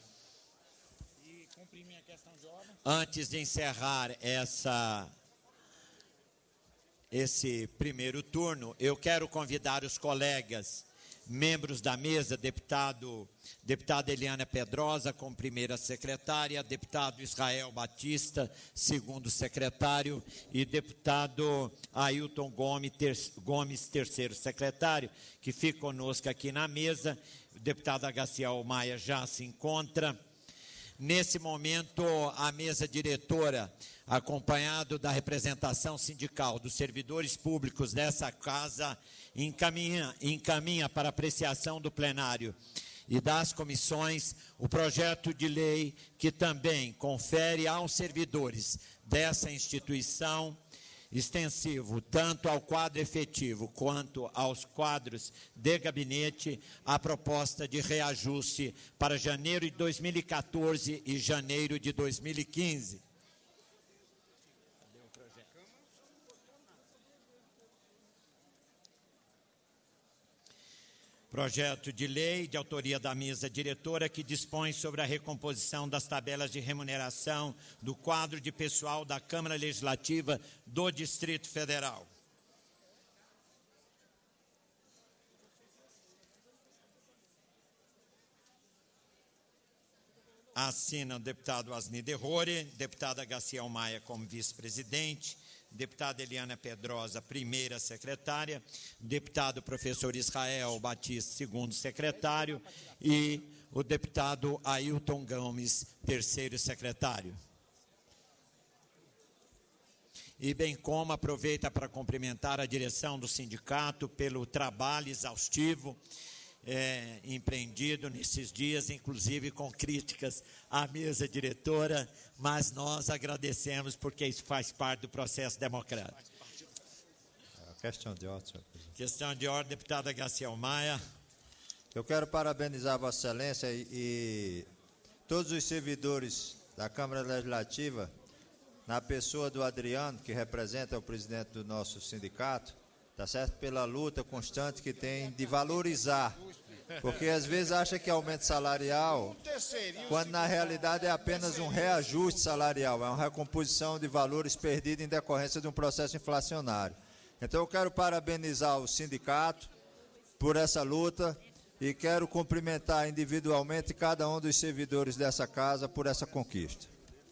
esse primeiro turno, eu quero convidar os colegas, membros da mesa, deputada Eliana Pedrosa, como primeira secretária, deputado Israel Batista, segundo secretário, e deputado Ailton Gomes, terceiro secretário, que fica conosco aqui na mesa. O deputado Agaciel Maia já se encontra. Nesse momento, a mesa diretora, acompanhado da representação sindical dos servidores públicos dessa casa, encaminha para apreciação do plenário e das comissões o projeto de lei que também confere aos servidores dessa instituição extensivo tanto ao quadro efetivo quanto aos quadros de gabinete a proposta de reajuste para janeiro de 2014 e janeiro de 2015. Projeto de lei de autoria da mesa diretora que dispõe sobre a recomposição das tabelas de remuneração do quadro de pessoal da Câmara Legislativa do Distrito Federal. Assina o deputado Asni Derrore, deputada Gaciel Maia como vice-presidente, deputada Eliana Pedrosa, primeira secretária, deputado professor Israel Batista, segundo secretário, e o deputado Ailton Gomes, terceiro secretário. E bem como aproveita para cumprimentar a direção do sindicato pelo trabalho exaustivo empreendido nesses dias, inclusive com críticas à mesa diretora, mas nós agradecemos porque isso faz parte do processo democrático. Questão de ordem, senhor presidente. Questão de ordem, deputada Gaciel Maia. Eu quero parabenizar Vossa Excelência e todos os servidores da Câmara Legislativa, na pessoa do Adriano, que representa o presidente do nosso sindicato, tá certo? Pela luta constante que tem de valorizar, porque às vezes acha que aumento salarial, quando na realidade é apenas um reajuste salarial, é uma recomposição de valores perdidos em decorrência de um processo inflacionário. Então eu quero parabenizar o sindicato por essa luta e quero cumprimentar individualmente cada um dos servidores dessa casa por essa conquista.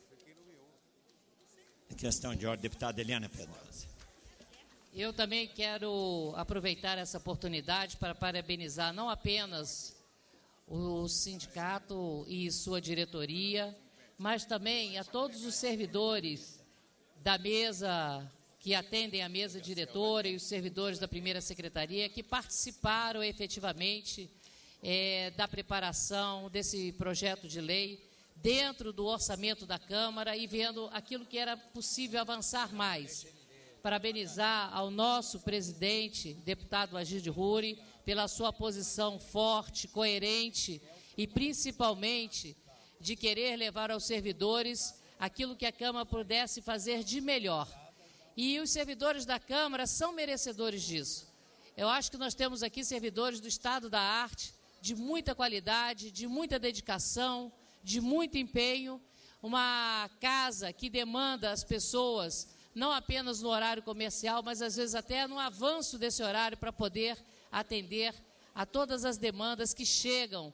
Questão de ordem, deputada Eliana Pedrosa. Eu também quero aproveitar essa oportunidade para parabenizar não apenas o sindicato e sua diretoria, mas também a todos os servidores da mesa, que atendem a mesa diretora e os servidores da primeira secretaria que participaram efetivamente da preparação desse projeto de lei dentro do orçamento da Câmara e vendo aquilo que era possível avançar mais. Parabenizar ao nosso presidente, deputado Agir Ruri, pela sua posição forte, coerente e principalmente de querer levar aos servidores aquilo que a Câmara pudesse fazer de melhor. E os servidores da Câmara são merecedores disso. Eu acho que nós temos aqui servidores do estado da arte, de muita qualidade, de muita dedicação, de muito empenho, uma casa que demanda as pessoas não apenas no horário comercial, mas às vezes até no avanço desse horário para poder atender a todas as demandas que chegam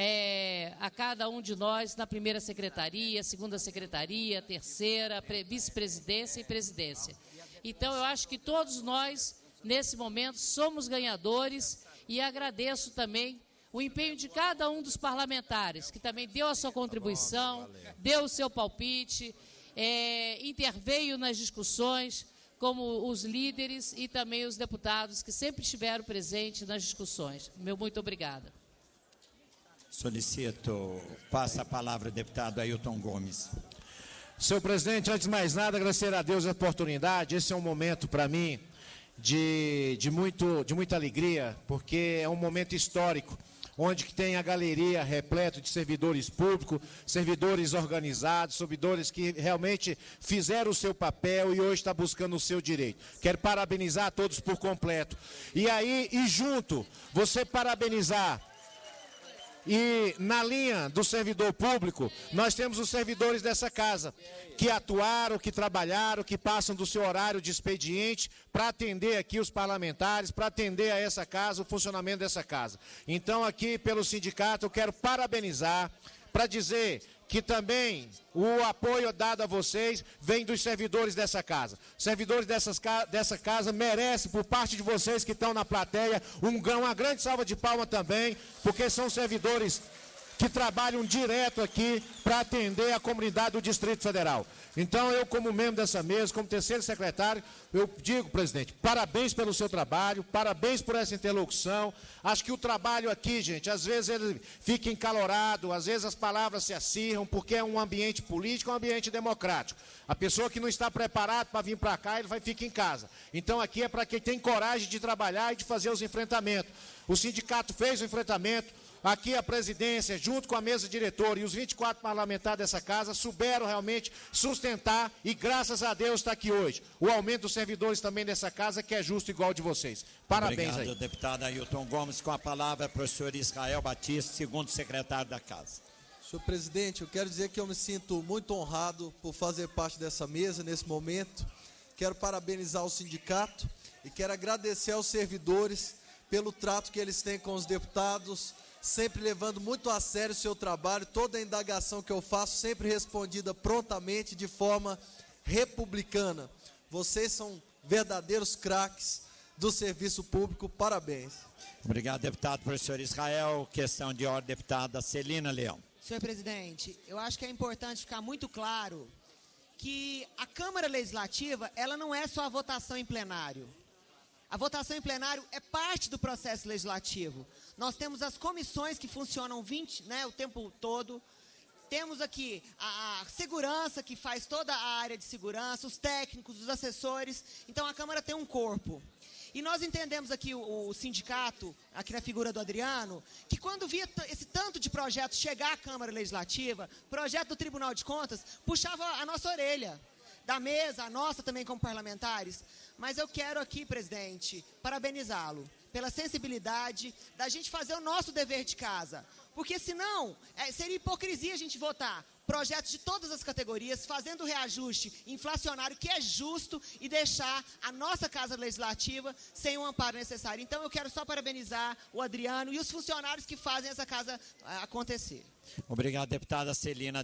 a cada um de nós na primeira secretaria, segunda secretaria, terceira, vice-presidência e presidência. Então, eu acho que todos nós, nesse momento, somos ganhadores e agradeço também o empenho de cada um dos parlamentares, que também deu a sua contribuição, deu o seu palpite, interveio nas discussões, como os líderes e também os deputados que sempre estiveram presentes nas discussões. Muito obrigada. Solicito, passa a palavra ao deputado Ailton Gomes. Senhor presidente, antes de mais nada, agradecer a Deus a oportunidade. Esse é um momento para mim de muita alegria, porque é um momento histórico, onde que tem a galeria repleta de servidores públicos, servidores organizados, servidores que realmente fizeram o seu papel e hoje está buscando o seu direito. Quero parabenizar a todos por completo. E junto, você parabenizar. E na linha do servidor público, nós temos os servidores dessa casa, que atuaram, que trabalharam, que passam do seu horário de expediente para atender aqui os parlamentares, para atender a essa casa, o funcionamento dessa casa. Então aqui pelo sindicato eu quero parabenizar, para dizer que também o apoio dado a vocês vem dos servidores dessa casa. Os servidores dessa casa merecem, por parte de vocês que estão na plateia, uma grande salva de palmas também, porque são servidores que trabalham direto aqui para atender a comunidade do Distrito Federal. Então, eu, como membro dessa mesa, como terceiro secretário, eu digo, presidente, parabéns pelo seu trabalho, parabéns por essa interlocução. Acho que o trabalho aqui, gente, às vezes ele fica encalorado, às vezes as palavras se acirram, porque é um ambiente político, é um ambiente democrático. A pessoa que não está preparada para vir para cá, ele vai ficar em casa. Então, aqui é para quem tem coragem de trabalhar e de fazer os enfrentamentos. O sindicato fez o enfrentamento. Aqui a presidência, junto com a mesa diretora e os 24 parlamentares dessa casa, souberam realmente sustentar e, graças a Deus, está aqui hoje. O aumento dos servidores também dessa casa, que é justo igual de vocês. Parabéns. Obrigado, deputado Ailton Gomes. Com a palavra, professor Israel Batista, segundo secretário da casa. Senhor presidente, eu quero dizer que eu me sinto muito honrado por fazer parte dessa mesa nesse momento. Quero parabenizar o sindicato e quero agradecer aos servidores pelo trato que eles têm com os deputados, sempre levando muito a sério o seu trabalho. Toda a indagação que eu faço sempre respondida prontamente, de forma republicana. Vocês são verdadeiros craques do serviço público. Parabéns. Obrigado, deputado professor Israel. Questão de ordem, deputada Celina Leão. Senhor presidente, eu acho que é importante ficar muito claro que a Câmara Legislativa, ela não é só a votação em plenário. A votação em plenário é parte do processo legislativo. Nós temos as comissões que funcionam o tempo todo. Temos aqui a segurança, que faz toda a área de segurança, os técnicos, os assessores. Então, a Câmara tem um corpo. E nós entendemos aqui o sindicato, aqui na figura do Adriano, que quando via esse tanto de projetos chegar à Câmara Legislativa, projeto do Tribunal de Contas, puxava a nossa orelha, da mesa, a nossa também como parlamentares. Mas eu quero aqui, presidente, parabenizá-lo pela sensibilidade da gente fazer o nosso dever de casa. Porque senão, seria hipocrisia a gente votar projetos de todas as categorias, fazendo o reajuste inflacionário, que é justo, e deixar a nossa Casa Legislativa sem o amparo necessário. Então, eu quero só parabenizar o Adriano e os funcionários que fazem essa casa acontecer. Obrigado, deputada Celina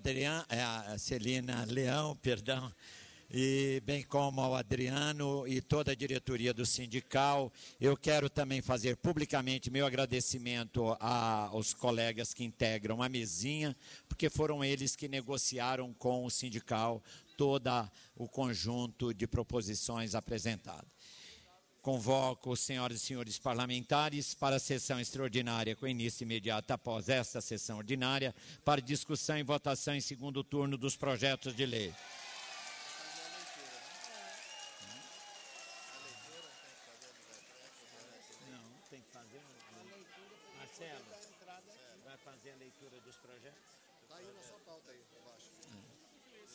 Leão, e bem como ao Adriano e toda a diretoria do sindical. Eu quero também fazer publicamente meu agradecimento aos colegas que integram a mesinha, porque foram eles que negociaram com o sindical todo o conjunto de proposições apresentadas. Convoco os senhoras e senhores parlamentares para a sessão extraordinária com início imediato após esta sessão ordinária para discussão e votação em segundo turno dos projetos de lei. Marcelo, vai fazer a leitura dos projetos? Está aí na sua pauta aí, eu acho.